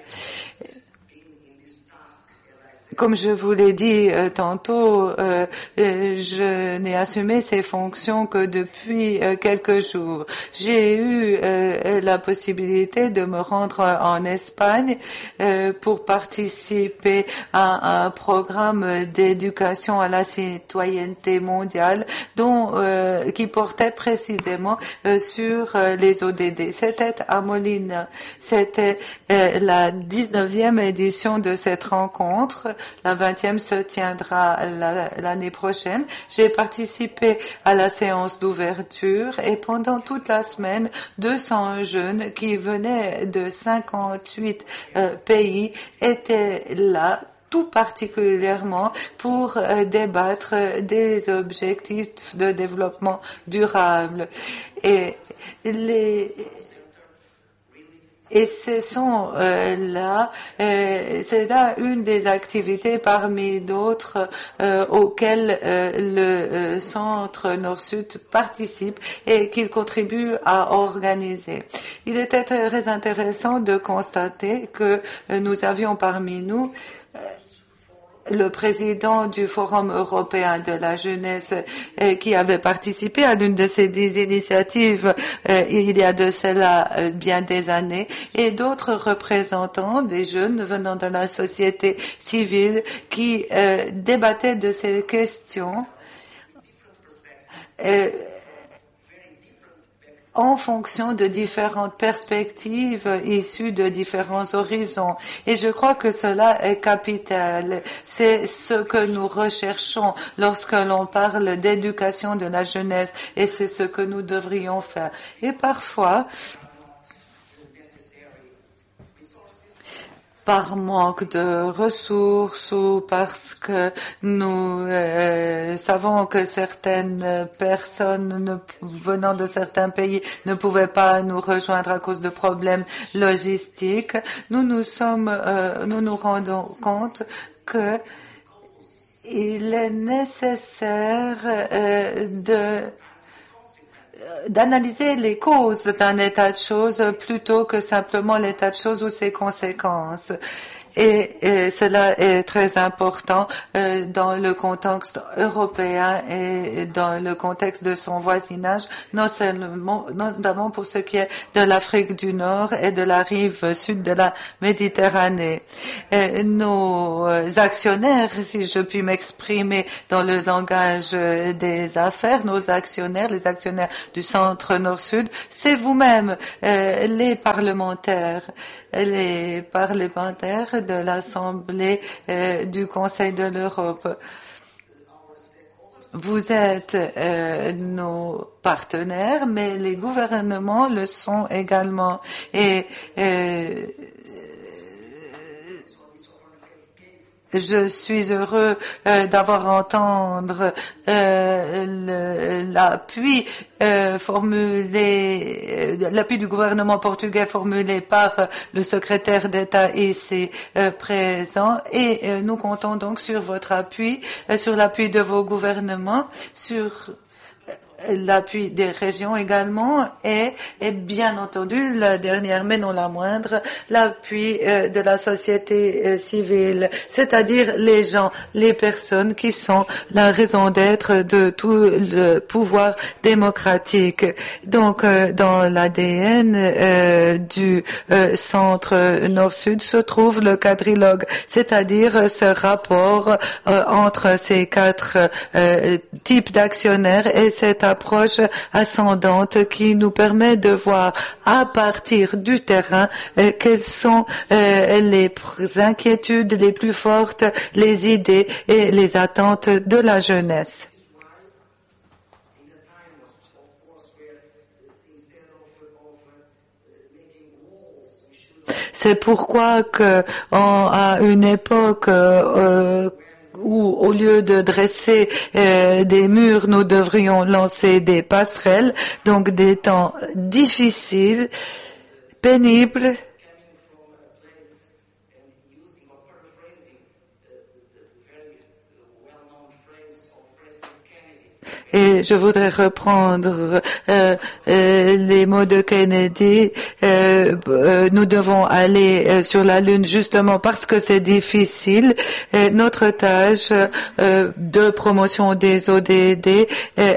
Comme je vous l'ai dit tantôt, je n'ai assumé ces fonctions que depuis quelques jours. J'ai eu la possibilité de me rendre en Espagne pour participer à un programme d'éducation à la citoyenneté mondiale qui portait précisément sur les ODD. C'était à Molina. C'était la 19e édition de cette rencontre. La 20e se tiendra l'année prochaine. J'ai participé à la séance d'ouverture et pendant toute la semaine, 200 jeunes qui venaient de 58 pays étaient là, tout particulièrement pour débattre des objectifs de développement durable. Et Et ce sont c'est là une des activités parmi d'autres auxquelles le Centre Nord-Sud participe et qu'il contribue à organiser. Il était très intéressant de constater que nous avions parmi nous le président du Forum européen de la jeunesse qui avait participé à l'une de ces initiatives il y a de cela bien des années, et d'autres représentants des jeunes venant de la société civile qui débattaient de ces questions en fonction de différentes perspectives issues de différents horizons. Et je crois que cela est capital. C'est ce que nous recherchons lorsque l'on parle d'éducation de la jeunesse, et c'est ce que nous devrions faire. Et parfois, par manque de ressources ou parce que nous savons que certaines personnes venant de certains pays ne pouvaient pas nous rejoindre à cause de problèmes logistiques, nous nous rendons compte que il est nécessaire d'analyser les causes d'un état de choses plutôt que simplement l'état de choses ou ses conséquences. Et cela est très important dans le contexte européen et dans le contexte de son voisinage, notamment pour ce qui est de l'Afrique du Nord et de la rive sud de la Méditerranée. Nos actionnaires, si je puis m'exprimer dans le langage des affaires, nos actionnaires, les actionnaires du Centre Nord-Sud, c'est vous-même, les parlementaires de l'Assemblée du Conseil de l'Europe. Vous êtes nos partenaires, mais les gouvernements le sont également. Et je suis heureux d'avoir entendre l'appui l'appui du gouvernement portugais formulé par le secrétaire d'État ici présent, et nous comptons donc sur votre appui, sur l'appui de vos gouvernements, sur l'appui des régions également, et bien entendu, la dernière mais non la moindre, l'appui de la société civile, c'est-à-dire les gens, les personnes qui sont la raison d'être de tout le pouvoir démocratique. Donc, dans l'ADN du Centre Nord-Sud se trouve le quadrilogue, c'est-à-dire ce rapport entre ces quatre types d'actionnaires et cette approche ascendante qui nous permet de voir à partir du terrain quelles sont les inquiétudes les plus fortes, les idées et les attentes de la jeunesse. C'est pourquoi à une époque où, au lieu de dresser des murs, nous devrions lancer des passerelles, donc des temps difficiles, pénibles. Et je voudrais reprendre les mots de Kennedy. Nous devons aller sur la Lune justement parce que c'est difficile. Notre tâche de promotion des ODD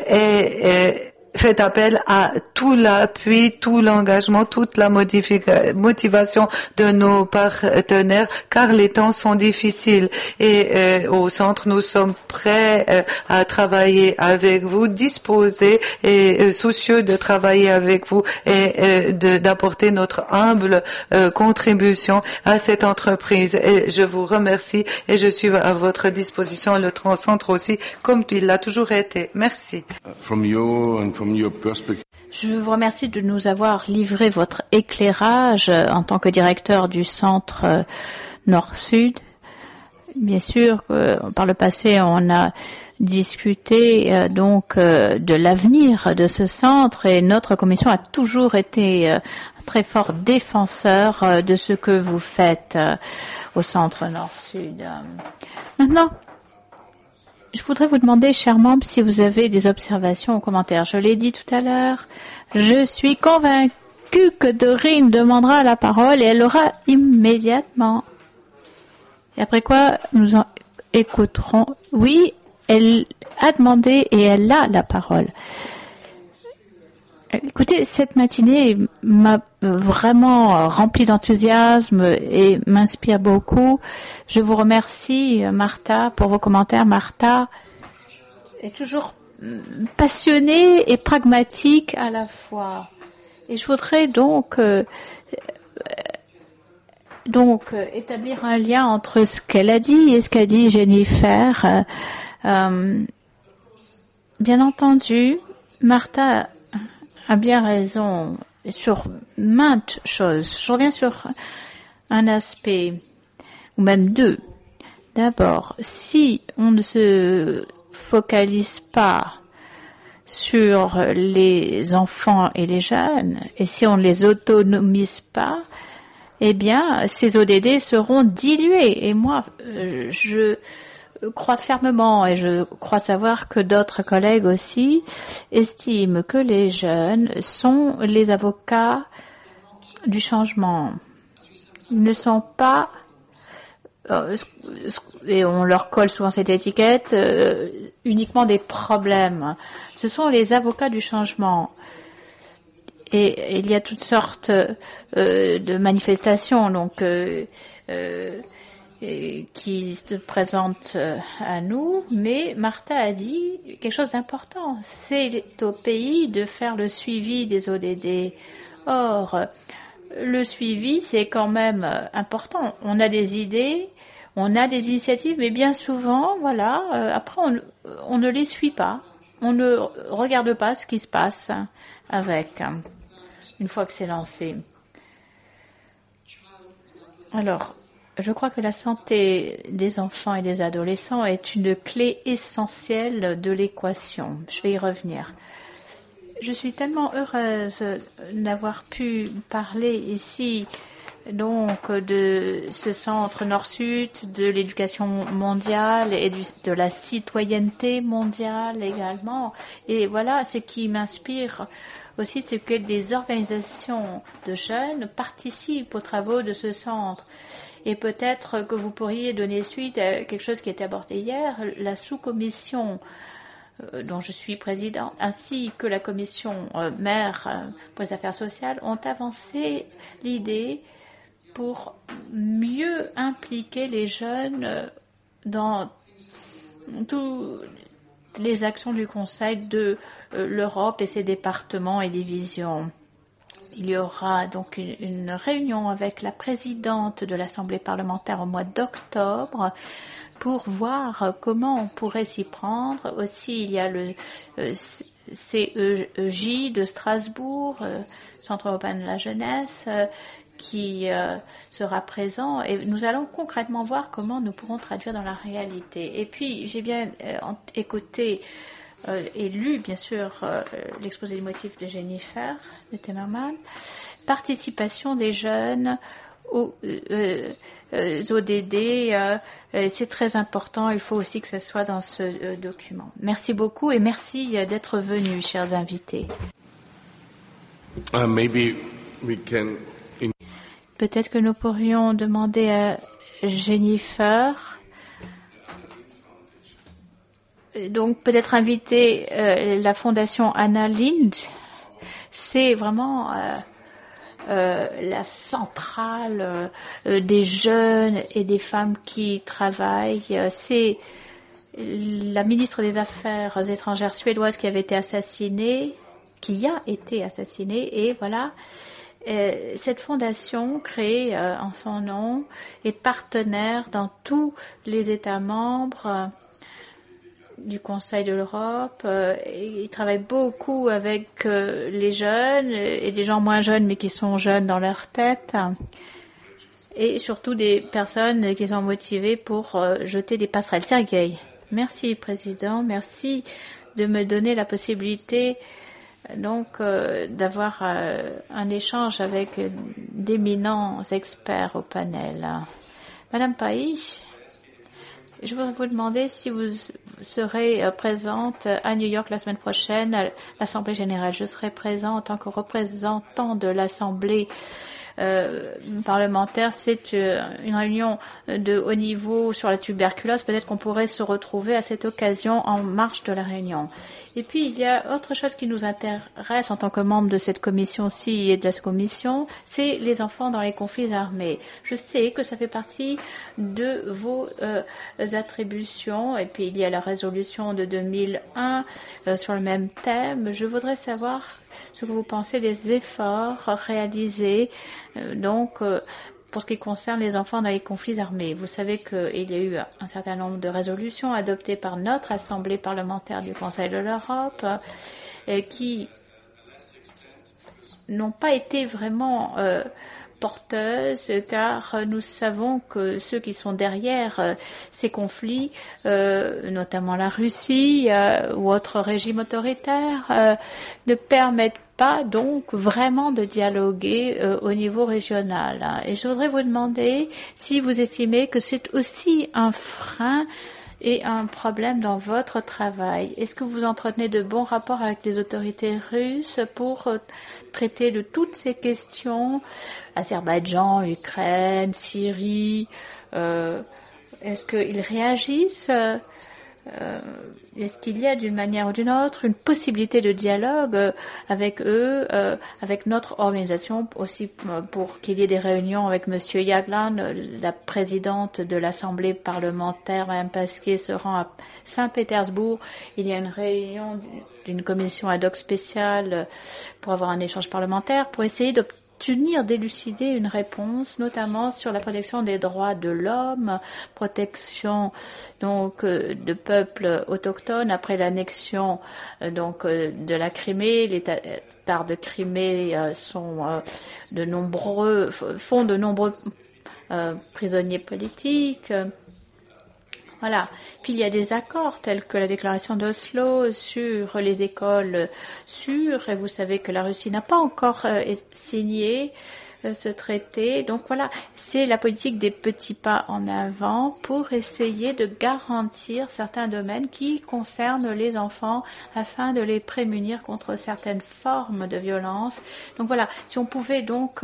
fait appel à tout l'appui, tout l'engagement, toute la motivation de nos partenaires, car les temps sont difficiles. Et au centre, nous sommes prêts à travailler avec vous, disposés et soucieux de travailler avec vous et d'apporter notre humble contribution à cette entreprise. Et je vous remercie et je suis à votre disposition, le Centre aussi, comme il l'a toujours été. Merci. Je vous remercie de nous avoir livré votre éclairage en tant que directeur du Centre Nord-Sud. Bien sûr, par le passé, on a discuté donc de l'avenir de ce centre et notre commission a toujours été très fort défenseur de ce que vous faites au Centre Nord-Sud. Maintenant, je voudrais vous demander, chers membres, si vous avez des observations ou commentaires. Je l'ai dit tout à l'heure, je suis convaincue que Doreen demandera la parole et elle l'aura immédiatement. Et après quoi, nous en écouterons. Oui, elle a demandé et elle a la parole. Écoutez, cette matinée m'a vraiment rempli d'enthousiasme et m'inspire beaucoup. Je vous remercie, Martha, pour vos commentaires. Martha est toujours passionnée et pragmatique à la fois. Et je voudrais donc établir un lien entre ce qu'elle a dit et ce qu'a dit Jennifer. Bien entendu, Martha a bien raison sur maintes choses. Je reviens sur un aspect, ou même deux. D'abord, si on ne se focalise pas sur les enfants et les jeunes, et si on ne les autonomise pas, eh bien, ces ODD seront dilués. Et moi, je crois fermement, et je crois savoir que d'autres collègues aussi estiment que les jeunes sont les avocats du changement. Ils ne sont pas, et on leur colle souvent cette étiquette, uniquement des problèmes. Ce sont les avocats du changement. Et il y a toutes sortes de manifestations donc qui se présentent à nous, mais Martha a dit quelque chose d'important. C'est au pays de faire le suivi des ODD. Or, le suivi, c'est quand même important. On a des idées, on a des initiatives, mais bien souvent, voilà, après on ne les suit pas. On ne regarde pas ce qui se passe avec, une fois que c'est lancé. Alors, je crois que la santé des enfants et des adolescents est une clé essentielle de l'équation. Je vais y revenir. Je suis tellement heureuse d'avoir pu parler ici donc de ce centre Nord-Sud, de l'éducation mondiale et de la citoyenneté mondiale également. Et voilà, ce qui m'inspire aussi, c'est que des organisations de jeunes participent aux travaux de ce centre. Et peut-être que vous pourriez donner suite à quelque chose qui a été abordé hier, la sous-commission dont je suis présidente, ainsi que la commission mère pour les affaires sociales, ont avancé l'idée pour mieux impliquer les jeunes dans toutes les actions du Conseil de l'Europe et ses départements et divisions. Il y aura donc une réunion avec la présidente de l'Assemblée parlementaire au mois d'octobre pour voir comment on pourrait s'y prendre. Aussi, il y a le CEJ de Strasbourg, Centre européen de la jeunesse, qui sera présent. Et nous allons concrètement voir comment nous pourrons traduire dans la réalité. Et puis, j'ai bien écouté et lu, bien sûr, l'exposé des motifs de Jennifer de Timmermans. Participation des jeunes aux ODD, c'est très important. Il faut aussi que ce soit dans ce document. Merci beaucoup et merci d'être venus, chers invités. Peut-être que nous pourrions demander à Jennifer, donc peut-être inviter la fondation Anna Lindh. C'est vraiment la centrale des jeunes et des femmes qui travaillent. C'est la ministre des Affaires étrangères suédoise qui avait été assassinée, qui a été assassinée, et voilà. Cette fondation, créée en son nom, est partenaire dans tous les États membres du Conseil de l'Europe. Il travaille beaucoup avec les jeunes et des gens moins jeunes, mais qui sont jeunes dans leur tête, et surtout des personnes qui sont motivées pour jeter des passerelles. Sergueï. Merci, Président. Merci de me donner la possibilité donc d'avoir un échange avec d'éminents experts au panel. Madame Paish, je voudrais vous demander si vous serez présente à New York la semaine prochaine à l'Assemblée générale. Je serai présent en tant que représentant de l'Assemblée parlementaire. C'est une réunion de haut niveau sur la tuberculose. Peut-être qu'on pourrait se retrouver à cette occasion en marge de la réunion. Et puis, il y a autre chose qui nous intéresse en tant que membre de cette commission-ci et de la commission, c'est les enfants dans les conflits armés. Je sais que ça fait partie de vos attributions. Et puis, il y a la résolution de 2001 sur le même thème. Je voudrais savoir ce que vous pensez des efforts réalisés pour ce qui concerne les enfants dans les conflits armés. Vous savez qu'il y a eu un certain nombre de résolutions adoptées par notre Assemblée parlementaire du Conseil de l'Europe qui n'ont pas été vraiment porteuses, car nous savons que ceux qui sont derrière ces conflits, notamment la Russie ou autres régimes autoritaires, ne permettent pas donc vraiment de dialoguer au niveau régional. Et je voudrais vous demander si vous estimez que c'est aussi un frein et un problème dans votre travail. Est-ce que vous entretenez de bons rapports avec les autorités russes pour traiter de toutes ces questions, Azerbaïdjan, Ukraine, Syrie, est-ce qu'ils réagissent est-ce qu'il y a d'une manière ou d'une autre une possibilité de dialogue avec eux, avec notre organisation aussi pour qu'il y ait des réunions avec Monsieur Jagland, la présidente de l'Assemblée parlementaire, Mme Pasquier, se rend à Saint-Pétersbourg. Il y a une réunion d'une commission ad hoc spéciale pour avoir un échange parlementaire pour essayer d'élucider une réponse, notamment sur la protection des droits de l'homme, protection donc de peuples autochtones après l'annexion de la Crimée. Les Tatars de Crimée font de nombreux prisonniers politiques. Voilà. Puis il y a des accords tels que la déclaration d'Oslo sur les écoles sûres, et vous savez que la Russie n'a pas encore signé ce traité. Donc voilà, c'est la politique des petits pas en avant pour essayer de garantir certains domaines qui concernent les enfants afin de les prémunir contre certaines formes de violence. Donc voilà, si on pouvait donc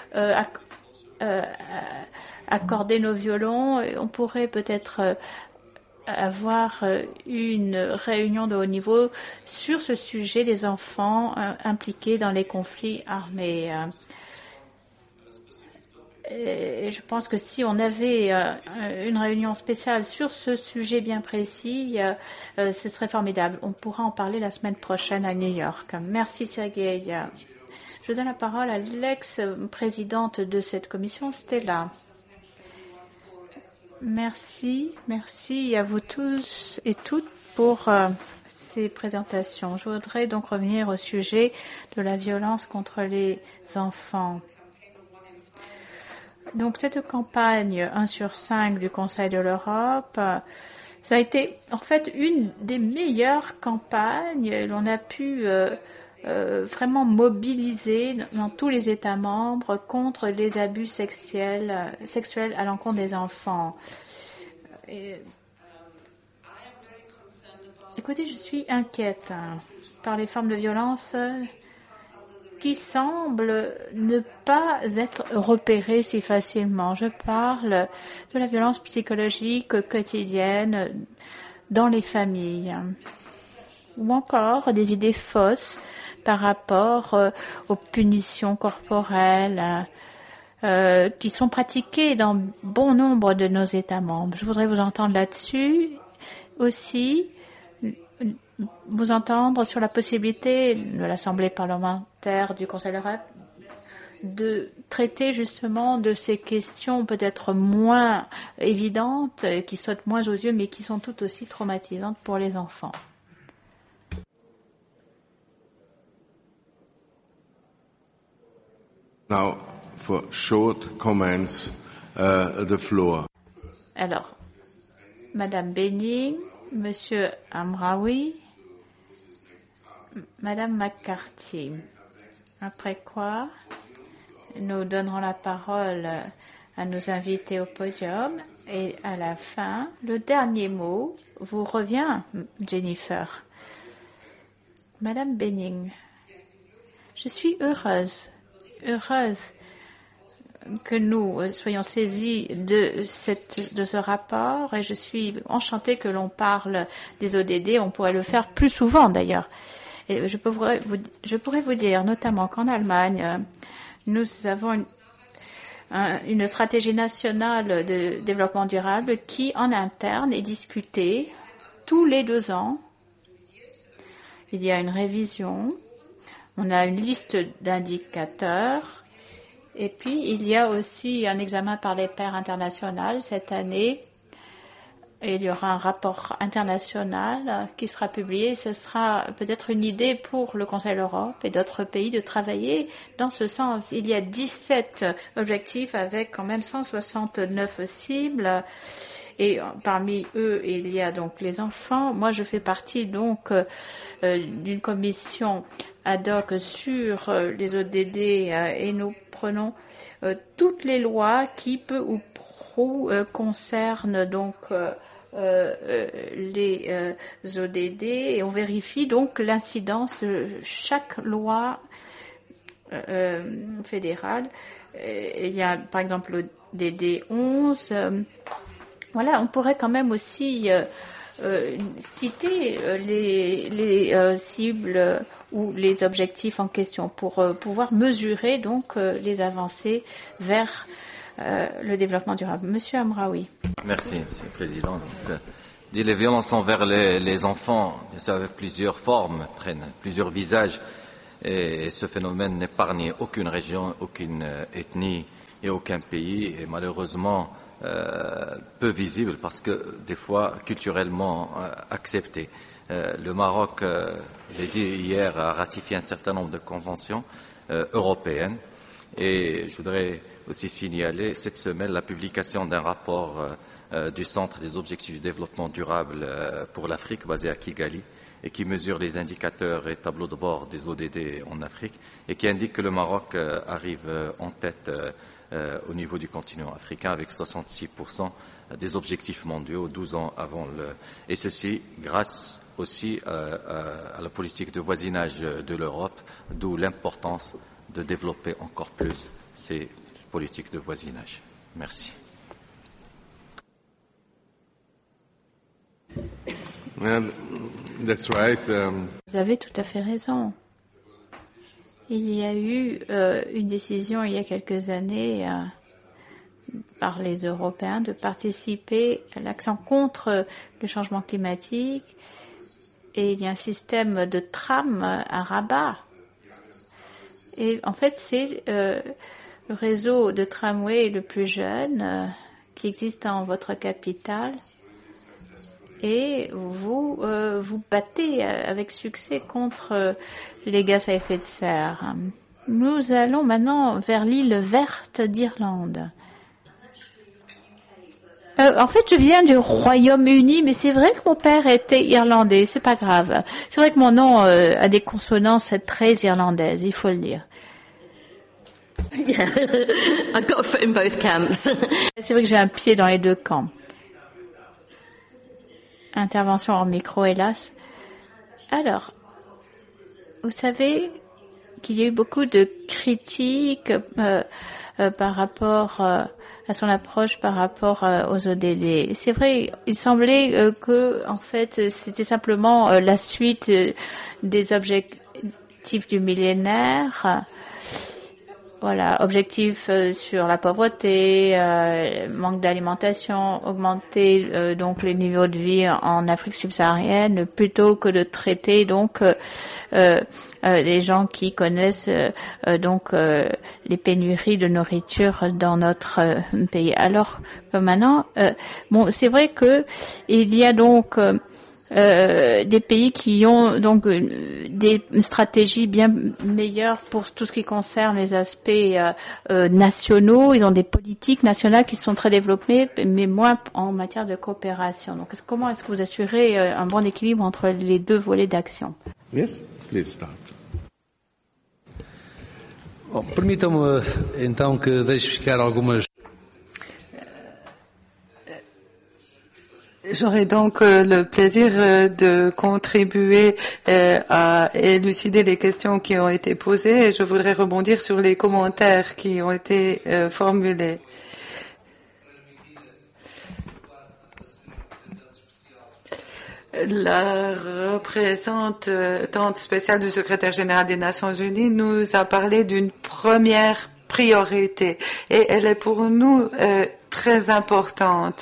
accorder nos violons, on pourrait peut-être avoir une réunion de haut niveau sur ce sujet des enfants impliqués dans les conflits armés. Et je pense que si on avait une réunion spéciale sur ce sujet bien précis, ce serait formidable. On pourra en parler la semaine prochaine à New York. Merci Sergei. Je donne la parole à l'ex-présidente de cette commission, Stella. Merci à vous tous et toutes pour ces présentations. Je voudrais donc revenir au sujet de la violence contre les enfants. Donc cette campagne 1 sur 5 du Conseil de l'Europe, ça a été en fait une des meilleures campagnes. L'on a pu vraiment mobiliser dans tous les États membres contre les abus sexuels à l'encontre des enfants. Écoutez, je suis inquiète par les formes de violence qui semblent ne pas être repérées si facilement. Je parle de la violence psychologique quotidienne dans les familles, ou encore des idées fausses par rapport aux punitions corporelles qui sont pratiquées dans bon nombre de nos États membres. Je voudrais vous entendre là-dessus aussi, vous entendre sur la possibilité de l'Assemblée parlementaire du Conseil de l'Europe de traiter justement de ces questions peut-être moins évidentes, qui sautent moins aux yeux, mais qui sont tout aussi traumatisantes pour les enfants. Now, for short comments, the floor. Alors, Madame Benning, Monsieur Amraoui, Madame McCarthy. Après quoi, nous donnerons la parole à nos invités au podium et à la fin, le dernier mot vous revient, Jennifer. Madame Benning, je suis heureuse que nous soyons saisis de ce rapport et je suis enchantée que l'on parle des ODD. On pourrait le faire plus souvent d'ailleurs. Et je pourrais vous dire notamment qu'en Allemagne, nous avons une stratégie nationale de développement durable qui, en interne, est discutée tous les 2 ans. Il y a une révision, on a une liste d'indicateurs, et puis il y a aussi un examen par les pairs internationaux cette année. Et il y aura un rapport international qui sera publié. Ce sera peut-être une idée pour le Conseil de l'Europe et d'autres pays de travailler dans ce sens. Il y a 17 objectifs avec quand même 169 cibles. Et parmi eux, il y a donc les enfants. Moi, je fais partie donc d'une commission ad hoc sur les ODD et nous prenons toutes les lois qui peu ou prou concernent donc les ODD et on vérifie donc l'incidence de chaque loi fédérale. Il y a par exemple le DD 11. Voilà, on pourrait quand même aussi citer les cibles ou les objectifs en question pour pouvoir mesurer donc les avancées vers le développement durable. Monsieur Amraoui. Merci, Monsieur le Président. Donc, les violences envers les enfants, ça avec plusieurs formes, prennent plusieurs visages, et ce phénomène n'épargne aucune région, aucune ethnie et aucun pays, et malheureusement peu visible parce que des fois culturellement accepté. Le Maroc, j'ai dit hier, a ratifié un certain nombre de conventions européennes, et je voudrais aussi signaler cette semaine la publication d'un rapport du Centre des objectifs de développement durable pour l'Afrique, basé à Kigali, et qui mesure les indicateurs et tableaux de bord des ODD en Afrique, et qui indique que le Maroc arrive en tête au niveau du continent africain avec 66% des objectifs mondiaux 12 ans avant et ceci grâce aussi à la politique de voisinage de l'Europe, d'où l'importance de développer encore plus ces politiques de voisinage. Merci. That's right. Vous avez tout à fait raison. Il y a eu une décision il y a quelques années par les Européens de participer à l'action contre le changement climatique et il y a un système de tram à Rabat. Et en fait, c'est le réseau de tramway le plus jeune qui existe dans votre capitale. Et vous vous battez avec succès contre les gaz à effet de serre. Nous allons maintenant vers l'île verte d'Irlande. En fait, je viens du Royaume-Uni, mais c'est vrai que mon père était irlandais, c'est pas grave. C'est vrai que mon nom a des consonances très irlandaises, il faut le dire. Yeah, I've got a foot in both camps. C'est vrai que j'ai un pied dans les 2 camps. Intervention en micro, hélas. Alors, vous savez qu'il y a eu beaucoup de critiques par rapport à son approche par rapport aux ODD. C'est vrai, il semblait que, en fait, c'était simplement la suite des objectifs du millénaire. Voilà, objectif sur la pauvreté, manque d'alimentation, augmenter donc les niveaux de vie en Afrique subsaharienne, plutôt que de traiter donc des gens qui connaissent donc les pénuries de nourriture dans notre pays. Alors que maintenant, bon, c'est vrai que il y a donc des pays qui ont donc des stratégies bien meilleures pour tout ce qui concerne les aspects nationaux. Ils ont des politiques nationales qui sont très développées, mais moins en matière de coopération. Donc, comment est-ce que vous assurez un bon équilibre entre les 2 volets d'action? Yes, please start. Bom, permitam-me então que deixe ficar algumas. J'aurai donc le plaisir de contribuer à élucider les questions qui ont été posées et je voudrais rebondir sur les commentaires qui ont été formulés. La représentante spéciale du secrétaire général des Nations Unies nous a parlé d'une première priorité et elle est pour nous très importante.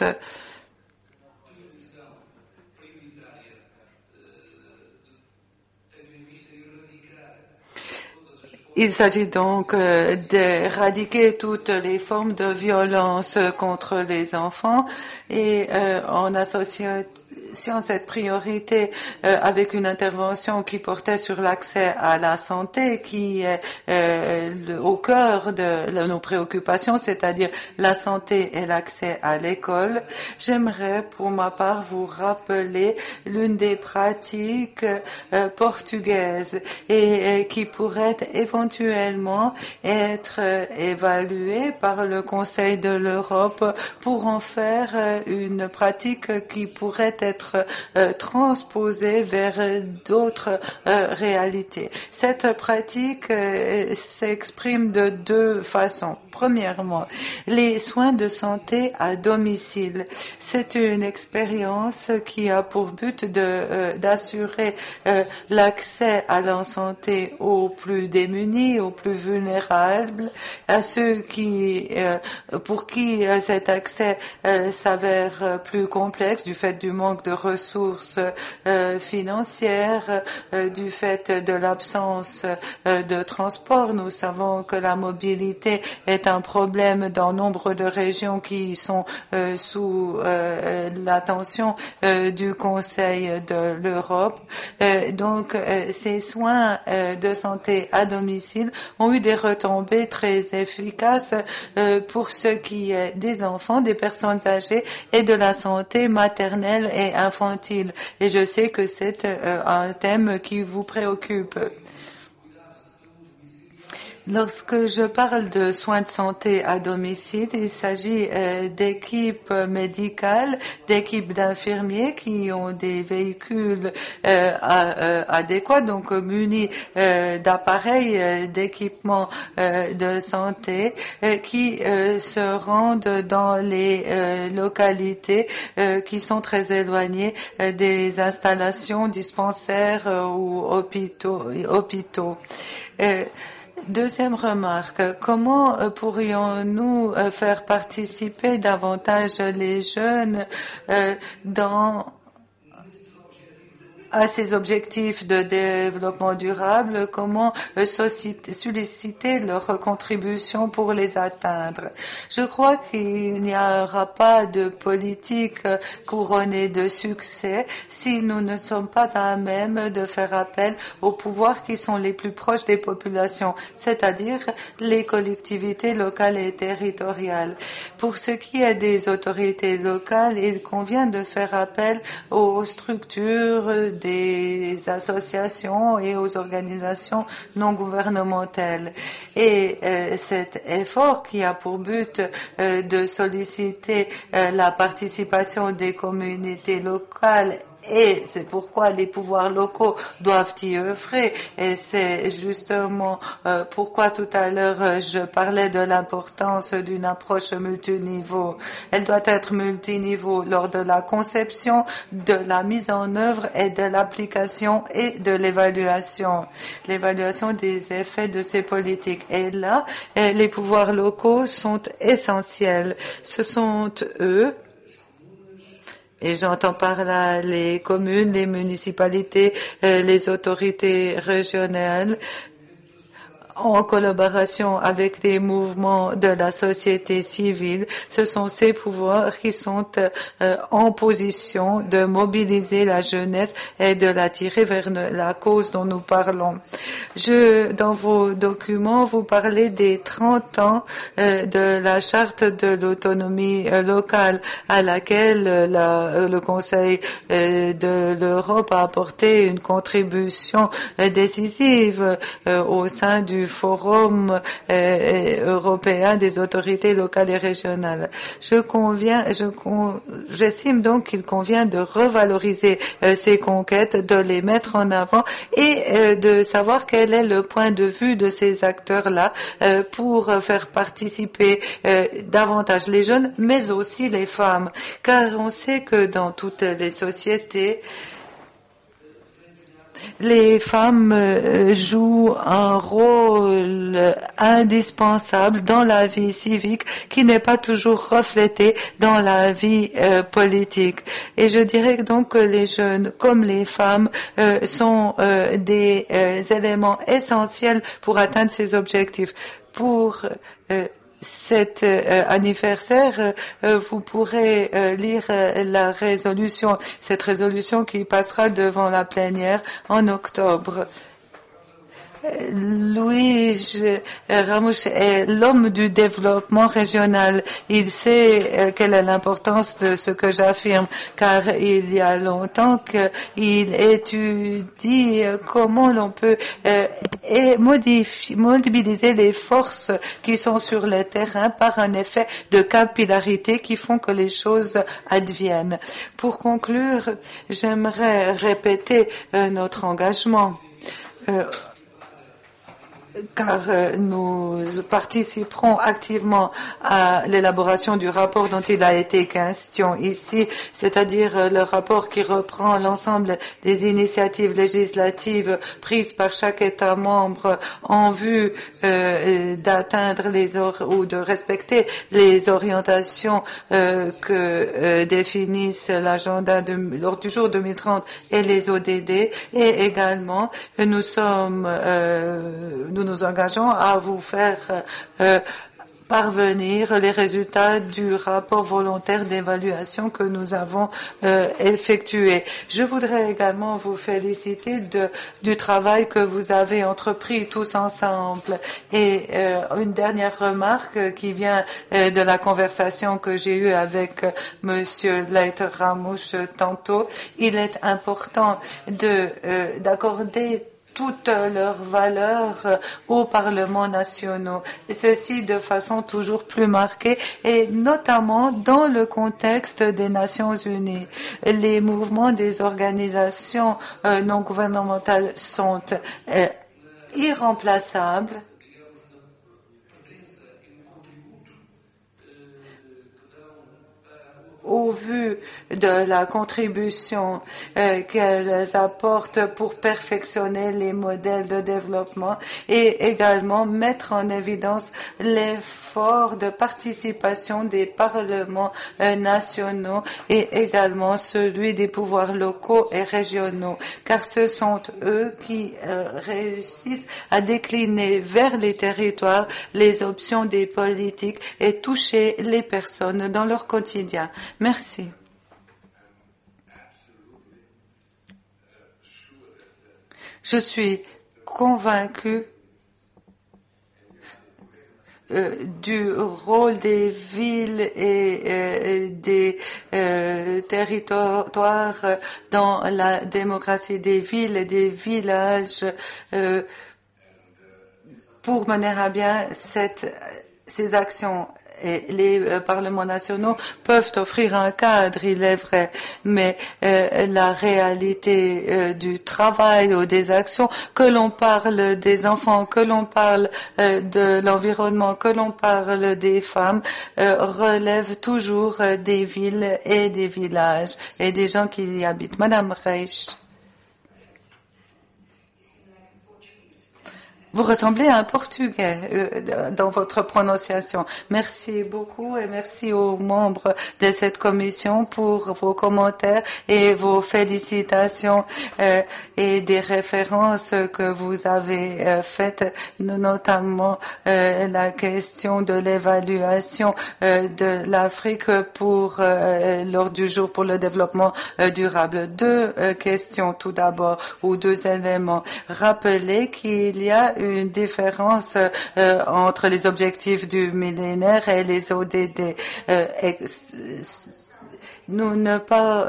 Il s'agit donc d'éradiquer toutes les formes de violence contre les enfants et en associant cette priorité avec une intervention qui portait sur l'accès à la santé, qui est au cœur de nos préoccupations, c'est-à-dire la santé et l'accès à l'école. J'aimerais, pour ma part, vous rappeler l'une des pratiques portugaises et qui pourrait éventuellement être évaluée par le Conseil de l'Europe pour en faire une pratique qui pourrait être transposée vers d'autres réalités. Cette pratique s'exprime de deux façons. Premièrement, les soins de santé à domicile. C'est une expérience qui a pour but d'assurer l'accès à la santé aux plus démunis, aux plus vulnérables, à ceux pour qui cet accès s'avère plus complexe du fait du manque de ressources financières, du fait de l'absence de transport. Nous savons que la mobilité est un problème dans nombre de régions qui sont sous l'attention du Conseil de l'Europe. Donc, ces soins de santé à domicile ont eu des retombées très efficaces pour ce qui est des enfants, des personnes âgées et de la santé maternelle et infantile. Et je sais que c'est un thème qui vous préoccupe. Lorsque je parle de soins de santé à domicile, il s'agit d'équipes médicales, d'équipes d'infirmiers qui ont des véhicules adéquats, donc munis d'appareils, d'équipements de santé, qui se rendent dans les localités qui sont très éloignées des installations dispensaires ou hôpitaux. Deuxième remarque, comment pourrions-nous faire participer davantage les jeunes à ces objectifs de développement durable, comment solliciter leur contribution pour les atteindre. Je crois qu'il n'y aura pas de politique couronnée de succès si nous ne sommes pas à même de faire appel aux pouvoirs qui sont les plus proches des populations, c'est-à-dire les collectivités locales et territoriales. Pour ce qui est des autorités locales, il convient de faire appel aux structures des associations et aux organisations non gouvernementales. Et cet effort qui a pour but de solliciter la participation des communautés locales, et c'est pourquoi les pouvoirs locaux doivent y œuvrer. Et c'est justement pourquoi tout à l'heure je parlais de l'importance d'une approche multiniveau. Elle doit être multiniveau lors de la conception, de la mise en œuvre et de l'application et de l'évaluation. L'évaluation des effets de ces politiques. Et là, les pouvoirs locaux sont essentiels. Ce sont eux, et j'entends par là les communes, les municipalités, les autorités régionales, en collaboration avec les mouvements de la société civile. Ce sont ces pouvoirs qui sont en position de mobiliser la jeunesse et de l'attirer vers la cause dont nous parlons. Dans vos documents, vous parlez des 30 ans de la charte de l'autonomie locale à laquelle le Conseil de l'Europe a apporté une contribution décisive au sein du Forum européen des autorités locales et régionales. J'estime donc qu'il convient de revaloriser ces conquêtes, de les mettre en avant et de savoir quel est le point de vue de ces acteurs-là pour faire participer davantage les jeunes, mais aussi les femmes. Car on sait que dans toutes les sociétés, les femmes jouent un rôle indispensable dans la vie civique qui n'est pas toujours reflété dans la vie politique. Et je dirais donc que les jeunes comme les femmes sont des éléments essentiels pour atteindre ces objectifs. Pour cet anniversaire, vous pourrez lire la résolution, cette résolution qui passera devant la plénière en octobre. Luis Ramos est l'homme du développement régional. Il sait quelle est l'importance de ce que j'affirme, car il y a longtemps qu'il étudie comment l'on peut mobiliser les forces qui sont sur le terrain par un effet de capillarité qui font que les choses adviennent. Pour conclure, j'aimerais répéter notre engagement. Car nous participerons activement à l'élaboration du rapport dont il a été question ici, c'est-à-dire le rapport qui reprend l'ensemble des initiatives législatives prises par chaque État membre en vue d'atteindre ou de respecter les orientations que définissent l'agenda de l'ordre du jour 2030 et les ODD, et également nous nous engageons à vous faire parvenir les résultats du rapport volontaire d'évaluation que nous avons effectué. Je voudrais également vous féliciter du travail que vous avez entrepris tous ensemble. Et une dernière remarque qui vient de la conversation que j'ai eue avec Monsieur Leiter Ramouche tantôt. Il est important d'accorder toutes leurs valeurs aux parlements nationaux, et ceci de façon toujours plus marquée, et notamment dans le contexte des Nations Unies. Les mouvements des organisations non gouvernementales sont irremplaçables. Au vu de la contribution qu'elles apportent pour perfectionner les modèles de développement et également mettre en évidence l'effort de participation des parlements nationaux et également celui des pouvoirs locaux et régionaux, car ce sont eux qui réussissent à décliner vers les territoires les options des politiques et toucher les personnes dans leur quotidien. Merci. Je suis convaincu du rôle des villes et des territoires dans la démocratie des villes et des villages pour mener à bien ces actions. Et les parlements nationaux peuvent offrir un cadre, il est vrai, mais la réalité du travail ou des actions, que l'on parle des enfants, que l'on parle de l'environnement, que l'on parle des femmes, relève toujours des villes et des villages et des gens qui y habitent. Madame Reich. Vous ressemblez à un Portugais dans votre prononciation. Merci beaucoup et merci aux membres de cette commission pour vos commentaires et vos félicitations et des références que vous avez faites, notamment la question de l'évaluation de l'Afrique pour l'ordre du jour pour le développement durable. Deux questions tout d'abord ou deux éléments. Rappelez qu'il y a une différence entre les objectifs du millénaire et les ODD. Nous ne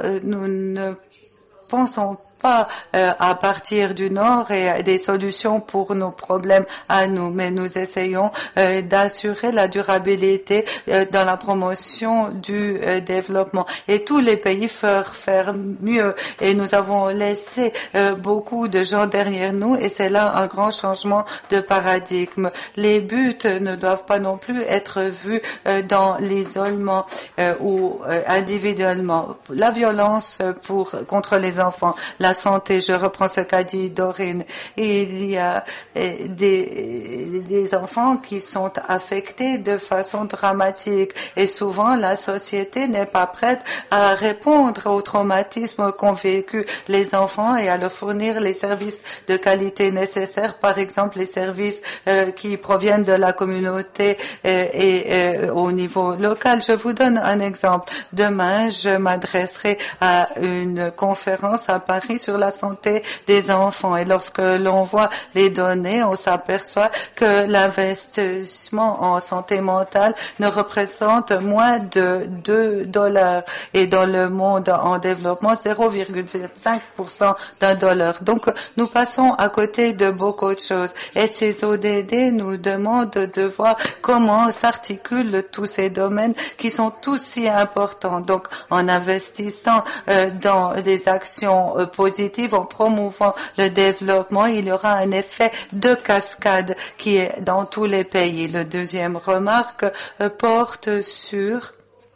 pensons pas à partir du Nord et des solutions pour nos problèmes à nous, mais nous essayons d'assurer la durabilité dans la promotion du développement. Et tous les pays peuvent faire mieux. Et nous avons laissé beaucoup de gens derrière nous et c'est là un grand changement de paradigme. Les buts ne doivent pas non plus être vus dans l'isolement ou individuellement. La violence contre les enfants, la santé, je reprends ce qu'a dit Dorine. Il y a des enfants qui sont affectés de façon dramatique et souvent la société n'est pas prête à répondre au traumatisme qu'ont vécu les enfants et à leur fournir les services de qualité nécessaires, par exemple les services qui proviennent de la communauté et au niveau local. Je vous donne un exemple. Demain, je m'adresserai à une conférence à Paris sur la santé des enfants. Et lorsque l'on voit les données, on s'aperçoit que l'investissement en santé mentale ne représente moins de $2 et dans le monde en développement 0,5% $. Donc nous passons à côté de beaucoup de choses et ces ODD nous demandent de voir comment s'articulent tous ces domaines qui sont tous si importants. Donc en investissant dans des actions positives, en promouvant le développement, il y aura un effet de cascade qui est dans tous les pays. Le deuxième remarque porte sur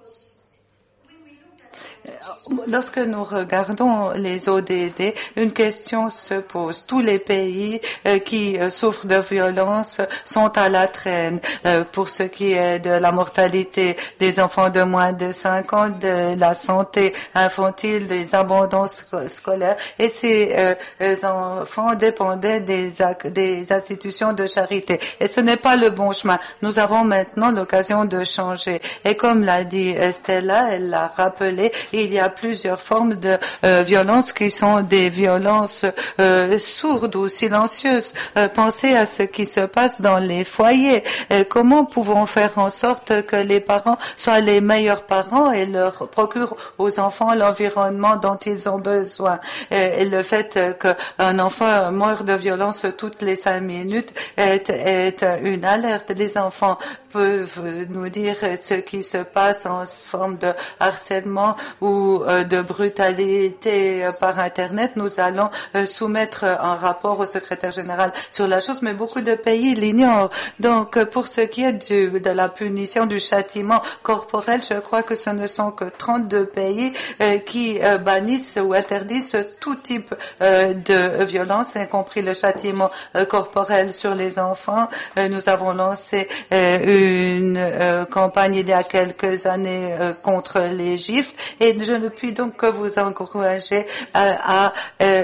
lorsque nous regardons les ODD, une question se pose. Tous les pays qui souffrent de violence sont à la traîne. Pour ce qui est de la mortalité des enfants de moins de 5 ans, de la santé infantile, des abandons scolaires, et ces enfants dépendaient des institutions de charité. Et ce n'est pas le bon chemin. Nous avons maintenant l'occasion de changer. Et comme l'a dit Stella, elle l'a rappelé, il y a plusieurs formes de violences qui sont des violences sourdes ou silencieuses. Pensez à ce qui se passe dans les foyers. Comment pouvons-nous faire en sorte que les parents soient les meilleurs parents et leur procurent aux enfants l'environnement dont ils ont besoin? Et le fait qu'un enfant meurt de violence toutes les 5 minutes est une alerte. Les enfants peuvent nous dire ce qui se passe en forme de harcèlement ou de brutalité par Internet. Nous allons soumettre un rapport au secrétaire général sur la chose, mais beaucoup de pays l'ignorent. Donc, pour ce qui est de la punition, du châtiment corporel, je crois que ce ne sont que 32 pays qui bannissent ou interdisent tout type de violence, y compris le châtiment corporel sur les enfants. Nous avons lancé une campagne il y a quelques années contre les gifles et je ne puis donc que vous encourager à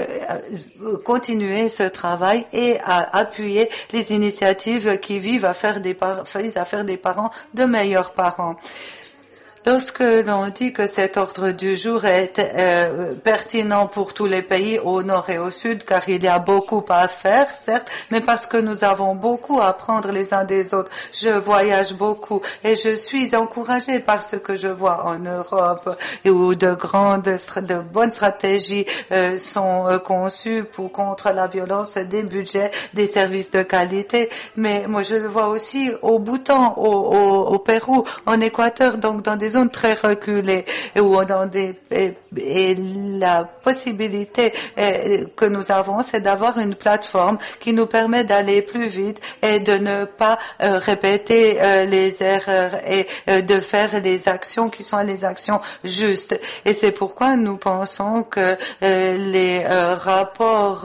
continuer ce travail et à appuyer les initiatives qui visent à faire des parents de meilleurs parents. Lorsque l'on dit que cet ordre du jour est pertinent pour tous les pays au nord et au sud, car il y a beaucoup à faire, certes, mais parce que nous avons beaucoup à apprendre les uns des autres. Je voyage beaucoup et je suis encouragée par ce que je vois en Europe, où de bonnes stratégies sont conçues contre la violence, des budgets, des services de qualité. Mais moi, je le vois aussi au Bhoutan, au Pérou, en Équateur, donc dans des des zones très reculées ou dans et la possibilité que nous avons, c'est d'avoir une plateforme qui nous permet d'aller plus vite et de ne pas répéter les erreurs et de faire des actions qui sont les actions justes. Et c'est pourquoi nous pensons que les rapports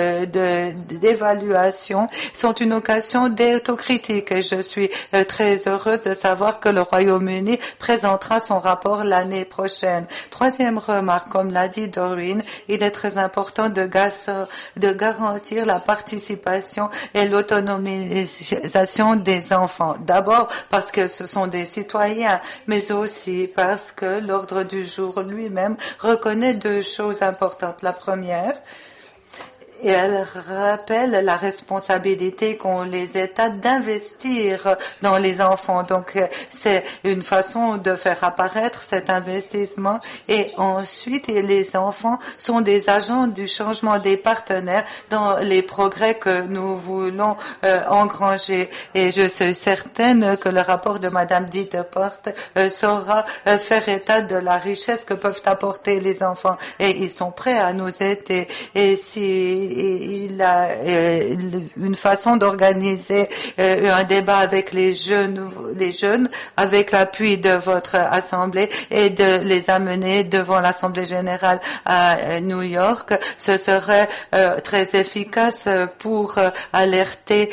d'évaluation sont une occasion d'autocritique. Et je suis très heureuse de savoir que le Royaume-Uni présentera son rapport l'année prochaine. Troisième remarque, comme l'a dit Doreen, il est très important de garantir la participation et l'autonomisation des enfants. D'abord parce que ce sont des citoyens, mais aussi parce que l'ordre du jour lui-même reconnaît deux choses importantes. La première, et elle rappelle la responsabilité qu'ont les États d'investir dans les enfants. Donc, c'est une façon de faire apparaître cet investissement. Et ensuite, les enfants sont des agents du changement des partenaires dans les progrès que nous voulons engranger. Et je suis certaine que le rapport de Madame Dieteport saura faire état de la richesse que peuvent apporter les enfants. Et ils sont prêts à nous aider. Et si il a une façon d'organiser un débat avec les jeunes avec l'appui de votre assemblée et de les amener devant l'Assemblée générale à New York. Ce serait très efficace pour alerter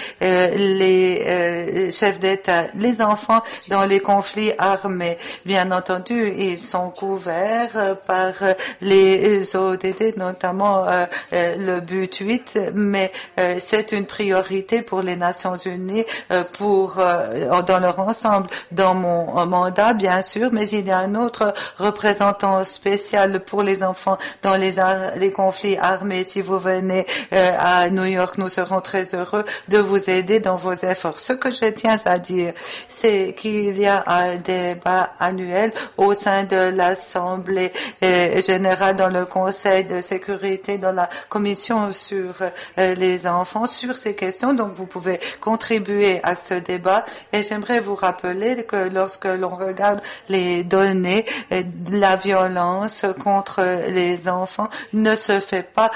les chefs d'État. Les enfants dans les conflits armés, bien entendu, ils sont couverts par les ODD, notamment le but 8, mais c'est une priorité pour les Nations Unies dans leur ensemble. Dans mon mandat, bien sûr, mais il y a un autre représentant spécial pour les enfants dans les conflits armés. Si vous venez à New York, nous serons très heureux de vous aider dans vos efforts. Ce que je tiens à dire, c'est qu'il y a un débat annuel au sein de l'Assemblée générale, dans le Conseil de sécurité, dans la Commission sur les enfants, sur ces questions. Donc, vous pouvez contribuer à ce débat. Et j'aimerais vous rappeler que lorsque l'on regarde les données, la violence contre les enfants ne se fait pas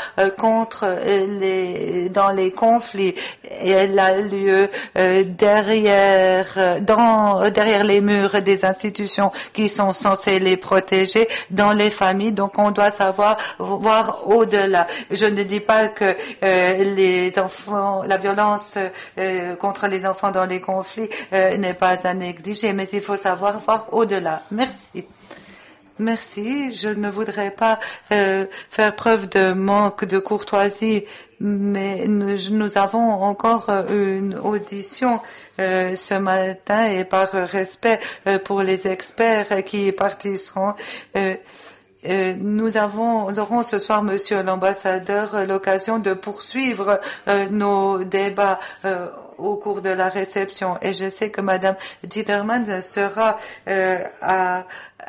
dans les conflits. Et elle a lieu derrière les murs des institutions qui sont censées les protéger, dans les familles. Donc, on doit savoir voir au-delà. Je ne dis pas que les enfants, la violence contre les enfants dans les conflits n'est pas à négliger, mais il faut savoir voir au-delà. Merci. Merci. Je ne voudrais pas faire preuve de manque de courtoisie, mais nous avons encore une audition ce matin, et par respect pour les experts qui y participeront, nous aurons ce soir, Monsieur l'ambassadeur, l'occasion de poursuivre nos débats au cours de la réception. Et je sais que Madame Tiederman sera à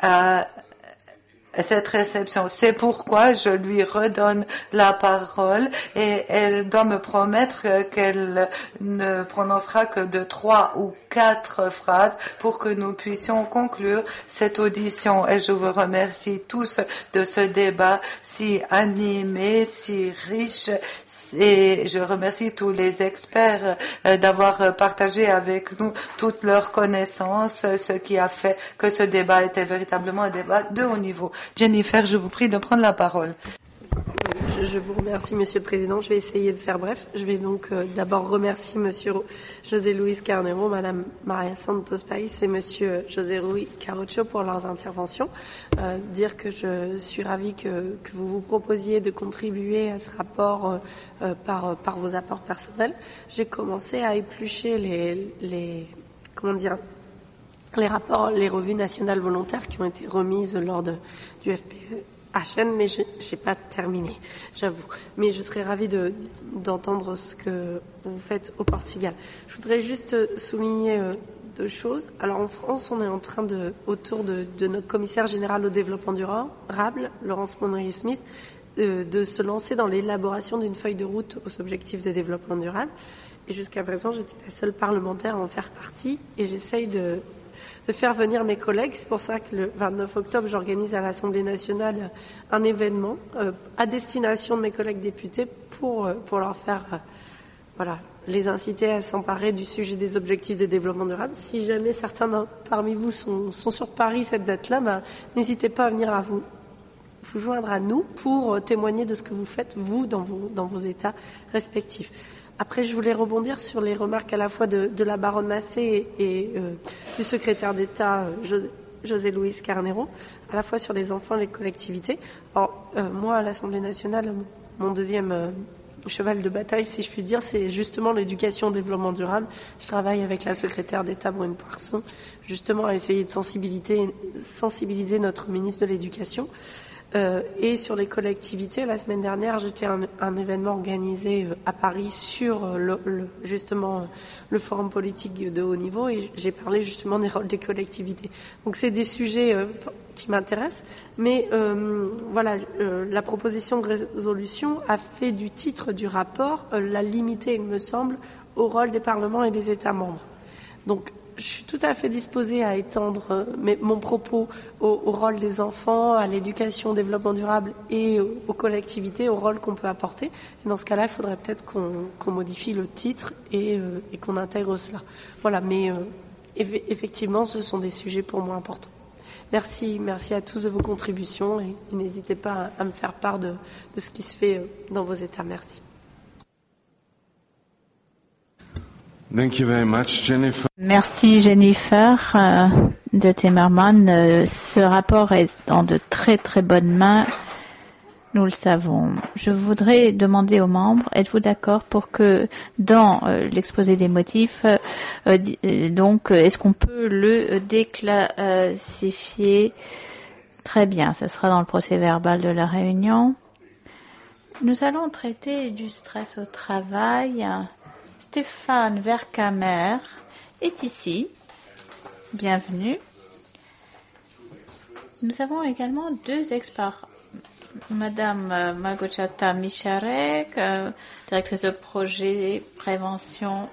cette réception. C'est pourquoi je lui redonne la parole, et elle doit me promettre qu'elle ne prononcera que de 3 ou 4 phrases pour que nous puissions conclure cette audition. Et je vous remercie tous de ce débat si animé, si riche, et je remercie tous les experts d'avoir partagé avec nous toutes leurs connaissances, ce qui a fait que ce débat était véritablement un débat de haut niveau. Jennifer, je vous prie de prendre la parole. Je vous remercie, Monsieur le Président. Je vais essayer de faire bref. Je vais donc d'abord remercier Monsieur José Luis Carneiro, Madame Maria Santos Pais et Monsieur José Rui Carocho pour leurs interventions. Dire que je suis ravie que vous vous proposiez de contribuer à ce rapport par vos apports personnels. J'ai commencé à éplucher les rapports, les revues nationales volontaires qui ont été remises lors du FPHN, mais je n'ai pas terminé, j'avoue. Mais je serais ravie d'entendre ce que vous faites au Portugal. Je voudrais juste souligner 2 choses. Alors en France, on est en train autour de notre commissaire général au développement durable, Laurence Monnery-Smith, de se lancer dans l'élaboration d'une feuille de route aux objectifs de développement durable. Et jusqu'à présent, j'étais la seule parlementaire à en faire partie, et j'essaye de faire venir mes collègues. C'est pour ça que le 29 octobre, j'organise à l'Assemblée nationale un événement à destination de mes collègues députés pour leur faire les inciter à s'emparer du sujet des objectifs de développement durable. Si jamais certains parmi vous sont sur Paris cette date-là, n'hésitez pas à venir à vous joindre à nous pour témoigner de ce que vous faites, vous, dans vos États respectifs. Après, je voulais rebondir sur les remarques à la fois de la baronne Massé et du secrétaire d'État José Luis Carneiro, à la fois sur les enfants et les collectivités. Alors, moi, à l'Assemblée nationale, mon deuxième cheval de bataille, si je puis dire, c'est justement l'éducation au développement durable. Je travaille avec la secrétaire d'État Brune Poirson, justement à essayer de sensibiliser notre ministre de l'Éducation. Et sur les collectivités, la semaine dernière, j'étais à un événement organisé à Paris sur justement le forum politique de haut niveau et j'ai parlé justement des rôles des collectivités. Donc c'est des sujets qui m'intéressent, mais la proposition de résolution a fait du titre du rapport la limiter, il me semble, au rôle des parlements et des États membres. Donc je suis tout à fait disposée à étendre mon propos au rôle des enfants, à l'éducation, au développement durable et aux collectivités, au rôle qu'on peut apporter. Et dans ce cas-là, il faudrait peut-être qu'on modifie le titre et qu'on intègre cela. Voilà, mais effectivement, ce sont des sujets pour moi importants. Merci à tous de vos contributions et n'hésitez pas à me faire part de ce qui se fait dans vos États. Merci. Thank you very much, Jennifer. Merci Jennifer de Timmermans. Ce rapport est dans de très très bonnes mains, nous le savons. Je voudrais demander aux membres, êtes-vous d'accord pour que dans l'exposé des motifs, donc est-ce qu'on peut le déclassifier? Très bien, ça sera dans le procès-verbal de la réunion. Nous allons traiter du stress au travail. Stéphane Vercamer est ici. Bienvenue. Nous avons également deux experts. Madame Małgorzata Micharek, directrice de projet prévention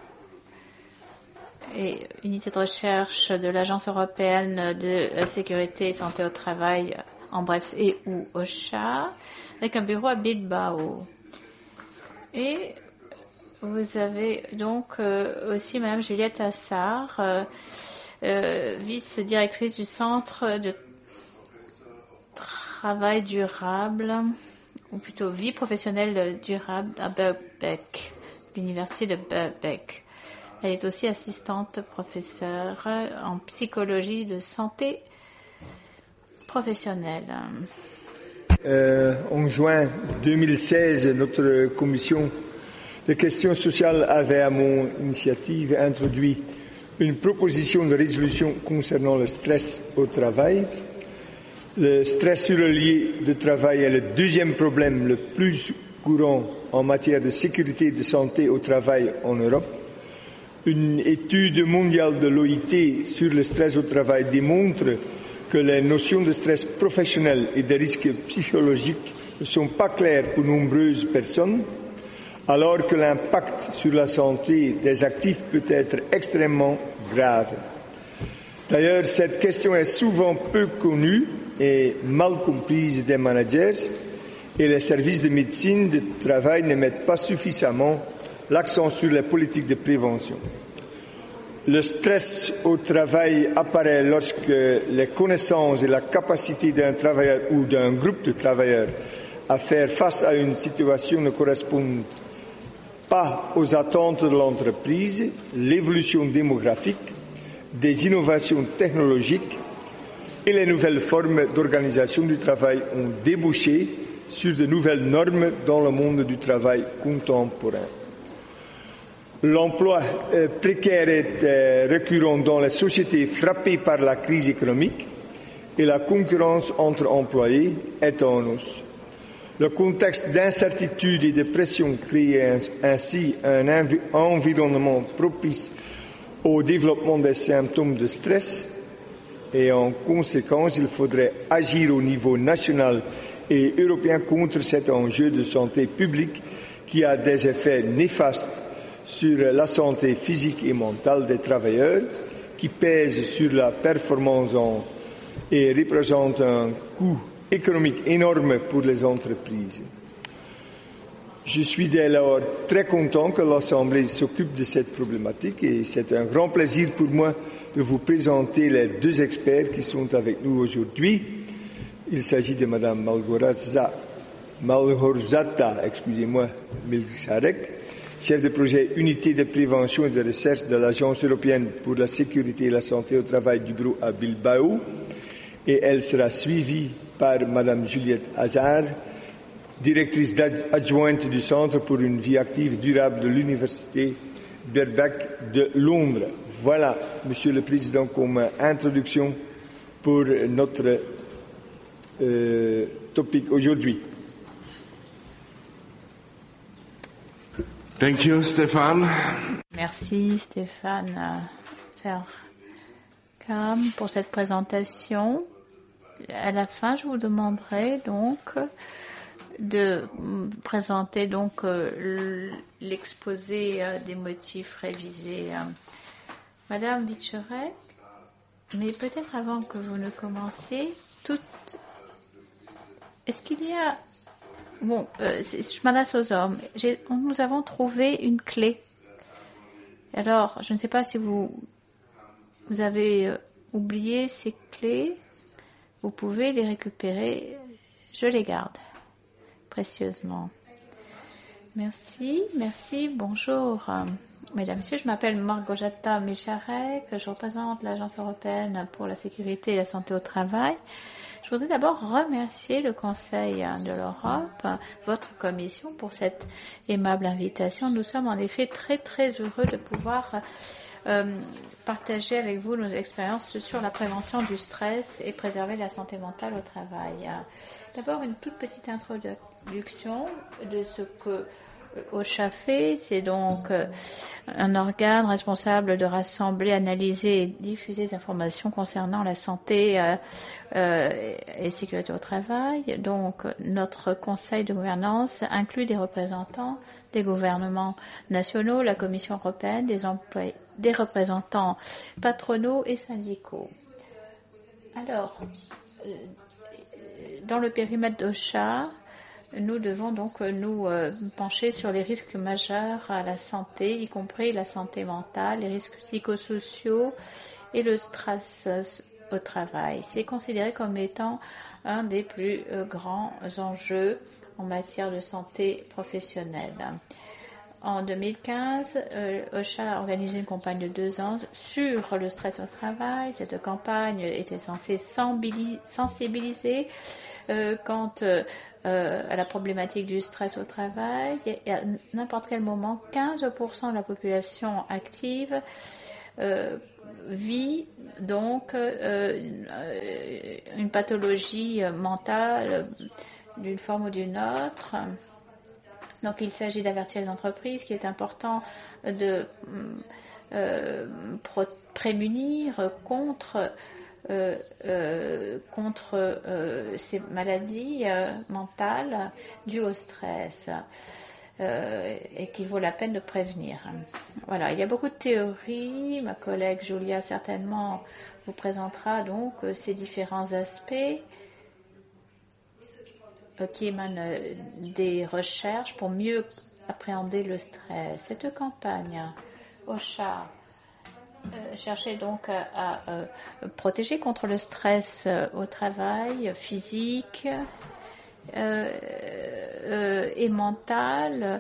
et unité de recherche de l'Agence européenne de sécurité et santé au travail, en bref, et ou OSHA, avec un bureau à Bilbao. Et vous avez donc aussi Madame Juliette Assard, vice-directrice du Centre de travail durable, ou plutôt vie professionnelle durable à Birkbeck, l'université de Birkbeck. Elle est aussi assistante professeure en psychologie de santé professionnelle. En juin 2016, notre commission des questions sociales avait, à mon initiative, introduit une proposition de résolution concernant le stress au travail. Le stress sur le lieu de travail est le deuxième problème le plus courant en matière de sécurité et de santé au travail en Europe. Une étude mondiale de l'OIT sur le stress au travail démontre que les notions de stress professionnel et de risques psychologiques ne sont pas claires pour nombreuses personnes, alors que l'impact sur la santé des actifs peut être extrêmement grave. D'ailleurs, cette question est souvent peu connue et mal comprise des managers et les services de médecine de travail ne mettent pas suffisamment l'accent sur les politiques de prévention. Le stress au travail apparaît lorsque les connaissances et la capacité d'un travailleur ou d'un groupe de travailleurs à faire face à une situation ne correspondent pas aux attentes de l'entreprise, l'évolution démographique, des innovations technologiques et les nouvelles formes d'organisation du travail ont débouché sur de nouvelles normes dans le monde du travail contemporain. L'emploi précaire est récurrent dans les sociétés frappées par la crise économique et la concurrence entre employés est en hausse. Le contexte d'incertitude et de pression crée ainsi un environnement propice au développement des symptômes de stress et en conséquence, il faudrait agir au niveau national et européen contre cet enjeu de santé publique qui a des effets néfastes sur la santé physique et mentale des travailleurs, qui pèsent sur la performance et représentent un coût économique énorme pour les entreprises. Je suis dès lors très content que l'Assemblée s'occupe de cette problématique et c'est un grand plaisir pour moi de vous présenter les deux experts qui sont avec nous aujourd'hui. Il s'agit de Mme Malgorzata, Milcharek, chef de projet Unité de prévention et de recherche de l'Agence européenne pour la sécurité et la santé au travail du bureau à Bilbao, et elle sera suivie par Mme Juliette Hazard, directrice adjointe du Centre pour une vie active durable de l'Université Birkbeck de Londres. Voilà, Monsieur le Président, comme introduction pour notre topic aujourd'hui. Thank you, Stéphane. Merci Stéphane Verkam pour cette présentation. À la fin, je vous demanderai donc de présenter donc l'exposé des motifs révisés. Madame Wieczorek, mais peut-être avant que vous ne commenciez, est-ce qu'il y a... Bon, je m'adresse aux hommes. Nous avons trouvé une clé. Alors, je ne sais pas si vous avez oublié ces clés. Vous pouvez les récupérer. Je les garde précieusement. Merci. Bonjour. Mesdames, Messieurs, je m'appelle Malgorzata Milcharek. Je représente l'Agence européenne pour la sécurité et la santé au travail. Je voudrais d'abord remercier le Conseil de l'Europe, votre commission, pour cette aimable invitation. Nous sommes en effet très très heureux de pouvoir partager avec vous nos expériences sur la prévention du stress et préserver la santé mentale au travail. D'abord, une toute petite introduction de ce que OSHA fait. C'est donc un organe responsable de rassembler, analyser et diffuser des informations concernant la santé et sécurité au travail. Donc, notre conseil de gouvernance inclut des représentants des gouvernements nationaux, la Commission européenne, des représentants patronaux et syndicaux. Alors, dans le périmètre d'OSHA, nous devons donc nous pencher sur les risques majeurs à la santé, y compris la santé mentale, les risques psychosociaux et le stress au travail. C'est considéré comme étant un des plus grands enjeux en matière de santé professionnelle. En 2015, OSHA a organisé une campagne de 2 ans sur le stress au travail. Cette campagne était censée sensibiliser quant à la problématique du stress au travail. Et à n'importe quel moment, 15% de la population active vit donc une pathologie mentale d'une forme ou d'une autre. Donc il s'agit d'avertir les entreprises qu'il est important de prémunir contre ces maladies mentales dues au stress et qu'il vaut la peine de prévenir. Voilà, il y a beaucoup de théories. Ma collègue Julia certainement vous présentera donc ces différents aspects qui émanent des recherches pour mieux appréhender le stress. Cette campagne OSHA cherchait donc à protéger contre le stress au travail physique et mental.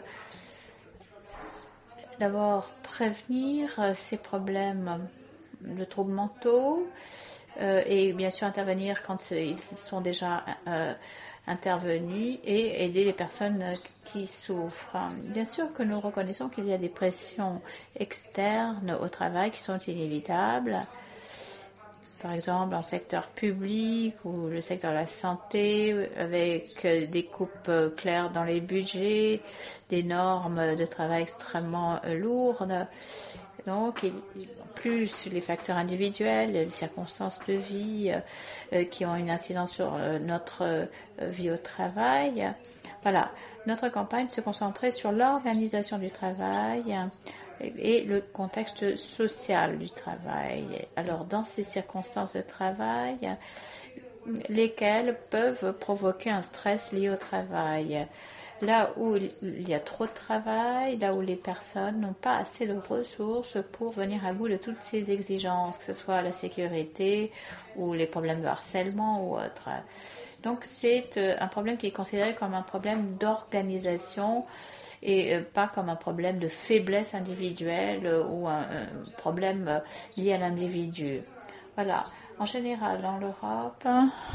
D'abord, prévenir ces problèmes de troubles mentaux et bien sûr intervenir quand ils sont déjà intervenus et aider les personnes qui souffrent. Bien sûr que nous reconnaissons qu'il y a des pressions externes au travail qui sont inévitables. Par exemple, dans le secteur public ou le secteur de la santé, avec des coupes claires dans les budgets, des normes de travail extrêmement lourdes. Donc, plus les facteurs individuels, les circonstances de vie qui ont une incidence sur notre vie au travail. Voilà, notre campagne se concentrait sur l'organisation du travail, et le contexte social du travail. Alors, dans ces circonstances de travail, lesquelles peuvent provoquer un stress lié au travail. Là où il y a trop de travail, là où les personnes n'ont pas assez de ressources pour venir à bout de toutes ces exigences, que ce soit la sécurité ou les problèmes de harcèlement ou autres. Donc c'est un problème qui est considéré comme un problème d'organisation et pas comme un problème de faiblesse individuelle ou un problème lié à l'individu. Voilà. En général, dans l'Europe,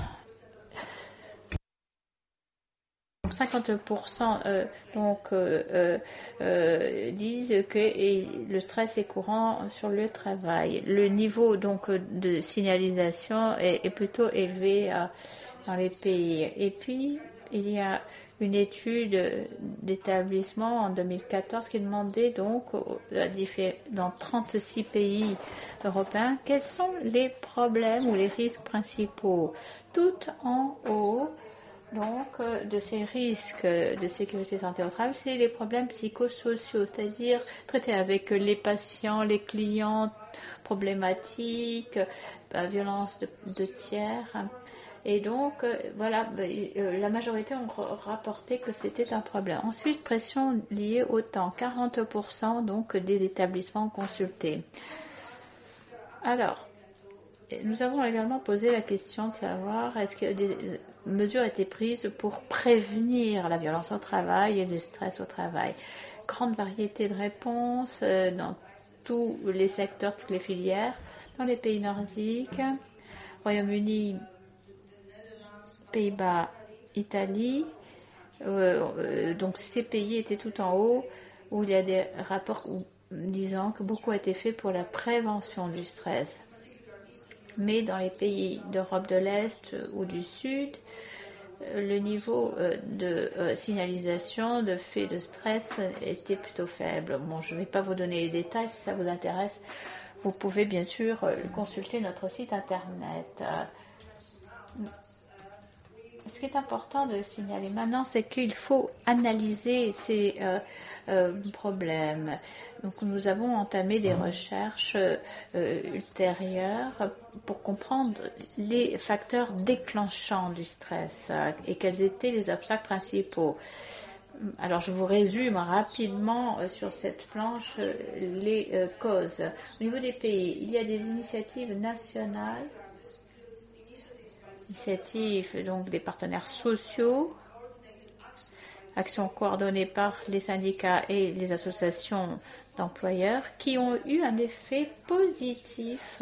50% disent que le stress est courant sur le travail. Le niveau donc de signalisation est plutôt élevé dans les pays. Et puis, il y a une étude d'établissement en 2014 qui demandait donc dans 36 pays européens quels sont les problèmes ou les risques principaux. Tout en haut donc de ces risques de sécurité santé au travail, c'est les problèmes psychosociaux, c'est-à-dire traiter avec les patients, les clients problématiques, violence de tiers. Et donc, voilà, la majorité ont rapporté que c'était un problème. Ensuite, pression liée au temps, 40% donc des établissements consultés. Alors, nous avons également posé la question de savoir est-ce que des mesures étaient prises pour prévenir la violence au travail et le stress au travail. Grande variété de réponses dans tous les secteurs, toutes les filières, dans les pays nordiques, Royaume-Uni, Pays-Bas, Italie. Donc ces pays étaient tout en haut, où il y a des rapports disant que beaucoup a été fait pour la prévention du stress. Mais dans les pays d'Europe de l'Est ou du Sud, le niveau de signalisation de faits de stress était plutôt faible. Bon, je ne vais pas vous donner les détails, si ça vous intéresse, vous pouvez bien sûr consulter notre site internet. Ce qui est important de signaler maintenant, c'est qu'il faut analyser ces problèmes. Donc nous avons entamé des recherches ultérieures pour comprendre les facteurs déclenchants du stress et quels étaient les obstacles principaux. Alors je vous résume rapidement sur cette planche les causes. Au niveau des pays, il y a des initiatives nationales, initiatives donc des partenaires sociaux, actions coordonnées par les syndicats et les associations d'employeurs qui ont eu un effet positif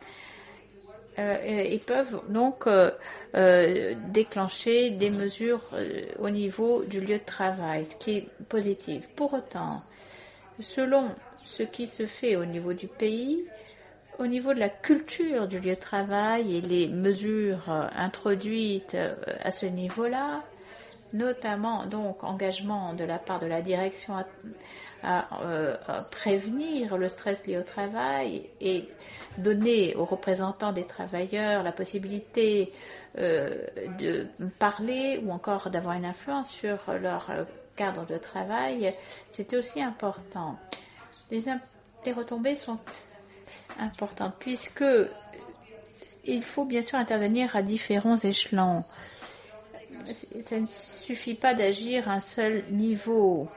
et peuvent donc déclencher des mesures au niveau du lieu de travail, ce qui est positif. Pour autant, selon ce qui se fait au niveau du pays, au niveau de la culture du lieu de travail et les mesures introduites à ce niveau-là, notamment donc engagement de la part de la direction à prévenir le stress lié au travail et donner aux représentants des travailleurs la possibilité de parler ou encore d'avoir une influence sur leur cadre de travail, c'était aussi important. Les retombées sont importantes puisque il faut bien sûr intervenir à différents échelons. Ça ne suffit pas d'agir à un seul niveau,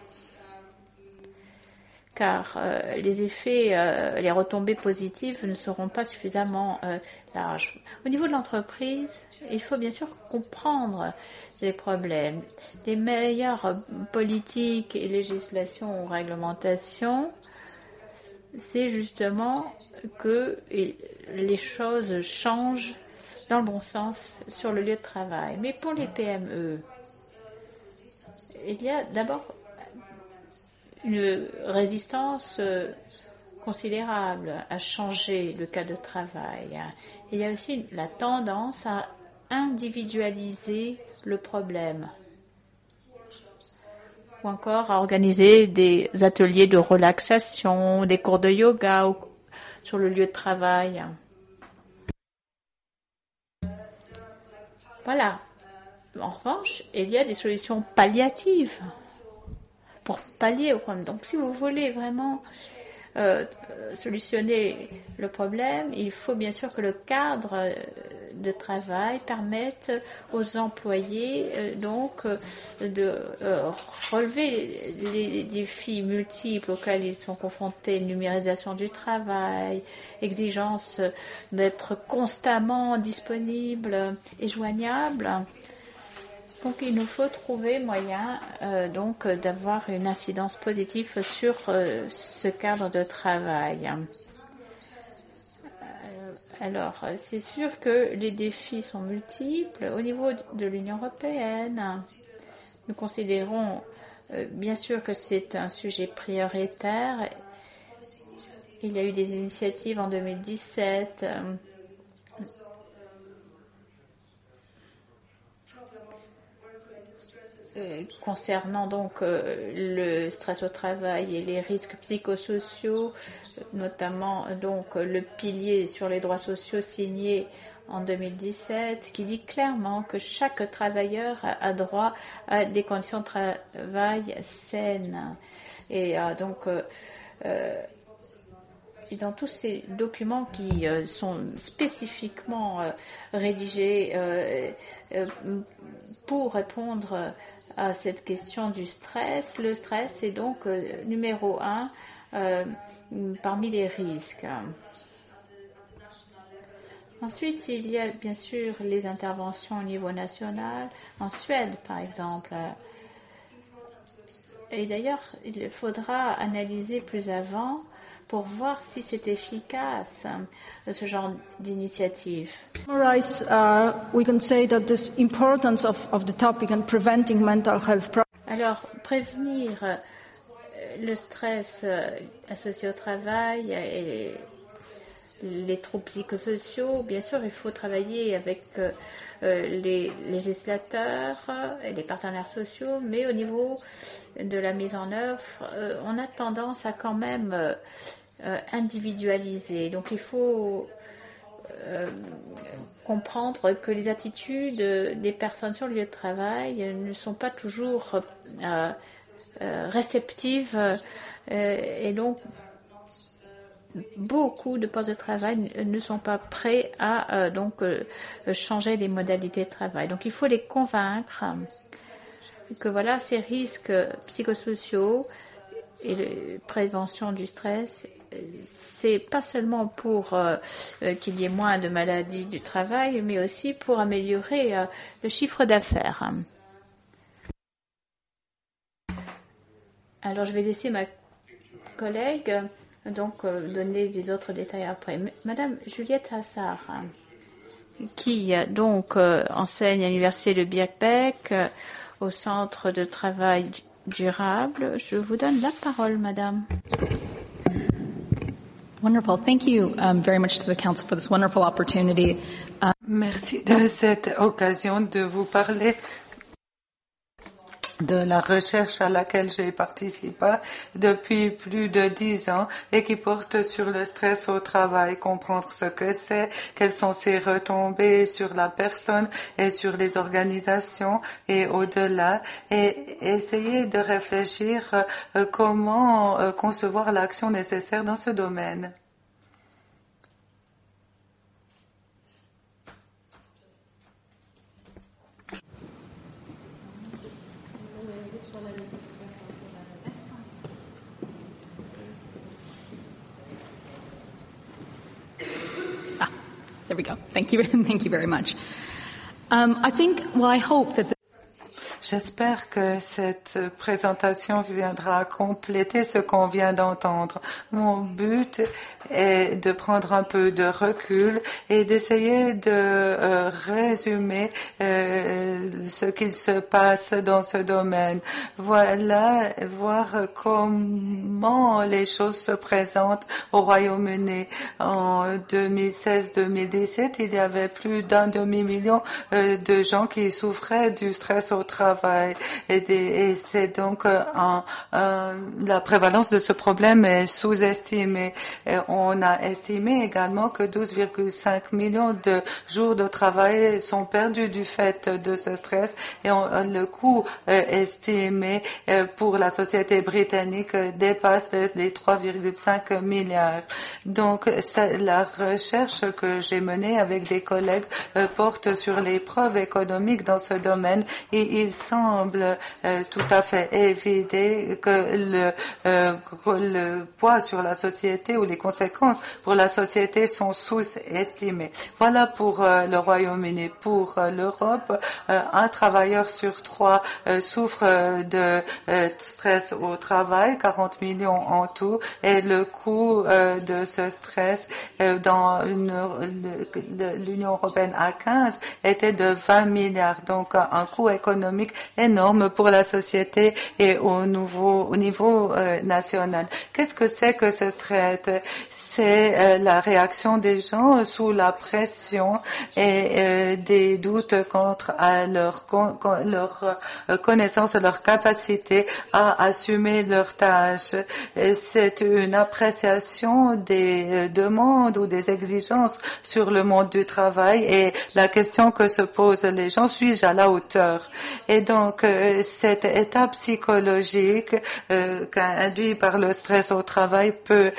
car les effets, les retombées positives ne seront pas suffisamment larges. Au niveau de l'entreprise, il faut bien sûr comprendre les problèmes. Les meilleures politiques et législations ou réglementations, c'est justement que les choses changent dans le bon sens sur le lieu de travail. Mais pour les PME, il y a d'abord une résistance considérable à changer le cadre de travail. Il y a aussi la tendance à individualiser le problème ou encore à organiser des ateliers de relaxation, des cours de yoga sur le lieu de travail. Voilà. En revanche, il y a des solutions palliatives pour pallier au problème. Donc, si vous voulez vraiment solutionner le problème, il faut bien sûr que le cadre de travail permette aux employés de relever les défis multiples auxquels ils sont confrontés, numérisation du travail, exigence d'être constamment disponible et joignable. Donc il nous faut trouver moyen d'avoir une incidence positive sur ce cadre de travail. Alors, c'est sûr que les défis sont multiples. Au niveau de l'Union européenne, nous considérons bien sûr que c'est un sujet prioritaire. Il y a eu des initiatives en 2017. Concernant le stress au travail et les risques psychosociaux, notamment le pilier sur les droits sociaux signé en 2017, qui dit clairement que chaque travailleur a droit à des conditions de travail saines. Et dans tous ces documents qui sont spécifiquement rédigés pour répondre à cette question du stress, le stress est donc numéro 1 parmi les risques. Ensuite, il y a bien sûr les interventions au niveau national, en Suède par exemple. Et d'ailleurs, il faudra analyser plus avant pour voir si c'est efficace, ce genre d'initiative. We can say that this importance of the topic and preventing mental health problems. Alors, prévenir le stress associé au travail et les troubles psychosociaux, bien sûr, il faut travailler avec les législateurs et les partenaires sociaux, mais au niveau de la mise en œuvre, on a tendance à quand même individualiser. Donc il faut comprendre que les attitudes des personnes sur le lieu de travail ne sont pas toujours réceptives et donc beaucoup de postes de travail ne sont pas prêts à changer les modalités de travail. Donc il faut les convaincre que voilà, ces risques psychosociaux et la prévention du stress, c'est pas seulement pour qu'il y ait moins de maladies du travail, mais aussi pour améliorer le chiffre d'affaires. Alors je vais laisser ma collègue donner des autres détails après. Madame Juliette Hassard, qui enseigne à l'université de Birkbeck au centre de travail durable. Je vous donne la parole, madame. Wonderful. Thank you very much to the Council for this wonderful opportunity. Merci de cette occasion de vous parler de la recherche à laquelle j'ai participé depuis plus de 10 ans et qui porte sur le stress au travail, comprendre ce que c'est, quelles sont ses retombées sur la personne et sur les organisations et au-delà, et essayer de réfléchir comment concevoir l'action nécessaire dans ce domaine. There we go. Thank you. Thank you very much. I hope that J'espère que cette présentation viendra compléter ce qu'on vient d'entendre. Mon but est de prendre un peu de recul et d'essayer de résumer ce qu'il se passe dans ce domaine. Voilà, voir comment les choses se présentent au Royaume-Uni. En 2016-2017, il y avait plus d'1 demi-million de gens qui souffraient du stress au travail. travail. Et c'est donc la prévalence de ce problème est sous-estimée. On a estimé également que 12,5 millions de jours de travail sont perdus du fait de ce stress et le coût estimé pour la société britannique dépasse les 3,5 milliards. Donc la recherche que j'ai menée avec des collègues porte sur les preuves économiques dans ce domaine et il semble tout à fait évident que le poids sur la société ou les conséquences pour la société sont sous-estimées. Voilà pour le Royaume-Uni. Pour l'Europe, un travailleur sur 3 souffre de stress au travail, 40 millions en tout, et le coût de ce stress dans l'Union européenne à 15 était de 20 milliards. Donc un coût économique énorme pour la société et au niveau national. Qu'est-ce que c'est que ce stress? C'est la réaction des gens sous la pression et des doutes quant à leur connaissance, leur capacité à assumer leurs tâches. C'est une appréciation des demandes ou des exigences sur le monde du travail et la question que se posent les gens, suis-je à la hauteur? Et donc, cet état psychologique induit par le stress au travail peut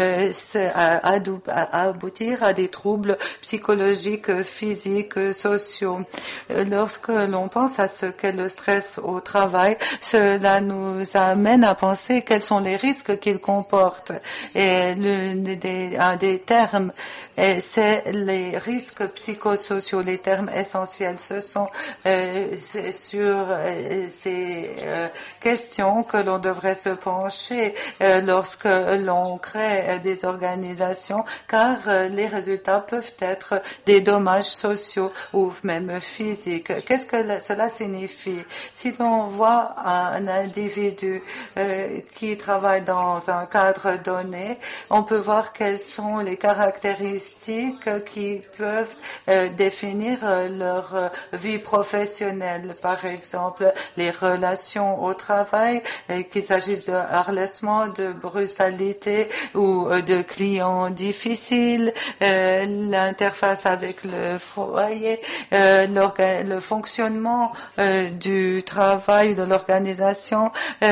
aboutir à des troubles psychologiques, physiques, sociaux. Lorsque l'on pense à ce qu'est le stress au travail, cela nous amène à penser quels sont les risques qu'il comporte. Et un des termes, c'est les risques psychosociaux, les termes essentiels. Ce sont sur ces questions que l'on devrait se pencher lorsque l'on crée des organisations, car les résultats peuvent être des dommages sociaux ou même physiques. Qu'est-ce que cela signifie? Si l'on voit un individu qui travaille dans un cadre donné, on peut voir quelles sont les caractéristiques qui peuvent définir leur vie professionnelle. Par exemple, les relations au travail, qu'il s'agisse de harcèlement, de brutalité ou de clients difficiles, l'interface avec le foyer, le fonctionnement du travail, de l'organisation,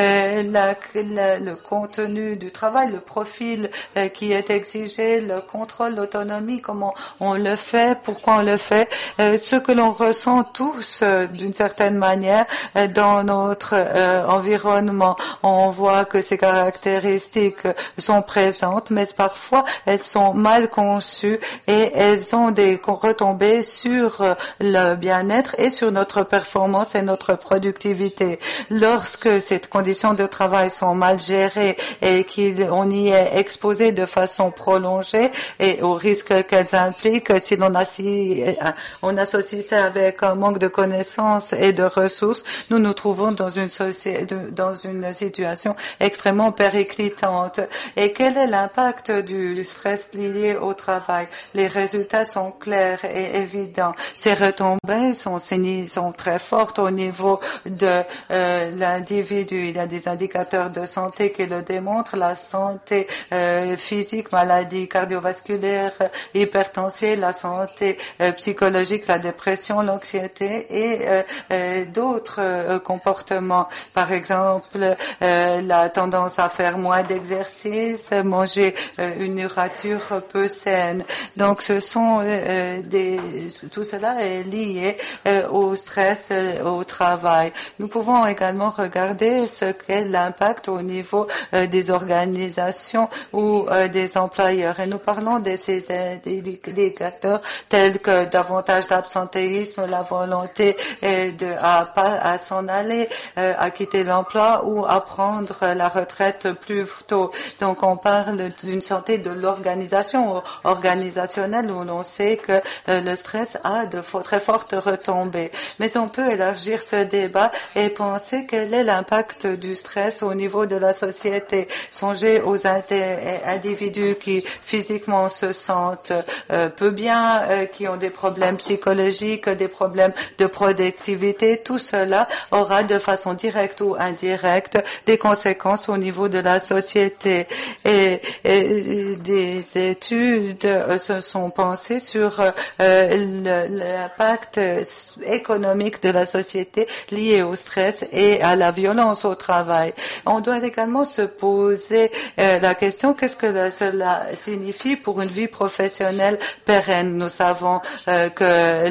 le contenu du travail, le profil qui est exigé, le contrôle, l'autonomie, comment on le fait, pourquoi on le fait, ce que l'on ressent tous d'une certaine manière dans notre environnement. On voit que ces caractéristiques sont présentes, mais parfois elles sont mal conçues et elles ont des retombées sur le bien-être et sur notre performance et notre productivité. Lorsque ces conditions de travail sont mal gérées et qu'on y est exposé de façon prolongée et au risque qu'elles impliquent, si on associe ça avec un manque de connaissances et de ressources, nous nous trouvons dans une situation extrêmement périclitante. Et quel est l'impact du stress lié au travail? Les résultats sont clairs et évidents. Ces retombées sont très fortes au niveau de l'individu. Il y a des indicateurs de santé qui le démontrent, la santé physique, maladies cardiovasculaires, hypertension, la santé psychologique, la dépression, l'anxiété et d'autres comportements. Par exemple, la tendance à faire moins d'exercice, manger une nourriture peu saine. Donc, tout cela est lié au stress au travail. Nous pouvons également regarder ce qu'est l'impact au niveau des organisations ou des employeurs. Et nous parlons de ces indicateurs tels que davantage d'absentéisme, la volonté à s'en aller, à quitter l'emploi ou à prendre la retraite plus tôt. Donc on parle d'une santé de l'organisation organisationnelle où l'on sait que le stress a de très fortes retombées. Mais on peut élargir ce débat et penser quel est l'impact du stress au niveau de la société. Songez aux individus qui physiquement se sentent peu bien, qui ont des problèmes psychologiques, des problèmes de productivité. tout cela aura de façon directe ou indirecte des conséquences au niveau de la société. Et des études se sont pensées sur l'impact économique de la société lié au stress et à la violence au travail. On doit également se poser la question, qu'est-ce que cela signifie pour une vie professionnelle pérenne? Nous savons que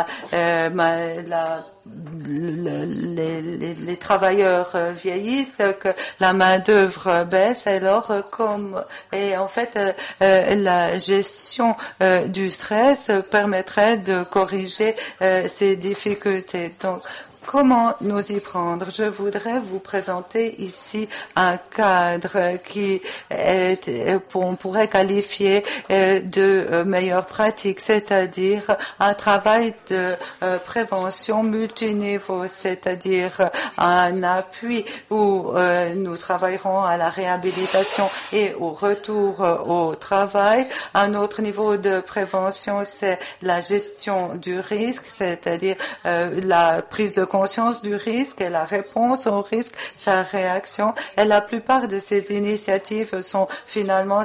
les travailleurs vieillissent, que la main-d'œuvre baisse, et en fait, la gestion du stress permettrait de corriger ces difficultés. Donc, comment nous y prendre? Je voudrais vous présenter ici un cadre qui on pourrait qualifier de meilleure pratique, c'est-à-dire un travail de prévention multiniveau, c'est-à-dire un appui où nous travaillerons à la réhabilitation et au retour au travail. Un autre niveau de prévention, c'est la gestion du risque, c'est-à-dire la prise de conscience du risque et la réponse au risque, sa réaction. Et la plupart de ces initiatives sont finalement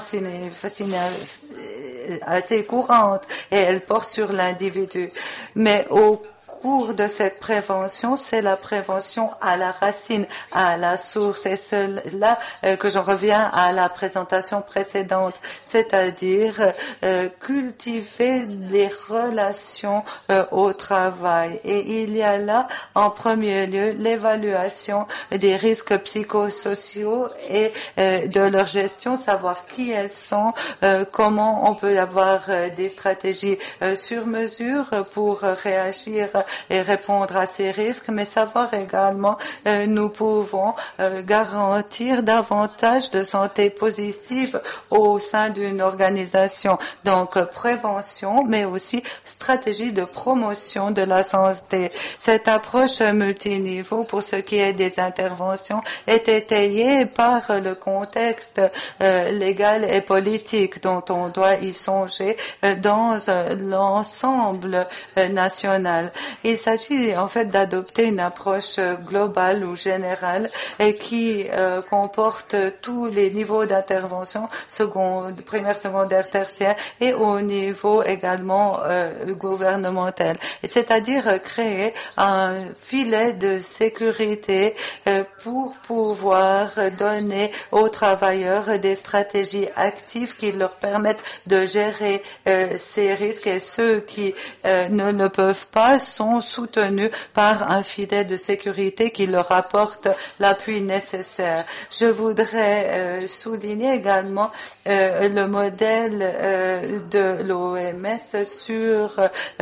assez courantes et elles portent sur l'individu. Mais au cours de cette prévention, c'est la prévention à la racine, à la source. Et c'est là que j'en reviens à la présentation précédente, c'est-à-dire cultiver les relations au travail. Et il y a là, en premier lieu, l'évaluation des risques psychosociaux et de leur gestion, savoir qui elles sont, comment on peut avoir des stratégies sur mesure pour réagir et répondre à ces risques, mais savoir également nous pouvons garantir davantage de santé positive au sein d'une organisation. Donc prévention, mais aussi stratégie de promotion de la santé. Cette approche multiniveau pour ce qui est des interventions est étayée par le contexte légal et politique dont on doit y songer dans l'ensemble national. Il s'agit en fait d'adopter une approche globale ou générale et qui comporte tous les niveaux d'intervention, primaire, secondaire, tertiaire et au niveau également gouvernemental. C'est-à-dire créer un filet de sécurité pour pouvoir donner aux travailleurs des stratégies actives qui leur permettent de gérer ces risques, et ceux qui ne le peuvent pas sont soutenus par un filet de sécurité qui leur apporte l'appui nécessaire. Je voudrais souligner également le modèle de l'OMS sur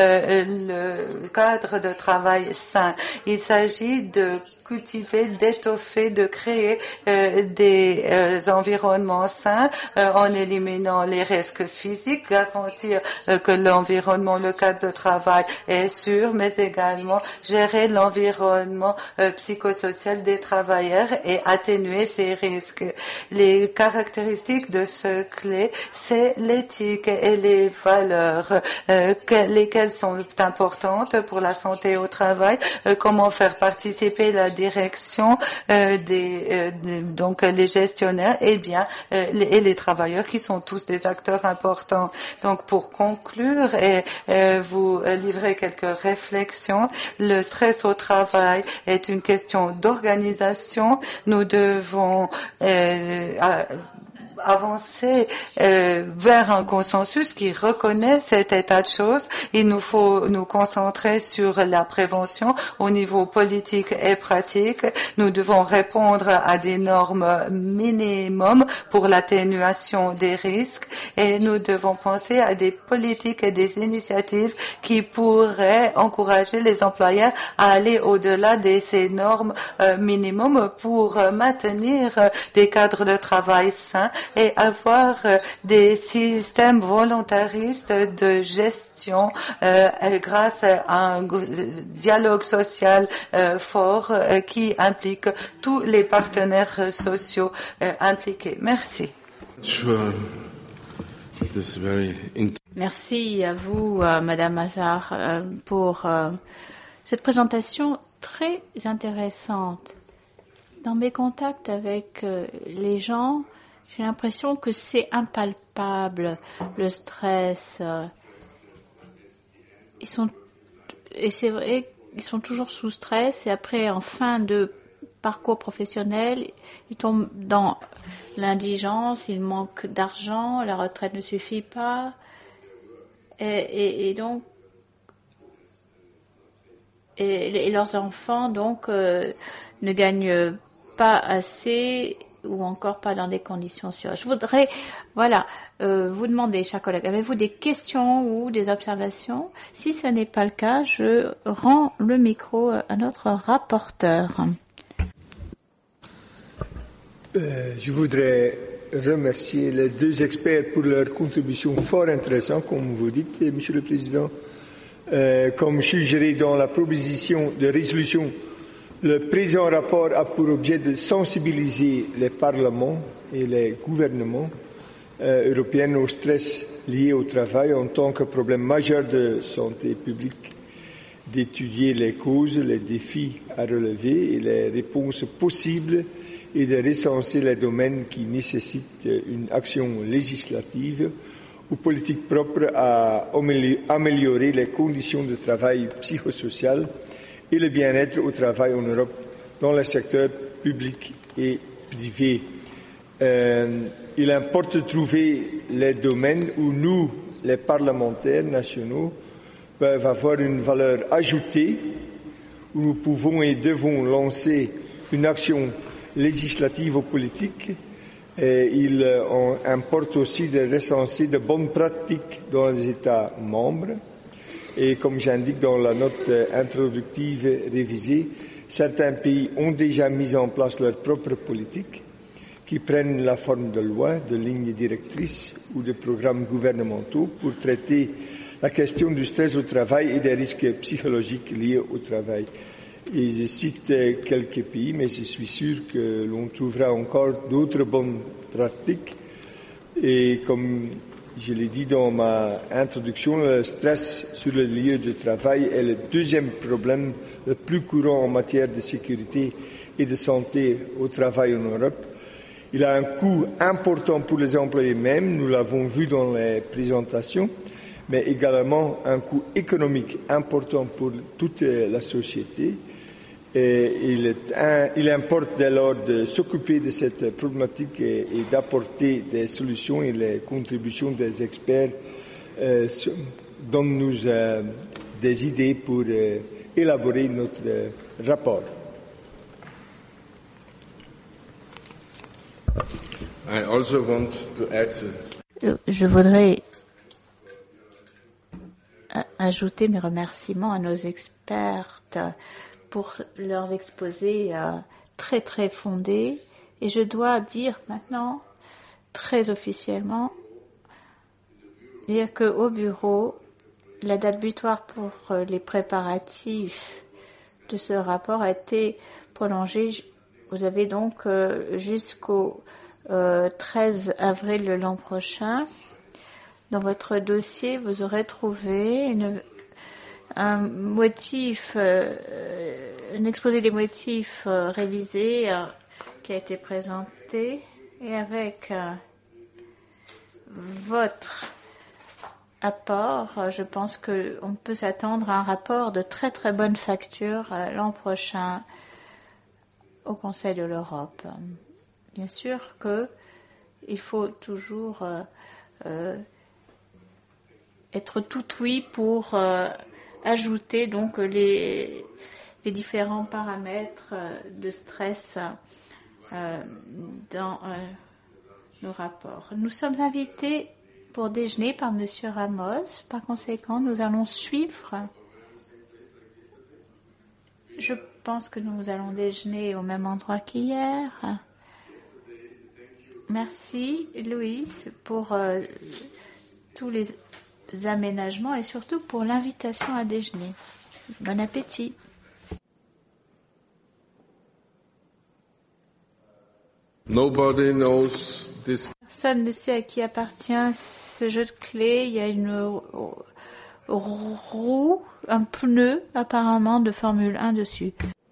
le cadre de travail sain. Il s'agit de cultiver, d'étoffer, de créer des environnements sains en éliminant les risques physiques, garantir que l'environnement, le cadre de travail est sûr, mais également gérer l'environnement psychosocial des travailleurs et atténuer ces risques. Les caractéristiques de ce clé, c'est l'éthique et les valeurs, lesquelles sont importantes pour la santé au travail, comment faire participer la direction donc les gestionnaires et les travailleurs qui sont tous des acteurs importants. Donc pour conclure et vous livrer quelques réflexions, le stress au travail est une question d'organisation. Nous devons avancer vers un consensus qui reconnaît cet état de choses. Il nous faut nous concentrer sur la prévention au niveau politique et pratique. Nous devons répondre à des normes minimum pour l'atténuation des risques et nous devons penser à des politiques et des initiatives qui pourraient encourager les employeurs à aller au-delà de ces normes minimum pour maintenir des cadres de travail sains et avoir des systèmes volontaristes de gestion grâce à un dialogue social fort qui implique tous les partenaires sociaux impliqués. Merci. Merci à vous, Madame Hazard, pour cette présentation très intéressante. Dans mes contacts avec les gens, j'ai l'impression que c'est impalpable, le stress. Et c'est vrai, ils sont toujours sous stress et après, en fin de parcours professionnel, ils tombent dans l'indigence, ils manquent d'argent, la retraite ne suffit pas. Et donc, et leurs enfants donc ne gagnent pas assez ou encore pas dans des conditions sûres. Je voudrais vous demander, chers collègues, avez-vous des questions ou des observations? Si ce n'est pas le cas, je rends le micro à notre rapporteur. Je voudrais remercier les deux experts pour leur contribution fort intéressante, comme vous dites, Monsieur le Président. Comme suggéré dans la proposition de résolution, le présent rapport a pour objet de sensibiliser les parlements et les gouvernements européens au stress lié au travail en tant que problème majeur de santé publique, d'étudier les causes, les défis à relever et les réponses possibles et de recenser les domaines qui nécessitent une action législative ou politique propre à améliorer les conditions de travail psychosocial et le bien-être au travail en Europe dans le secteur public et privé. Il importe de trouver les domaines où nous, les parlementaires nationaux, peuvent avoir une valeur ajoutée, où nous pouvons et devons lancer une action législative ou politique. Et il importe aussi de recenser de bonnes pratiques dans les États membres. Et comme j'indique dans la note introductive révisée, certains pays ont déjà mis en place leur propre politique qui prennent la forme de lois, de lignes directrices ou de programmes gouvernementaux pour traiter la question du stress au travail et des risques psychologiques liés au travail. Et je cite quelques pays, mais je suis sûr que l'on trouvera encore d'autres bonnes pratiques. Et comme je l'ai dit dans ma introduction, le stress sur le lieu de travail est le deuxième problème le plus courant en matière de sécurité et de santé au travail en Europe. Il a un coût important pour les employés mêmes, nous l'avons vu dans les présentations, mais également un coût économique important pour toute la société. Et il importe dès lors de s'occuper de cette problématique et d'apporter des solutions, et les contributions des experts donnent-nous des idées pour élaborer notre rapport. I also want to add Je voudrais ajouter mes remerciements à nos expertes pour leurs exposés très très fondés. Et je dois dire maintenant, très officiellement, dire qu'au bureau, la date butoir pour les préparatifs de ce rapport a été prolongée. Vous avez donc jusqu'au 13 avril de l'an prochain. Dans votre dossier, vous aurez trouvé un motif, un exposé des motifs révisé qui a été présenté, et avec votre apport, je pense qu'on peut s'attendre à un rapport de très très bonne facture l'an prochain au Conseil de l'Europe. Bien sûr qu'il faut toujours être tout oui pour ajouter donc les différents paramètres de stress dans nos rapports. Nous sommes invités pour déjeuner par M. Ramos. Par conséquent, nous allons suivre. Je pense que nous allons déjeuner au même endroit qu'hier. Merci, Louise, pour tous les aménagements et surtout pour l'invitation à déjeuner. Bon appétit. Nobody knows this. Personne ne sait à qui appartient ce jeu de clés. Il y a une roue, un pneu apparemment de Formule 1 dessus.